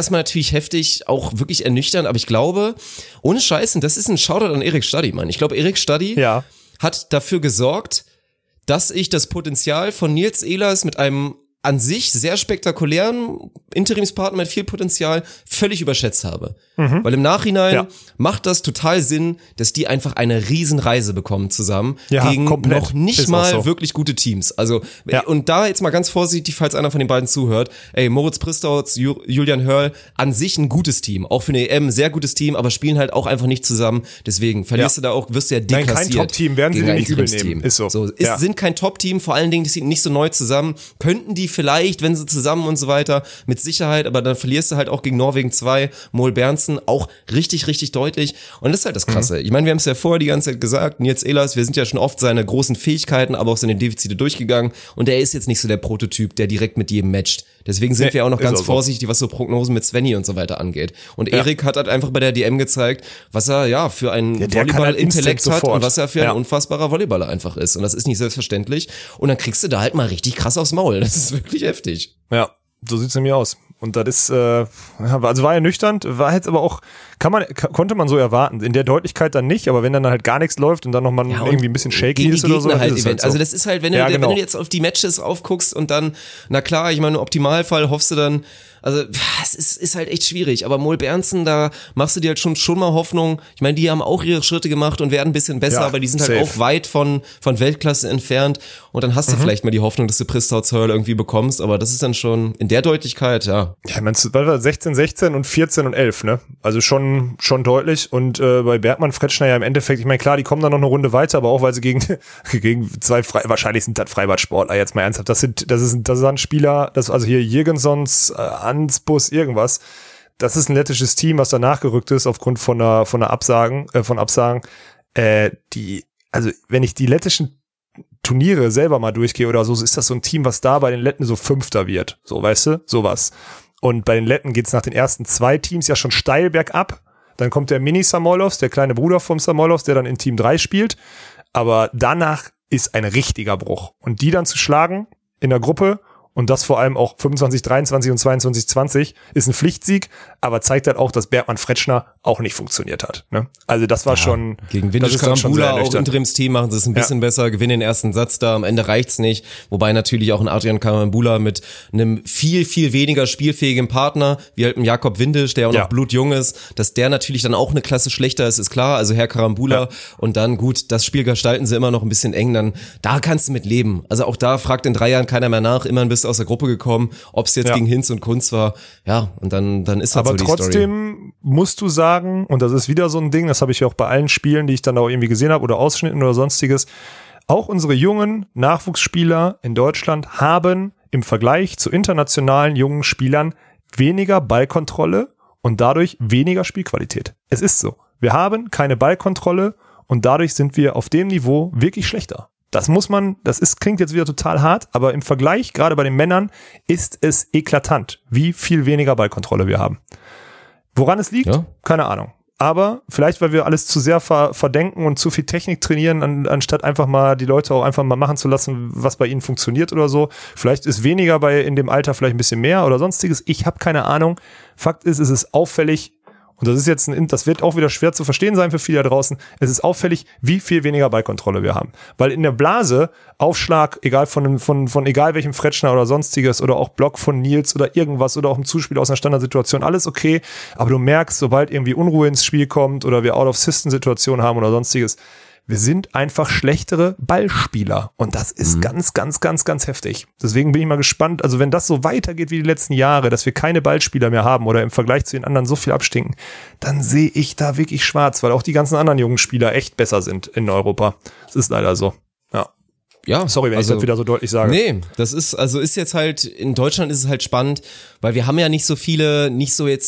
[SPEAKER 1] erstmal natürlich heftig, auch wirklich ernüchternd, aber ich glaube, ohne Scheiß, und das ist ein Shoutout an Erik Stadi, Mann. Ich glaube, Erik Stadi
[SPEAKER 2] ja.
[SPEAKER 1] hat dafür gesorgt, dass ich das Potenzial von Nils Ehlers mit einem an sich sehr spektakulären Interimspartner mit viel Potenzial völlig überschätzt habe. Mhm. Weil im Nachhinein ja. macht das total Sinn, dass die einfach eine Riesenreise bekommen zusammen
[SPEAKER 2] ja,
[SPEAKER 1] gegen
[SPEAKER 2] komplett.
[SPEAKER 1] noch nicht
[SPEAKER 2] Ist
[SPEAKER 1] mal
[SPEAKER 2] so.
[SPEAKER 1] wirklich gute Teams. Also
[SPEAKER 2] ja.
[SPEAKER 1] und da jetzt mal ganz vorsichtig, falls einer von den beiden zuhört, ey, Moritz Pristauz, Ju- Julian Hörl, an sich ein gutes Team, auch für eine E M, sehr gutes Team, aber spielen halt auch einfach nicht zusammen. Deswegen verlierst ja. du da auch, wirst du ja deklassiert.
[SPEAKER 2] Nein, kein Top-Team, werden sie dir nicht übel nehmen. Ist so.
[SPEAKER 1] so ist,
[SPEAKER 2] ja.
[SPEAKER 1] sind kein Top-Team, vor allen Dingen, die sind nicht so neu zusammen. Könnten die vielleicht, wenn sie zusammen und so weiter, mit Sicherheit, aber dann verlierst du halt auch gegen Norwegen zwei, Mol Berntsen, auch richtig, richtig deutlich. Und das ist halt das Krasse. Mhm. Ich meine, wir haben es ja vorher die ganze Zeit gesagt, Nils Ehlers, wir sind ja schon oft seine großen Fähigkeiten, aber auch seine Defizite durchgegangen und er ist jetzt nicht so der Prototyp, der direkt mit jedem matcht. Deswegen sind nee, wir auch noch ganz auch vorsichtig, was so Prognosen mit Svenny und so weiter angeht. Und ja. Erik hat halt einfach bei der D M gezeigt, was er ja für einen ja, Volleyball-Intellekt hat und was er für ja. ein unfassbarer Volleyballer einfach ist. Und das ist nicht selbstverständlich. Und dann kriegst du da halt mal richtig krass aufs Maul. Das ist wirklich heftig.
[SPEAKER 2] Ja. So sieht's nämlich aus. Und das ist, äh, also war ernüchternd, war jetzt aber auch, kann man, konnte man so erwarten. In der Deutlichkeit dann nicht, aber wenn dann halt gar nichts läuft und dann nochmal ja, irgendwie ein bisschen shaky ist oder so, dann
[SPEAKER 1] halt
[SPEAKER 2] ist es halt so.
[SPEAKER 1] Also das ist halt, wenn du,
[SPEAKER 2] ja, genau.
[SPEAKER 1] wenn du jetzt auf die Matches aufguckst und dann, na klar, ich meine, im Optimalfall hoffst du dann, also es ist, ist halt echt schwierig, aber Mol Berntsen, da machst du dir halt schon schon mal Hoffnung. Ich meine, die haben auch ihre Schritte gemacht und werden ein bisschen besser, ja, aber die sind halt safe. Auch weit von von Weltklasse entfernt und dann hast du mhm. vielleicht mal die Hoffnung, dass du Pristauz Hörl irgendwie bekommst, aber das ist dann schon in der Deutlichkeit, ja.
[SPEAKER 2] Ja, meinst du, weil wir sechzehn, sechzehn und vierzehn und elf, ne? Also schon schon deutlich und äh, bei Bergmann, Fretschner ja im Endeffekt, ich meine, klar, die kommen dann noch eine Runde weiter, aber auch weil sie gegen gegen zwei Frei, wahrscheinlich sind das Freibadsportler jetzt mal ernsthaft. Das sind das ist das sind Spieler, das also hier Jürgensons, äh, Ansbus, irgendwas. Das ist ein lettisches Team, was da nachgerückt ist aufgrund von einer, von einer Absagen, äh, von Absagen. Äh, die, also wenn ich die lettischen Turniere selber mal durchgehe oder so, so ist das so ein Team, was da bei den Letten so Fünfter wird. So, weißt du? Sowas. Und bei den Letten geht's nach den ersten zwei Teams ja schon steil bergab. Dann kommt der Mini-Samoilovs, der kleine Bruder vom Samoilovs, der dann in Team drei spielt. Aber danach ist ein richtiger Bruch. Und die dann zu schlagen in der Gruppe und das vor allem auch fünfundzwanzig dreiundzwanzig und zweiundzwanzig zwanzig ist ein Pflichtsieg, aber zeigt halt auch, dass Bergmann Fretschner auch nicht funktioniert hat. Ne? Also das war ja, schon
[SPEAKER 1] gegen Windisch Karambula auch Interimsteam machen sie es ein bisschen ja. besser, gewinnen den ersten Satz da, am Ende reicht's nicht, wobei natürlich auch ein Adrian Karambula mit einem viel, viel weniger spielfähigen Partner, wie halt ein Jakob Windisch, der auch noch ja. blutjung ist, dass der natürlich dann auch eine Klasse schlechter ist, ist klar, also Herr Karambula ja. und dann gut, das Spiel gestalten sie immer noch ein bisschen eng, dann da kannst du mit leben. Also auch da fragt in drei Jahren keiner mehr nach, immerhin bist aus der Gruppe gekommen, ob es jetzt ja. gegen Hinz und Kunz war, ja, und dann dann ist halt
[SPEAKER 2] aber
[SPEAKER 1] so die Story.
[SPEAKER 2] Aber trotzdem musst du sagen, und das ist wieder so ein Ding, das habe ich ja auch bei allen Spielen, die ich dann auch irgendwie gesehen habe oder Ausschnitten oder sonstiges, auch unsere jungen Nachwuchsspieler in Deutschland haben im Vergleich zu internationalen jungen Spielern weniger Ballkontrolle und dadurch weniger Spielqualität. Es ist so. Wir haben keine Ballkontrolle und dadurch sind wir auf dem Niveau wirklich schlechter. Das muss man, das ist, klingt jetzt wieder total hart, aber im Vergleich, gerade bei den Männern, ist es eklatant, wie viel weniger Ballkontrolle wir haben. Woran es liegt? Ja. Keine Ahnung. Aber vielleicht, weil wir alles zu sehr ver- verdenken und zu viel Technik trainieren, an, anstatt einfach mal die Leute auch einfach mal machen zu lassen, was bei ihnen funktioniert oder so. Vielleicht ist weniger bei in dem Alter vielleicht ein bisschen mehr oder sonstiges. Ich habe keine Ahnung. Fakt ist, es ist auffällig. Und das ist jetzt ein, das wird auch wieder schwer zu verstehen sein für viele da draußen. Es ist auffällig, wie viel weniger Ballkontrolle wir haben. Weil in der Blase, Aufschlag, egal von, von, von egal welchem Fretschner oder sonstiges oder auch Block von Nils oder irgendwas oder auch ein Zuspiel aus einer Standardsituation, alles okay. Aber du merkst, sobald irgendwie Unruhe ins Spiel kommt oder wir Out-of-System-Situationen haben oder sonstiges, wir sind einfach schlechtere Ballspieler. Und das ist mhm. ganz, ganz, ganz, ganz heftig. Deswegen bin ich mal gespannt. Also wenn das so weitergeht wie die letzten Jahre, dass wir keine Ballspieler mehr haben oder im Vergleich zu den anderen so viel abstinken, dann sehe ich da wirklich schwarz, weil auch die ganzen anderen jungen Spieler echt besser sind in Europa. Das ist leider so. Ja.
[SPEAKER 1] Ja,
[SPEAKER 2] sorry, wenn
[SPEAKER 1] also,
[SPEAKER 2] ich das wieder so deutlich sage.
[SPEAKER 1] Nee, das ist, also ist jetzt halt, in Deutschland ist es halt spannend, weil wir haben ja nicht so viele, nicht so jetzt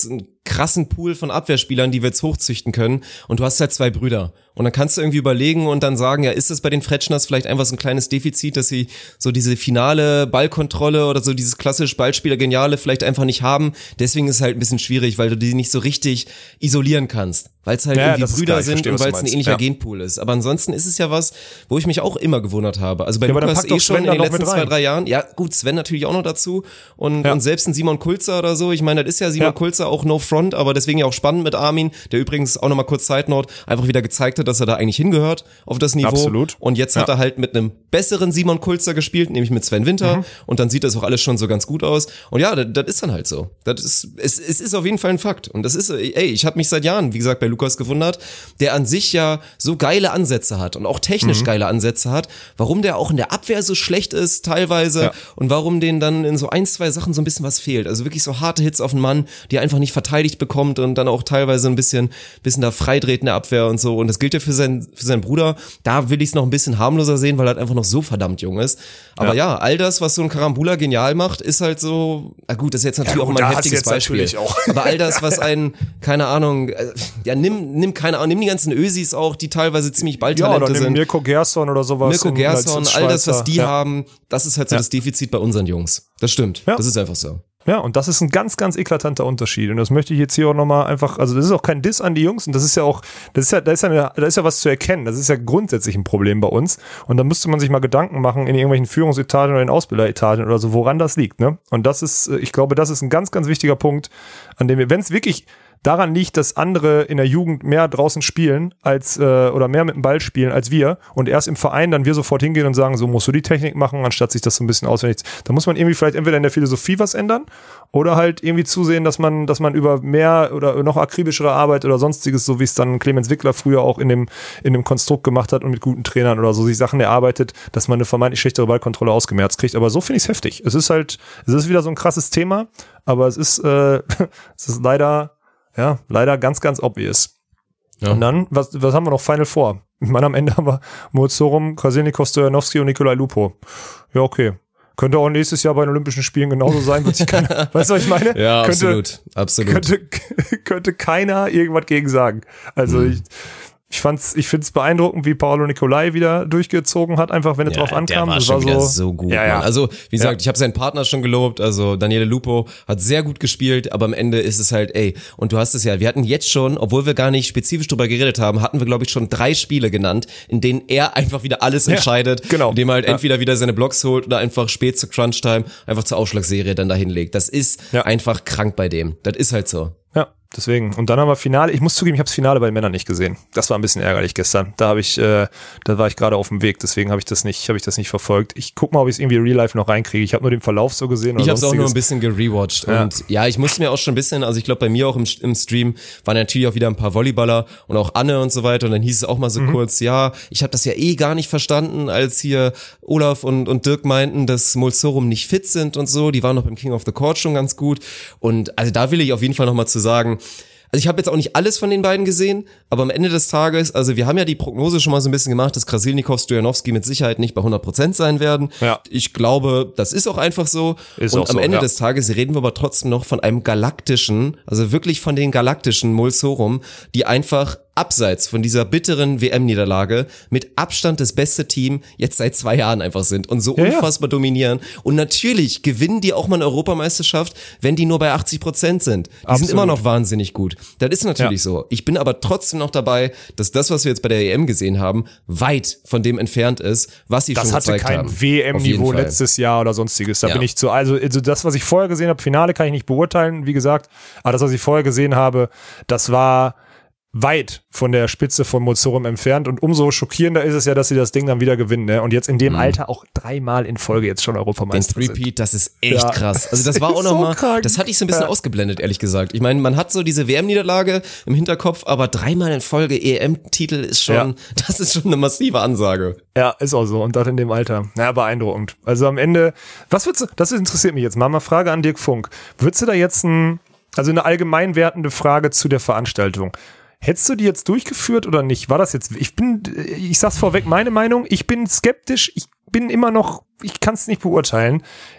[SPEAKER 1] krassen Pool von Abwehrspielern, die wir jetzt hochzüchten können und du hast halt zwei Brüder. Und dann kannst du irgendwie überlegen und dann sagen, ja, ist es bei den Fretschners vielleicht einfach so ein kleines Defizit, dass sie so diese finale Ballkontrolle oder so dieses klassische Ballspieler-Geniale vielleicht einfach nicht haben. Deswegen ist es halt ein bisschen schwierig, weil du die nicht so richtig isolieren kannst. Weil es halt
[SPEAKER 2] ja,
[SPEAKER 1] irgendwie Brüder sind
[SPEAKER 2] verstehe,
[SPEAKER 1] und weil es ein ähnlicher
[SPEAKER 2] ja.
[SPEAKER 1] Genpool ist. Aber ansonsten ist es ja was, wo ich mich auch immer gewundert habe. Also bei
[SPEAKER 2] ja,
[SPEAKER 1] Lukas eh schon in den letzten zwei,
[SPEAKER 2] rein.
[SPEAKER 1] drei Jahren. Ja gut, Sven natürlich auch noch dazu. Und,
[SPEAKER 2] ja.
[SPEAKER 1] und selbst ein Simon Kulzer oder so. Ich meine, das ist ja Simon
[SPEAKER 2] ja.
[SPEAKER 1] Kulzer auch no front, aber deswegen ja auch spannend mit Armin, der übrigens auch nochmal kurz Side Note einfach wieder gezeigt hat, dass er da eigentlich hingehört auf das Niveau.
[SPEAKER 2] Absolut.
[SPEAKER 1] Und jetzt
[SPEAKER 2] ja.
[SPEAKER 1] hat er halt mit einem besseren Simon Kulzer gespielt, nämlich mit Sven Winter. Mhm. Und dann sieht das auch alles schon so ganz gut aus. Und ja, das, das ist dann halt so. Das ist, es, es ist auf jeden Fall ein Fakt. Und das ist, ey, ich habe mich seit Jahren, wie gesagt, bei Lukas gewundert, der an sich ja so geile Ansätze hat und auch technisch mhm. geile Ansätze hat, warum der auch in der Abwehr so schlecht ist teilweise ja. und warum denen dann in so ein, zwei Sachen so ein bisschen was fehlt. Also wirklich so harte Hits auf den Mann, die er einfach nicht verteidigt bekommt und dann auch teilweise ein bisschen, bisschen da freidreht in der Abwehr und so. Und das gilt ja für seinen, für seinen Bruder. Da will ich es noch ein bisschen harmloser sehen, weil er halt einfach noch so verdammt jung ist. Aber ja, ja all das, was so ein Karambula genial macht, ist halt so, na gut, das ist jetzt natürlich ja, gut, auch mal ein heftiges Beispiel. Auch. Aber all das, was einen, keine Ahnung, ja, nimm, nimm keine Ahnung, nimm die ganzen Ösis auch, die teilweise ziemlich Balltalente
[SPEAKER 2] ja, oder
[SPEAKER 1] sind.
[SPEAKER 2] Mirko Gerson oder sowas.
[SPEAKER 1] Mirko Gerson, all das, was die
[SPEAKER 2] ja.
[SPEAKER 1] haben, das ist halt so ja. das Defizit bei unseren Jungs. Das stimmt. Ja. Das ist einfach so.
[SPEAKER 2] Ja, und das ist ein ganz, ganz eklatanter Unterschied. Und das möchte ich jetzt hier auch nochmal einfach, also das ist auch kein Diss an die Jungs und das ist ja auch, das ist ja, da ist ja, eine, da ist ja was zu erkennen. Das ist ja grundsätzlich ein Problem bei uns. Und da müsste man sich mal Gedanken machen in irgendwelchen Führungsetagen oder in Ausbilderetagen oder so, woran das liegt, ne? Und das ist, ich glaube, das ist ein ganz, ganz wichtiger Punkt, an dem wir, wenn es wirklich daran liegt, dass andere in der Jugend mehr draußen spielen als äh, oder mehr mit dem Ball spielen als wir und erst im Verein dann wir sofort hingehen und sagen, so musst du die Technik machen, anstatt sich das so ein bisschen auswendig. Da muss man irgendwie vielleicht entweder in der Philosophie was ändern oder halt irgendwie zusehen, dass man, dass man über mehr oder noch akribischere Arbeit oder sonstiges, so wie es dann Clemens Wickler früher auch in dem in dem Konstrukt gemacht hat und mit guten Trainern oder so sich Sachen erarbeitet, dass man eine vermeintlich schlechtere Ballkontrolle ausgemerzt kriegt. Aber so finde ich es heftig. Es ist halt, es ist wieder so ein krasses Thema, aber es ist, äh, es ist leider Ja, leider ganz, ganz obvious. Ja. Und dann, was, was haben wir noch Final Four? Ich meine, am Ende haben wir Moritz Sorum, Krasilnikov, Stojanowski und Nikolai Lupo. Ja, okay. Könnte auch nächstes Jahr bei den Olympischen Spielen genauso sein, wird sich keiner, weißt du, was ich meine?
[SPEAKER 1] Ja,
[SPEAKER 2] könnte,
[SPEAKER 1] absolut, absolut.
[SPEAKER 2] Könnte, könnte keiner irgendwas gegen sagen. Also, mhm. ich, Ich fand's, ich find's beeindruckend, wie Paolo Nicolai wieder durchgezogen hat, einfach wenn es ja, drauf ankam.
[SPEAKER 1] Der war
[SPEAKER 2] das
[SPEAKER 1] schon
[SPEAKER 2] war
[SPEAKER 1] wieder
[SPEAKER 2] so,
[SPEAKER 1] so gut.
[SPEAKER 2] Ja, ja.
[SPEAKER 1] Also, wie gesagt,
[SPEAKER 2] ja.
[SPEAKER 1] ich habe seinen Partner schon gelobt, also Daniele Lupo hat sehr gut gespielt, aber am Ende ist es halt, ey, und du hast es ja, wir hatten jetzt schon, obwohl wir gar nicht spezifisch drüber geredet haben, hatten wir, glaube ich, schon drei Spiele genannt, in denen er einfach wieder alles
[SPEAKER 2] ja,
[SPEAKER 1] entscheidet,
[SPEAKER 2] genau.
[SPEAKER 1] indem er halt
[SPEAKER 2] ja.
[SPEAKER 1] entweder wieder seine Blocks holt oder einfach spät zur Crunch-Time einfach zur Ausschlagsserie dann dahin legt. Das ist ja. einfach krank bei dem. Das ist halt so.
[SPEAKER 2] Ja, deswegen. Und dann haben wir Finale. Ich muss zugeben, ich habe das Finale bei den Männern nicht gesehen. Das war ein bisschen ärgerlich gestern. Da habe ich, äh, da war ich gerade auf dem Weg. Deswegen habe ich das nicht, habe ich das nicht verfolgt. Ich guck mal, ob ich es irgendwie Real Life noch reinkriege. Ich habe nur den Verlauf so gesehen. Oder
[SPEAKER 1] ich habe es auch nur ein bisschen gerewatcht.
[SPEAKER 2] Ja.
[SPEAKER 1] Und ja, ich musste mir auch schon ein bisschen, also ich glaube bei mir auch im, im Stream waren natürlich auch wieder ein paar Volleyballer und auch Anne und so weiter. Und dann hieß es auch mal so mhm. kurz, ja, ich habe das ja eh gar nicht verstanden, als hier Olaf und, und Dirk meinten, dass Mulsorum nicht fit sind und so. Die waren noch beim King of the Court schon ganz gut. Und also da will ich auf jeden Fall nochmal zu sagen, also ich habe jetzt auch nicht alles von den beiden gesehen, aber am Ende des Tages, also wir haben ja die Prognose schon mal so ein bisschen gemacht, dass Krasilnikov, Stojanowski mit Sicherheit nicht bei hundert Prozent sein werden.
[SPEAKER 2] Ja.
[SPEAKER 1] Ich glaube, das ist auch einfach so.
[SPEAKER 2] Ist
[SPEAKER 1] und
[SPEAKER 2] auch
[SPEAKER 1] am
[SPEAKER 2] so,
[SPEAKER 1] Ende
[SPEAKER 2] ja.
[SPEAKER 1] des Tages reden wir aber trotzdem noch von einem galaktischen, also wirklich von den galaktischen Mulsorum, die einfach abseits von dieser bitteren W M-Niederlage mit Abstand das beste Team jetzt seit zwei Jahren einfach sind und so
[SPEAKER 2] ja,
[SPEAKER 1] unfassbar ja. dominieren. Und natürlich gewinnen die auch mal eine Europameisterschaft, wenn die nur bei achtzig Prozent sind. Die Absolut. sind immer noch wahnsinnig gut. Das ist natürlich ja. so. Ich bin aber trotzdem noch dabei, dass das, was wir jetzt bei der E M gesehen haben, weit von dem entfernt ist, was sie
[SPEAKER 2] das
[SPEAKER 1] schon gezeigt haben.
[SPEAKER 2] Das hatte kein W M-Niveau letztes Jahr oder sonstiges. Da ja. bin ich zu, also, also das, was ich vorher gesehen habe, Finale kann ich nicht beurteilen, wie gesagt, aber das, was ich vorher gesehen habe, das war weit von der Spitze von Mulsorum entfernt und umso schockierender ist es ja, dass sie das Ding dann wieder gewinnen, ne? Und jetzt in dem mhm. Alter auch dreimal in Folge jetzt schon Europameister
[SPEAKER 1] sind. Den Repeat, das ist echt ja. krass. Also das war auch nochmal, so das hatte ich so ein bisschen ja. ausgeblendet, ehrlich gesagt. Ich meine, man hat so diese W M-Niederlage im Hinterkopf, aber dreimal in Folge E M-Titel ist schon, ja. das ist schon eine massive Ansage.
[SPEAKER 2] Ja, ist auch so. Und das in dem Alter. Ja, beeindruckend. Also am Ende, was würdest du, das interessiert mich jetzt mal, mal Frage an Dirk Funk. Würdest du da jetzt ein, also eine allgemein wertende Frage zu der Veranstaltung? Hättest du die jetzt durchgeführt oder nicht? War das jetzt, ich bin, ich sag's vorweg, meine Meinung, ich bin skeptisch, ich bin immer noch, ich kann es nicht beurteilen.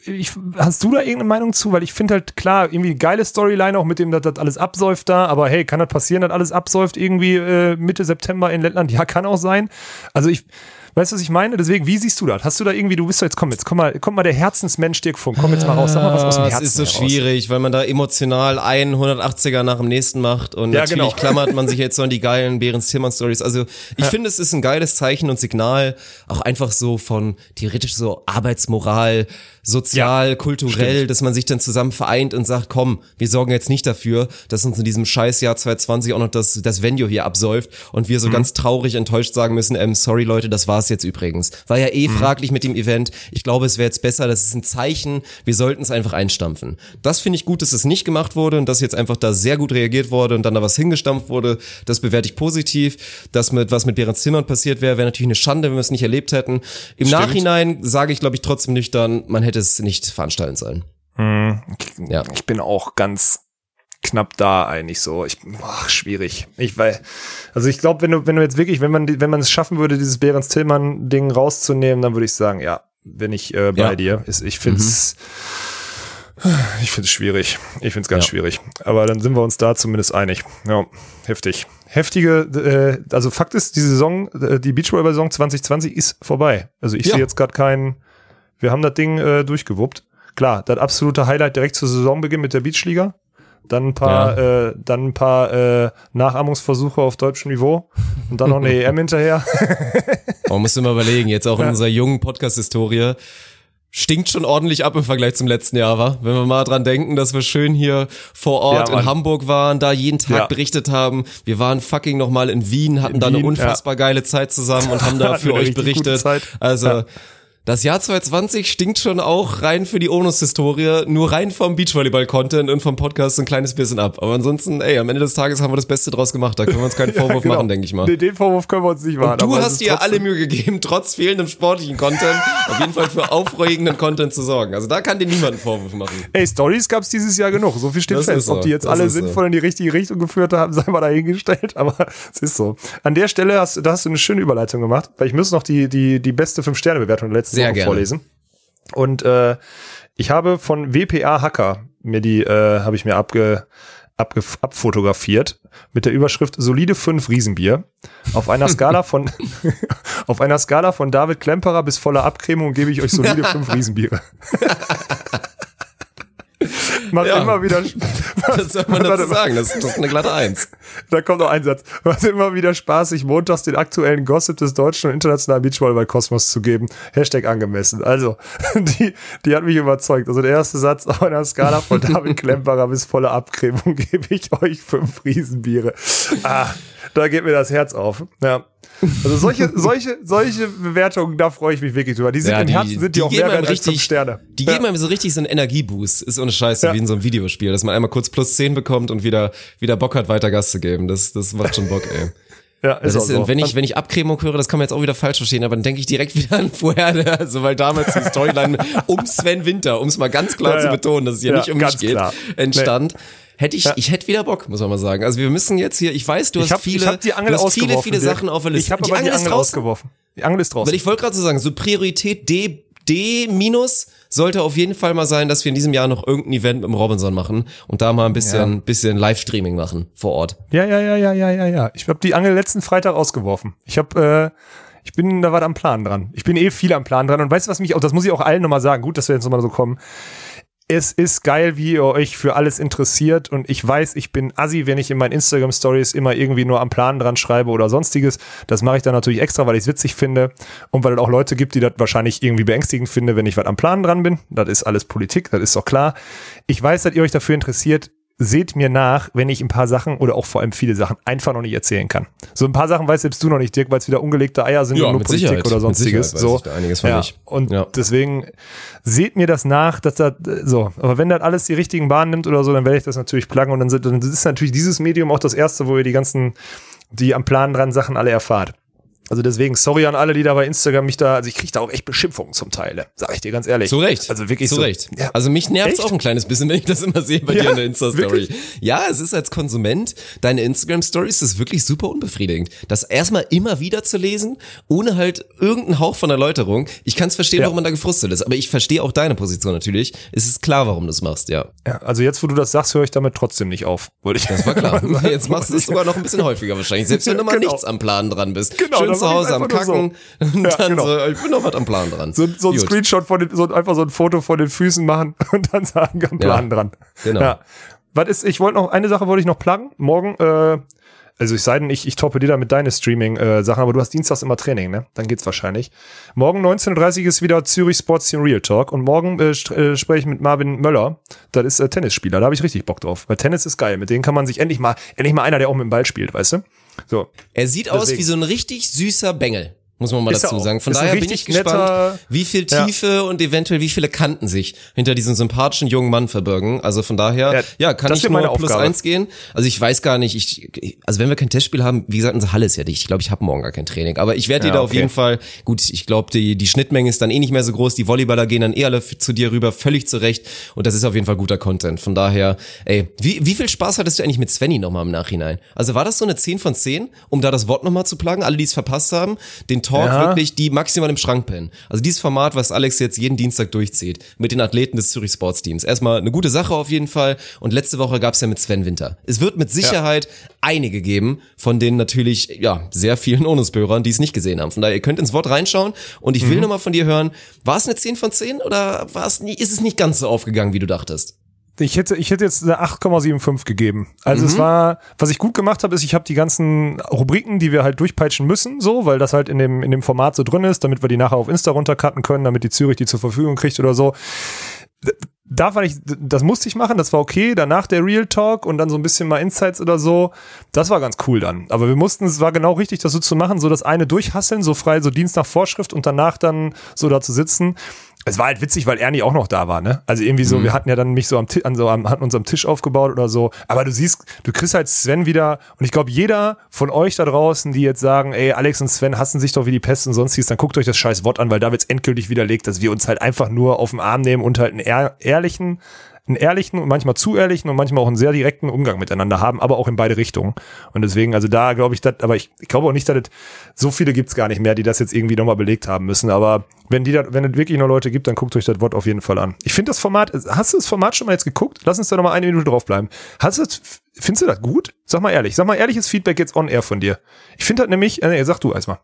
[SPEAKER 2] ich, hast du da irgendeine Meinung zu? Weil ich finde halt, klar, irgendwie geile Storyline auch mit dem, dass das alles absäuft da, aber hey, kann das passieren, dass alles absäuft irgendwie äh, Mitte September in Lettland? Ja, kann auch sein. Also ich, weißt du, was ich meine? Deswegen, wie siehst du das? Hast du da irgendwie, du bist doch jetzt, komm, jetzt komm mal, komm mal der Herzensmensch Dirk Funk, komm jetzt mal raus, sag mal was aus dem Herzen.
[SPEAKER 1] Es ist so
[SPEAKER 2] heraus.
[SPEAKER 1] schwierig, weil man da emotional einen hundertachtziger nach dem nächsten macht und
[SPEAKER 2] ja,
[SPEAKER 1] natürlich
[SPEAKER 2] genau.
[SPEAKER 1] klammert man sich jetzt so an die geilen Behrens-Tillmann-Stories. Also ich ja. finde, es ist ein geiles Zeichen und Signal, auch einfach so von theoretisch so Arbeitsmoral, sozial, ja, kulturell, stimmt. dass man sich dann zusammen vereint und sagt, komm, wir sorgen jetzt nicht dafür, dass uns in diesem Scheißjahr zwanzig zwanzig auch noch das, das Venue hier absäuft und wir so mhm. ganz traurig enttäuscht sagen müssen, ähm, sorry Leute, das war's jetzt übrigens. War ja eh mhm. fraglich mit dem Event. Ich glaube, es wäre jetzt besser, das ist ein Zeichen, wir sollten es einfach einstampfen. Das finde ich gut, dass es nicht gemacht wurde und dass jetzt einfach da sehr gut reagiert wurde und dann da was hingestampft wurde. Das bewerte ich positiv. Das mit, was mit Behrens-Tillmann passiert wäre, wäre natürlich eine Schande, wenn wir es nicht erlebt hätten. Im Stimmt. Nachhinein sage ich, glaube ich, trotzdem nüchtern, man hätte es nicht veranstalten sollen.
[SPEAKER 2] Hm, ich, ja. ich bin auch ganz knapp da eigentlich so. Ich, ach, schwierig. Ich weil, also ich glaube, wenn du, wenn du jetzt wirklich, wenn man, wenn man es schaffen würde, dieses Behrens-Tillmann-Ding rauszunehmen, dann würde ich sagen, ja, bin ich äh, bei ja. dir. Ist, ich find's, mhm. ich find's schwierig. Ich find's ganz ja. schwierig. Aber dann sind wir uns da zumindest einig. Ja, heftig. Heftige, äh, also Fakt ist, die Saison, äh, die Beachvolleyball-Saison zwanzig zwanzig ist vorbei. Also ich ja. sehe jetzt gerade keinen. Wir haben das Ding äh, durchgewuppt. Klar, das absolute Highlight direkt zur Saisonbeginn mit der Beachliga. Dann ein paar, ja. äh, dann ein paar äh, Nachahmungsversuche auf deutschem Niveau und dann noch eine E M hinterher.
[SPEAKER 1] Man muss immer überlegen, jetzt auch in ja. unserer jungen Podcast-Historie stinkt schon ordentlich ab im Vergleich zum letzten Jahr, wa? Wenn wir mal dran denken, dass wir schön hier vor Ort ja, in Hamburg waren, da jeden Tag ja. berichtet haben. Wir waren fucking nochmal in Wien, hatten in da Wien, eine unfassbar ja. geile Zeit zusammen und haben da für euch berichtet. Also ja. Das Jahr zwanzig zwanzig stinkt schon auch rein für die Onus-Historie, nur rein vom Beachvolleyball-Content und vom Podcast ein kleines bisschen ab. Aber ansonsten, ey, am Ende des Tages haben wir das Beste draus gemacht. Da können wir uns keinen Vorwurf ja, genau. machen, denke ich mal.
[SPEAKER 2] Den, den Vorwurf können wir uns nicht machen.
[SPEAKER 1] Und du hast dir alle Mühe gegeben, trotz fehlendem sportlichen Content, auf jeden Fall für aufregenden Content zu sorgen. Also da kann dir niemand einen Vorwurf machen.
[SPEAKER 2] Ey, Stories gab's dieses Jahr genug. So viel steht das fest. So. Ob die jetzt das alle sinnvoll so. in die richtige Richtung geführt haben, sei mal dahingestellt. Aber es ist so. An der Stelle hast, da hast du eine schöne Überleitung gemacht, weil ich muss noch die, die, die beste Fünf-Sterne-Bewertung der letzten Woche vorlesen. Und äh, ich habe von W P A Hacker mir die äh, habe ich mir abge, abge abfotografiert mit der Überschrift solide fünf Riesenbier. Auf einer Skala von auf einer Skala von David Klemperer bis voller Abcremung gebe ich euch solide fünf Riesenbiere. Macht ja. immer wieder.
[SPEAKER 1] Was soll man dazu sagen? Das, das ist eine glatte Eins.
[SPEAKER 2] Da kommt noch ein Satz. Macht immer wieder Spaß, sich montags den aktuellen Gossip des deutschen und internationalen Beachvolleyball-Kosmos zu geben. Hashtag angemessen. Also, die, die hat mich überzeugt. Also, der erste Satz auf einer Skala von David Klemperer bis volle Abcremung gebe ich euch fünf Riesenbiere. Ah, da geht mir das Herz auf. Ja. Also solche, solche, solche Bewertungen, da freue ich mich wirklich drüber. Die sind ja, im Herzen, sind die, die auch mehr wert als fünf Sterne.
[SPEAKER 1] Die geben ja. einem so richtig so einen Energieboost. Ist ohne Scheiße, ja. wie in so einem Videospiel, dass man einmal kurz plus zehn bekommt und wieder, wieder Bock hat, weiter Gas zu geben. Das, das macht schon Bock, ey. Ja, ist das ist, so. Wenn ich, wenn ich Abcremung höre, das kann man jetzt auch wieder falsch verstehen, aber dann denke ich direkt wieder an vorher, also weil damals die Storyline um Sven Winter, um es mal ganz klar ja, zu betonen, dass es hier ja, nicht um mich geht, klar. entstand. Nee. Hätte ich, ja. ich hätte wieder Bock, muss man mal sagen. Also wir müssen jetzt hier, ich weiß, du hast ich hab, viele,
[SPEAKER 2] ich hab die Angel
[SPEAKER 1] du hast viele, viele Sachen auf der Liste.
[SPEAKER 2] Ich habe aber die Angel, die Angel ausgeworfen. Die Angel ist draußen.
[SPEAKER 1] Weil ich wollte gerade so sagen, so Priorität D, D minus sollte auf jeden Fall mal sein, dass wir in diesem Jahr noch irgendein Event mit dem Robinson machen und da mal ein bisschen, ja. bisschen Livestreaming machen vor Ort.
[SPEAKER 2] Ja, ja, ja, ja, ja, ja, ja. Ich habe die Angel letzten Freitag ausgeworfen. Ich habe, äh, ich bin da was am Plan dran. Ich bin eh viel am Plan dran und weißt du, was mich auch, das muss ich auch allen nochmal sagen. Gut, dass wir jetzt nochmal so kommen. Es ist geil, wie ihr euch für alles interessiert und ich weiß, ich bin assi, wenn ich in meinen Instagram-Stories immer irgendwie nur am Plan dran schreibe oder sonstiges. Das mache ich dann natürlich extra, weil ich es witzig finde und weil es auch Leute gibt, die das wahrscheinlich irgendwie beängstigend finden, wenn ich was am Plan dran bin. Das ist alles Politik, das ist doch klar. Ich weiß, dass ihr euch dafür interessiert. Seht mir nach, wenn ich ein paar Sachen oder auch vor allem viele Sachen einfach noch nicht erzählen kann. So ein paar Sachen weißt selbst du noch nicht, Dirk, weil es wieder ungelegte Eier sind
[SPEAKER 1] ja,
[SPEAKER 2] und nur Politik
[SPEAKER 1] Sicherheit,
[SPEAKER 2] oder sonstiges. So.
[SPEAKER 1] Da einiges von
[SPEAKER 2] ja.
[SPEAKER 1] nicht.
[SPEAKER 2] Und
[SPEAKER 1] ja.
[SPEAKER 2] deswegen seht mir das nach, dass das so. Aber wenn das alles die richtigen Bahnen nimmt oder so, dann werde ich das natürlich pluggen und dann, dann ist natürlich dieses Medium auch das erste, wo ihr die ganzen, die am Plan dran Sachen alle erfahrt. Also deswegen, sorry an alle, die da bei Instagram mich da, also ich kriege da auch echt Beschimpfungen zum Teil, sag ich dir ganz ehrlich.
[SPEAKER 1] Zu Recht.
[SPEAKER 2] Also wirklich
[SPEAKER 1] Zu
[SPEAKER 2] so,
[SPEAKER 1] Recht.
[SPEAKER 2] Ja.
[SPEAKER 1] Also mich nervt's auch ein kleines bisschen, wenn ich das immer sehe bei ja, dir in der Insta-Story. Wirklich? Ja, es ist als Konsument, deine Instagram-Stories, das ist wirklich super unbefriedigend. Das erstmal immer wieder zu lesen, ohne halt irgendeinen Hauch von Erläuterung. Ich kann es verstehen, ja. warum man da gefrustet ist, aber ich verstehe auch deine Position natürlich. Es ist klar, warum du es machst, ja.
[SPEAKER 2] Ja, also jetzt, wo du das sagst, höre ich damit trotzdem nicht auf. Wollte ich
[SPEAKER 1] das war klar. Jetzt machst du es sogar noch ein bisschen häufiger wahrscheinlich, selbst wenn du mal genau. nichts am Plan dran bist.
[SPEAKER 2] Genau,
[SPEAKER 1] schön zu Hause am Kacken. So. Und
[SPEAKER 2] ja,
[SPEAKER 1] dann
[SPEAKER 2] genau.
[SPEAKER 1] so, ich bin noch was am Plan dran.
[SPEAKER 2] So, so ein Gut. Screenshot von den, so einfach so ein Foto von den Füßen machen und dann sagen, am Plan ja, dran.
[SPEAKER 1] Genau.
[SPEAKER 2] Ja. Was ist, ich wollte noch, eine Sache wollte ich noch pluggen. Morgen, äh, also ich sei denn, ich, ich toppe dir da mit deine Streaming-Sachen, aber du hast dienstags immer Training, ne? Dann geht's wahrscheinlich. Morgen neunzehn Uhr dreißig ist wieder Zürich Sports Team Real Talk und morgen äh, äh, spreche ich mit Marvin Möller. Das ist äh, Tennisspieler, da habe ich richtig Bock drauf. Weil Tennis ist geil, mit denen kann man sich endlich mal, endlich mal einer, der auch mit dem Ball spielt, weißt du? So.
[SPEAKER 1] Er sieht Deswegen. aus wie so ein richtig süßer Bengel. Muss man mal ist dazu sagen. Von daher bin ich gespannt, wie viel Tiefe ja. und eventuell wie viele Kanten sich hinter diesem sympathischen jungen Mann verbirgen. Also von daher, ja, ja kann ich nur plus Aufgabe. eins gehen. Also ich weiß gar nicht, ich, also wenn wir kein Testspiel haben, wie gesagt, unsere Halle ist ja dicht. Ich glaube, ich habe morgen gar kein Training. Aber ich werde dir ja, da auf okay. jeden Fall, gut, ich glaube, die, die Schnittmenge ist dann eh nicht mehr so groß. Die Volleyballer gehen dann eh alle zu dir rüber, völlig zurecht. Und das ist auf jeden Fall guter Content. Von daher, ey, wie, wie viel Spaß hattest du eigentlich mit Svenny nochmal im Nachhinein? Also war das so eine zehn von zehn, um da das Wort nochmal zu pluggen? Alle, die es verpasst haben, den Talk ja. wirklich, die maximal im Schrank pennen. Also dieses Format, was Alex jetzt jeden Dienstag durchzieht, mit den Athleten des Zürich Sports Teams. Erstmal eine gute Sache auf jeden Fall. Und letzte Woche gab's ja mit Sven Winter. Es wird mit Sicherheit ja. einige geben, von denen natürlich, ja, sehr vielen Onusbürgern, die es nicht gesehen haben. Von daher, ihr könnt ins Wort reinschauen. Und ich will mhm. nochmal von dir hören, war es eine zehn von zehn oder war es nie, ist es nicht ganz so aufgegangen, wie du dachtest?
[SPEAKER 2] Ich hätte, ich hätte jetzt eine acht Komma fünfundsiebzig gegeben. Also mhm. es war, was ich gut gemacht habe, ist, ich habe die ganzen Rubriken, die wir halt durchpeitschen müssen, so, weil das halt in dem, in dem Format so drin ist, damit wir die nachher auf Insta runtercutten können, damit die Zürich die zur Verfügung kriegt oder so. Da fand ich, das musste ich machen, das war okay. Danach der Real Talk und dann so ein bisschen mal Insights oder so. Das war ganz cool dann. Aber wir mussten, es war genau richtig, das so zu machen, so das eine durchhasseln, so frei, so Dienst nach Vorschrift und danach dann so da zu sitzen. Es war halt witzig, weil Ernie auch noch da war, ne? Also irgendwie so, mhm. wir hatten ja dann mich so am Tisch, an so am, hatten uns am Tisch aufgebaut oder so. Aber du siehst, du kriegst halt Sven wieder, und ich glaube, jeder von euch da draußen, die jetzt sagen, ey, Alex und Sven hassen sich doch wie die Pest und sonstiges, dann guckt euch das scheiß Wort an, weil da wird's endgültig widerlegt, dass wir uns halt einfach nur auf den Arm nehmen und halt einen ehr- ehrlichen, einen ehrlichen und manchmal zu ehrlichen und manchmal auch einen sehr direkten Umgang miteinander haben, aber auch in beide Richtungen. Und deswegen, also da glaube ich, das, aber ich, ich glaube auch nicht, dass es so viele gibt's gar nicht mehr, die das jetzt irgendwie nochmal belegt haben müssen. Aber wenn die da, wenn es wirklich noch Leute gibt, dann guckt euch das Wort auf jeden Fall an. Ich finde das Format, hast du das Format schon mal jetzt geguckt? Lass uns da nochmal eine Minute draufbleiben. Hast du das, findest du das gut? Sag mal ehrlich, sag mal ehrliches Feedback jetzt on air von dir. Ich finde das nämlich, äh, sag du erstmal.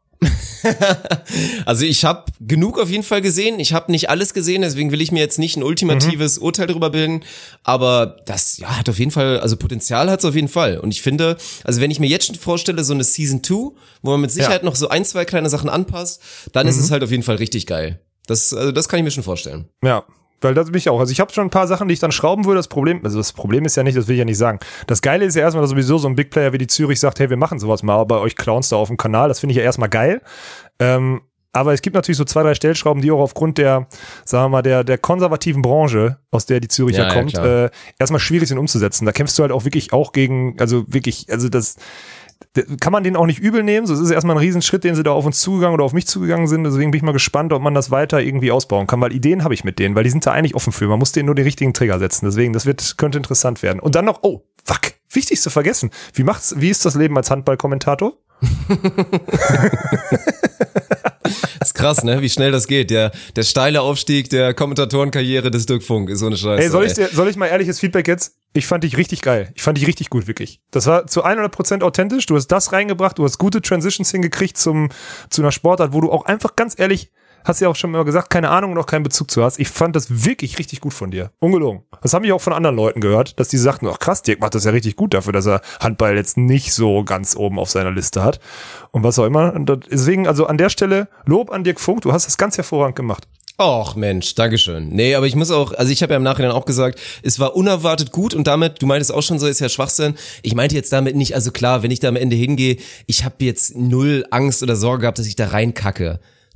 [SPEAKER 1] Also ich habe genug auf jeden Fall gesehen. Ich habe nicht alles gesehen, deswegen will ich mir jetzt nicht ein ultimatives mhm. Urteil darüber bilden. Aber das ja, hat auf jeden Fall, also Potenzial hat es auf jeden Fall. Und ich finde, also wenn ich mir jetzt schon vorstelle, so eine Season zwei, wo man mit Sicherheit ja. noch so ein, zwei kleine Sachen anpasst, dann mhm. ist es halt auf jeden Fall richtig geil. Das, also das kann ich mir schon vorstellen.
[SPEAKER 2] Ja. Weil das bin ich auch. Also ich habe schon ein paar Sachen, die ich dann schrauben würde. Das Problem, also das Problem ist ja nicht, das will ich ja nicht sagen. Das Geile ist ja erstmal, dass sowieso so ein Big Player wie die Zürich sagt, hey, wir machen sowas mal bei euch Clowns da auf dem Kanal. Das finde ich ja erstmal geil. Ähm, aber es gibt natürlich so zwei, drei Stellschrauben, die auch aufgrund der, sagen wir mal, der, der konservativen Branche, aus der die Züricher ja, kommt, ja, äh, erstmal schwierig sind umzusetzen. Da kämpfst du halt auch wirklich auch gegen, also wirklich, also das kann man den auch nicht übel nehmen. So, es ist erstmal ein Riesenschritt, den sie da auf uns zugegangen oder auf mich zugegangen sind. Deswegen bin ich mal gespannt, ob man das weiter irgendwie ausbauen kann, weil Ideen habe ich mit denen, weil die sind da eigentlich offen für. Man muss denen nur den richtigen Trigger setzen. Deswegen, das wird, könnte interessant werden. Und dann noch, oh, fuck, wichtig zu vergessen. Wie macht's, wie ist das Leben als Handballkommentator?
[SPEAKER 1] Das ist krass, ne? Wie schnell das geht. Der, der steile Aufstieg der Kommentatorenkarriere des Dirk Funk ist so eine Scheiße.
[SPEAKER 2] Ey, soll ich dir, soll ich mal ehrliches Feedback jetzt? Ich fand dich richtig geil. Ich fand dich richtig gut, wirklich. Das war zu hundert Prozent authentisch. Du hast das reingebracht. Du hast gute Transitions hingekriegt zum, zu einer Sportart, wo du auch einfach ganz ehrlich, hast ja auch schon mal gesagt, keine Ahnung und auch keinen Bezug zu hast. Ich fand das wirklich richtig gut von dir. Ungelogen. Das habe ich auch von anderen Leuten gehört, dass die sagten, ach krass, Dirk macht das ja richtig gut dafür, dass er Handball jetzt nicht so ganz oben auf seiner Liste hat. Und was auch immer. Und deswegen, also an der Stelle, Lob an Dirk Funk. Du hast das ganz hervorragend gemacht.
[SPEAKER 1] Och Mensch, Dankeschön. Nee, aber ich muss auch, also ich habe ja im Nachhinein auch gesagt, es war unerwartet gut und damit, du meintest auch schon so, ist ja Schwachsinn. Ich meinte jetzt damit nicht, also klar, wenn ich da am Ende hingehe, ich habe jetzt null Angst oder Sorge gehabt, dass ich da reinkacke.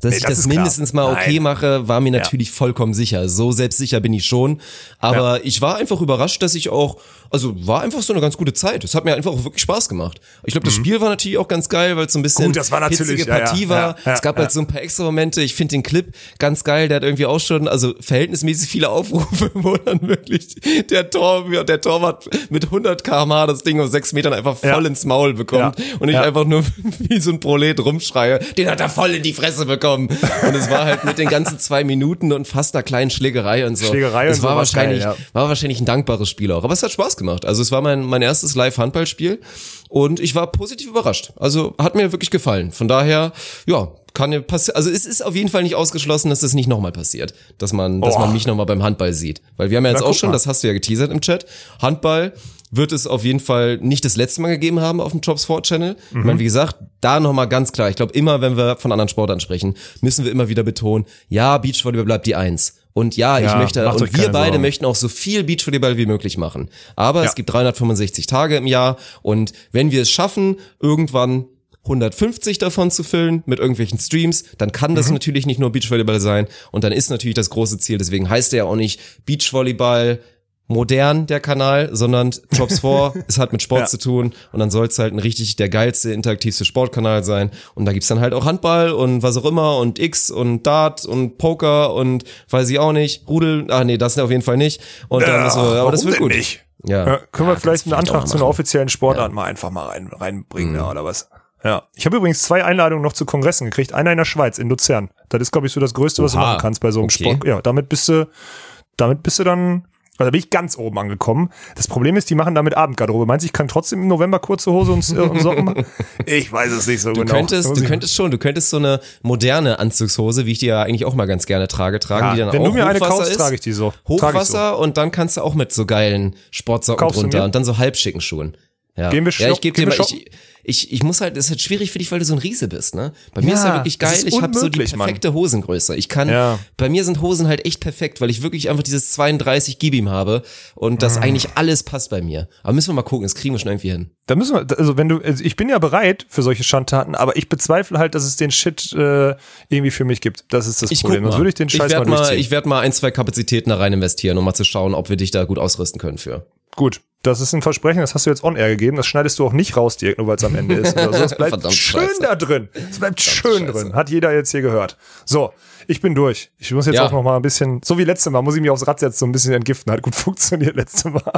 [SPEAKER 1] Dass
[SPEAKER 2] nee,
[SPEAKER 1] ich
[SPEAKER 2] das
[SPEAKER 1] das mindestens
[SPEAKER 2] klar.
[SPEAKER 1] mal okay
[SPEAKER 2] Nein.
[SPEAKER 1] mache, war mir natürlich ja. vollkommen sicher. So selbstsicher bin ich schon. Aber ja. ich war einfach überrascht, dass ich auch, also war einfach so eine ganz gute Zeit. Es hat mir einfach auch wirklich Spaß gemacht. Ich glaube, das mhm. Spiel war natürlich auch ganz geil, weil es so ein bisschen
[SPEAKER 2] Gut, das war
[SPEAKER 1] hitzige
[SPEAKER 2] ja,
[SPEAKER 1] Partie
[SPEAKER 2] ja,
[SPEAKER 1] war.
[SPEAKER 2] ja, ja,
[SPEAKER 1] es gab
[SPEAKER 2] ja.
[SPEAKER 1] halt so ein paar extra Momente. Ich finde den Clip ganz geil. Der hat irgendwie auch schon, also verhältnismäßig viele Aufrufe, wo dann wirklich der Tor, der Torwart mit hundert Kilometer pro Stunde das Ding auf sechs Metern einfach voll ja. ins Maul bekommt. Ja. Und ich ja. einfach nur wie so ein Prolet rumschreie, den hat er voll in die Fresse bekommen. Und es war halt mit den ganzen zwei Minuten und fast einer kleinen Schlägerei und so.
[SPEAKER 2] Schlägerei
[SPEAKER 1] es
[SPEAKER 2] und
[SPEAKER 1] war
[SPEAKER 2] so
[SPEAKER 1] wahrscheinlich,
[SPEAKER 2] geil, ja.
[SPEAKER 1] war wahrscheinlich ein dankbares Spiel auch. Aber es hat Spaß gemacht. Also es war mein, mein erstes Live-Handballspiel und ich war positiv überrascht. Also hat mir wirklich gefallen. Von daher, ja, kann ja passieren. Also es ist auf jeden Fall nicht ausgeschlossen, dass das nicht nochmal passiert. Dass man, dass oh. man mich nochmal beim Handball sieht. Weil wir haben ja jetzt Na, auch schon, mal. das hast du ja geteasert im Chat, Handball wird es auf jeden Fall nicht das letzte Mal gegeben haben auf dem Jobs four Channel. Mhm. Ich meine, wie gesagt, da nochmal ganz klar, ich glaube immer, wenn wir von anderen Sportarten sprechen, müssen wir immer wieder betonen, ja, Beachvolleyball bleibt die Eins. Und ja, ich ja, möchte, und wir beide Sorgen. möchten auch so viel Beachvolleyball wie möglich machen. Aber ja. es gibt dreihundertfünfundsechzig Tage im Jahr und wenn wir es schaffen, irgendwann hundertfünfzig davon zu füllen mit irgendwelchen Streams, dann kann das mhm. natürlich nicht nur Beachvolleyball sein und dann ist natürlich das große Ziel, deswegen heißt der ja auch nicht Beachvolleyball modern, der Kanal, sondern Jobs four, es hat mit Sport ja. zu tun und dann soll es halt ein richtig der geilste, interaktivste Sportkanal sein und da gibt's dann halt auch Handball und was auch immer und X und Dart und Poker und weiß ich auch nicht, Rudel, ah nee, das auf jeden Fall nicht und dann
[SPEAKER 2] ja,
[SPEAKER 1] so, aber das wird gut.
[SPEAKER 2] Nicht?
[SPEAKER 1] Ja.
[SPEAKER 2] ja. Können wir
[SPEAKER 1] ja,
[SPEAKER 2] vielleicht einen Antrag zu einer offiziellen Sportart
[SPEAKER 1] ja.
[SPEAKER 2] mal einfach mal rein, reinbringen, mhm. ja, oder was? Ja. Ich habe übrigens zwei Einladungen noch zu Kongressen gekriegt, einer in der Schweiz, in Luzern. Das ist, glaube ich, so das Größte, Oha. was du machen kannst bei so einem
[SPEAKER 1] okay.
[SPEAKER 2] Sport. Ja, damit bist du, damit bist du dann, also da bin ich ganz oben angekommen. Das Problem ist, die machen damit Abendgarderobe. Meinst du, ich kann trotzdem im November kurze Hose und, äh, und Socken machen? Ich weiß es nicht so
[SPEAKER 1] du
[SPEAKER 2] genau.
[SPEAKER 1] Könntest, du könntest schon, du könntest so eine moderne Anzugshose, wie ich die ja eigentlich auch mal ganz gerne trage, tragen,
[SPEAKER 2] ja,
[SPEAKER 1] die dann
[SPEAKER 2] wenn
[SPEAKER 1] auch
[SPEAKER 2] du mir
[SPEAKER 1] Hochwasser
[SPEAKER 2] eine kaufst,
[SPEAKER 1] ist.
[SPEAKER 2] trage ich die so.
[SPEAKER 1] Hochwasser
[SPEAKER 2] so.
[SPEAKER 1] Und dann kannst du auch mit so geilen Sportsocken
[SPEAKER 2] Kaufst
[SPEAKER 1] drunter und dann so halbschicken Schuhen. Ja.
[SPEAKER 2] Gehen wir
[SPEAKER 1] ja, ich gebe dir mal,
[SPEAKER 2] ich,
[SPEAKER 1] ich, ich muss halt, das ist halt schwierig für dich, weil du so ein Riese bist, ne? Bei mir ja, ist ja wirklich geil, ich habe so die perfekte Mann. Hosengröße. Ich kann, ja. bei mir sind Hosen halt echt perfekt, weil ich wirklich einfach dieses zweiunddreißig Gibim habe und das mhm. eigentlich alles passt bei mir. Aber müssen wir mal gucken, das kriegen wir schon irgendwie hin.
[SPEAKER 2] Da müssen wir, also wenn du, also ich bin ja bereit für solche Schandtaten, aber ich bezweifle halt, dass es den Shit äh, irgendwie für mich gibt. Das ist das
[SPEAKER 1] ich
[SPEAKER 2] Problem. Sonst würde ich den Scheiß
[SPEAKER 1] ich
[SPEAKER 2] mal durchziehen.
[SPEAKER 1] Ich werde mal ein, zwei Kapazitäten da rein investieren, um mal zu schauen, ob wir dich da gut ausrüsten können für.
[SPEAKER 2] Gut. Das ist ein Versprechen, das hast du jetzt on-air gegeben, das schneidest du auch nicht raus, Dirk, nur weil es am Ende ist. Also das bleibt
[SPEAKER 1] Verdammt
[SPEAKER 2] schön
[SPEAKER 1] Scheiße.
[SPEAKER 2] da drin. Es bleibt
[SPEAKER 1] Verdammt
[SPEAKER 2] schön
[SPEAKER 1] Scheiße.
[SPEAKER 2] drin. Hat jeder jetzt hier gehört. So, ich bin durch. Ich muss jetzt
[SPEAKER 1] ja.
[SPEAKER 2] auch noch mal ein bisschen, so wie letztes Mal, muss ich mich aufs Rad setzen, so ein bisschen entgiften. Hat gut funktioniert letztes Mal.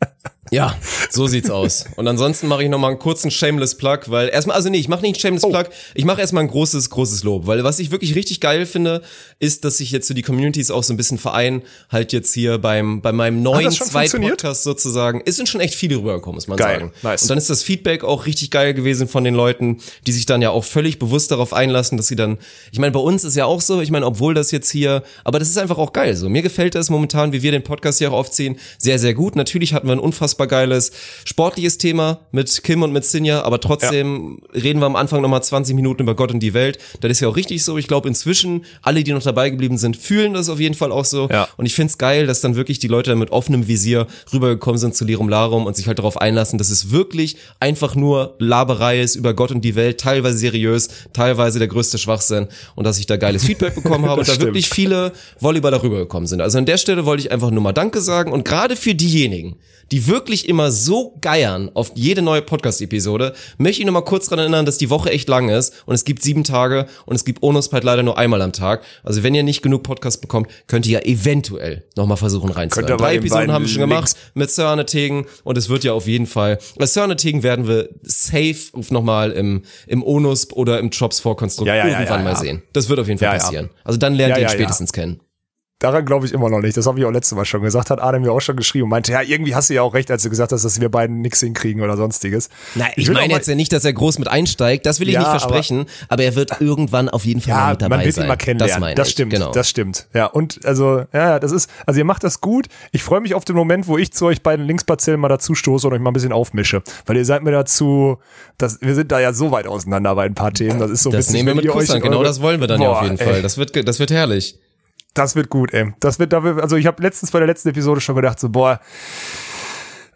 [SPEAKER 1] Ja, so sieht's aus. Und ansonsten mache ich noch mal einen kurzen Shameless Plug, weil erstmal, also nee, ich mache nicht einen Shameless oh. Plug, ich mache erstmal ein großes, großes Lob, weil was ich wirklich richtig geil finde, ist, dass sich jetzt so die Communities auch so ein bisschen vereinen, halt jetzt hier beim bei meinem neuen Zweit-Podcast sozusagen, es sind schon echt viele rübergekommen, muss man
[SPEAKER 2] geil.
[SPEAKER 1] sagen.
[SPEAKER 2] Nice.
[SPEAKER 1] Und dann ist das Feedback auch richtig geil gewesen von den Leuten, die sich dann ja auch völlig bewusst darauf einlassen, dass sie dann, ich meine, bei uns ist ja auch so, ich meine, obwohl das jetzt hier, aber das ist einfach auch geil so. Mir gefällt das momentan, wie wir den Podcast hier auch aufziehen, sehr, sehr gut. Natürlich hatten wir ein unfassbar geiles sportliches Thema mit Kim und mit Sinja, aber trotzdem ja. reden wir am Anfang nochmal zwanzig Minuten über Gott und die Welt. Das ist ja auch richtig so. Ich glaube inzwischen, alle, die noch dabei geblieben sind, fühlen das auf jeden Fall auch so.
[SPEAKER 2] Ja.
[SPEAKER 1] Und ich find's geil, dass dann wirklich die Leute mit offenem Visier rübergekommen sind zu Lirum Larum und sich halt darauf einlassen, dass es wirklich einfach nur Laberei ist über Gott und die Welt, teilweise seriös, teilweise der größte Schwachsinn und dass ich da geiles Feedback bekommen habe und da
[SPEAKER 2] stimmt.
[SPEAKER 1] wirklich viele Volleyballer rübergekommen sind. Also an der Stelle wollte ich einfach nur mal Danke sagen und gerade für diejenigen, die wirklich immer so geiern auf jede neue Podcast-Episode, möchte ich noch mal kurz daran erinnern, dass die Woche echt lang ist und es gibt sieben Tage und es gibt Onuspeit leider nur einmal am Tag. Also wenn ihr nicht genug Podcast bekommt, könnt ihr ja eventuell noch mal versuchen reinzuhören. Drei Episoden haben wir schon gemacht mit Sir Tegen und es wird ja auf jeden Fall, bei Sir Tegen werden wir safe noch mal im, im Onusp oder im Jobs four Konstrukt
[SPEAKER 2] ja, ja,
[SPEAKER 1] irgendwann
[SPEAKER 2] ja, ja,
[SPEAKER 1] mal
[SPEAKER 2] ja.
[SPEAKER 1] sehen. Das wird auf jeden Fall
[SPEAKER 2] ja,
[SPEAKER 1] passieren.
[SPEAKER 2] ja.
[SPEAKER 1] Also dann lernt
[SPEAKER 2] ja,
[SPEAKER 1] ihr ihn
[SPEAKER 2] ja,
[SPEAKER 1] spätestens
[SPEAKER 2] ja.
[SPEAKER 1] kennen.
[SPEAKER 2] Daran glaube ich immer noch nicht. Das habe ich auch letztes Mal schon gesagt. Hat Adam mir auch schon geschrieben und meinte, ja, irgendwie hast du ja auch recht, als du gesagt hast, dass wir beiden nichts hinkriegen oder sonstiges.
[SPEAKER 1] Nein, ich, ich meine jetzt ja nicht, dass er groß mit einsteigt. Das will ich ja, nicht versprechen. Aber, aber er wird irgendwann auf jeden Fall
[SPEAKER 2] ja,
[SPEAKER 1] mal mit dabei sein.
[SPEAKER 2] Man wird
[SPEAKER 1] sein.
[SPEAKER 2] ihn mal kennenlernen. Das, meine das stimmt. Genau. Das stimmt. Ja, und also, ja, das ist, also ihr macht das gut. Ich freue mich auf den Moment, wo ich zu euch beiden Linksparzellen mal dazu stoße und euch mal ein bisschen aufmische. Weil ihr seid mir dazu, das, wir sind da ja so weit auseinander bei ein paar Themen. Das ist so
[SPEAKER 1] Das
[SPEAKER 2] witzig,
[SPEAKER 1] nehmen wir mit Kusshand. Genau das wollen wir dann
[SPEAKER 2] boah,
[SPEAKER 1] ja auf jeden
[SPEAKER 2] ey.
[SPEAKER 1] Fall. Das wird, das wird herrlich.
[SPEAKER 2] Das wird gut, ey. Das wird, also ich habe letztens bei der letzten Episode schon gedacht, so, boah,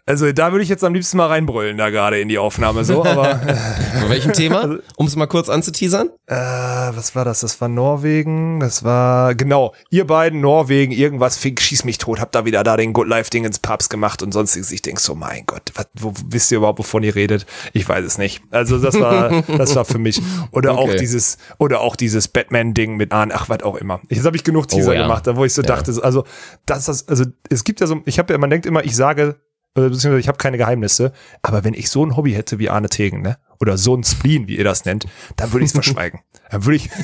[SPEAKER 2] Also da würde ich jetzt am liebsten mal reinbrüllen, da gerade in die Aufnahme so, aber...
[SPEAKER 1] Bei welchem Thema? Um es mal kurz anzuteasern?
[SPEAKER 2] Äh, was war das? Das war Norwegen, das war, genau, ihr beiden, Norwegen, irgendwas, Fink, schieß mich tot, habt da wieder da den Good Life-Ding ins Papst gemacht und sonstiges. Ich denk so, mein Gott, was, wo, wisst ihr überhaupt, wovon ihr redet? Ich weiß es nicht. Also das war, das war für mich. Oder okay. auch dieses, oder auch dieses Batman-Ding mit Ahn, ach, was auch immer. Jetzt habe ich genug Teaser oh, ja. gemacht, da wo ich so ja. dachte, also, das, das, also, es gibt ja so, ich habe ja, man denkt immer, ich sage, beziehungsweise ich habe keine Geheimnisse, aber wenn ich so ein Hobby hätte wie Arne Tegen, ne, oder so ein Spleen, wie ihr das nennt, dann würde ich es verschweigen. Dann würde ich...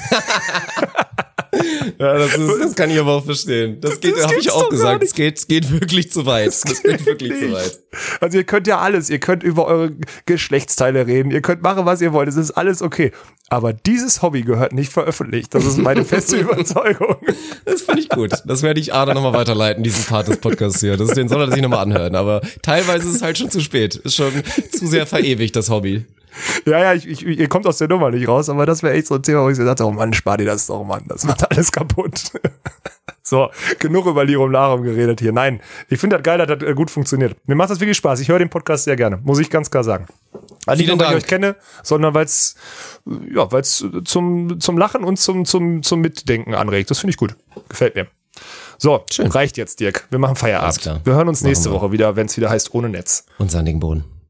[SPEAKER 1] Ja, das, ist, das kann ich aber auch verstehen. Das geht, habe ich auch gesagt. Es geht, geht wirklich zu weit. Das geht, geht wirklich nicht. zu weit.
[SPEAKER 2] Also ihr könnt ja alles. Ihr könnt über eure Geschlechtsteile reden. Ihr könnt machen, was ihr wollt. Es ist alles okay. Aber dieses Hobby gehört nicht veröffentlicht. Das ist meine feste Überzeugung.
[SPEAKER 1] Das finde ich gut. Das werde ich Arne nochmal weiterleiten, diesen Part des Podcasts hier. Das, den soll er sich nochmal anhören. Aber teilweise ist es halt schon zu spät. Ist schon zu sehr verewigt, das Hobby.
[SPEAKER 2] Ja, ja, ich, ich, ihr kommt aus der Nummer nicht raus, aber das wäre echt so ein Thema, wo ich so dachte, oh Mann, spar dir das doch, Mann, das macht alles kaputt. So, genug über Lirum Larum geredet hier. Nein, ich finde das geil, dass das gut funktioniert. Mir macht das wirklich Spaß, ich höre den Podcast sehr gerne, muss ich ganz klar sagen. Also nicht nur, weil ich euch kenne, sondern weil es ja, weil's zum, zum Lachen und zum, zum, zum Mitdenken anregt. Das finde ich gut, gefällt mir. So, schön. Reicht jetzt, Dirk, wir machen Feierabend. Wir hören uns nächste Woche wieder, wenn es wieder heißt Ohne Netz.
[SPEAKER 1] Und sandigen Boden.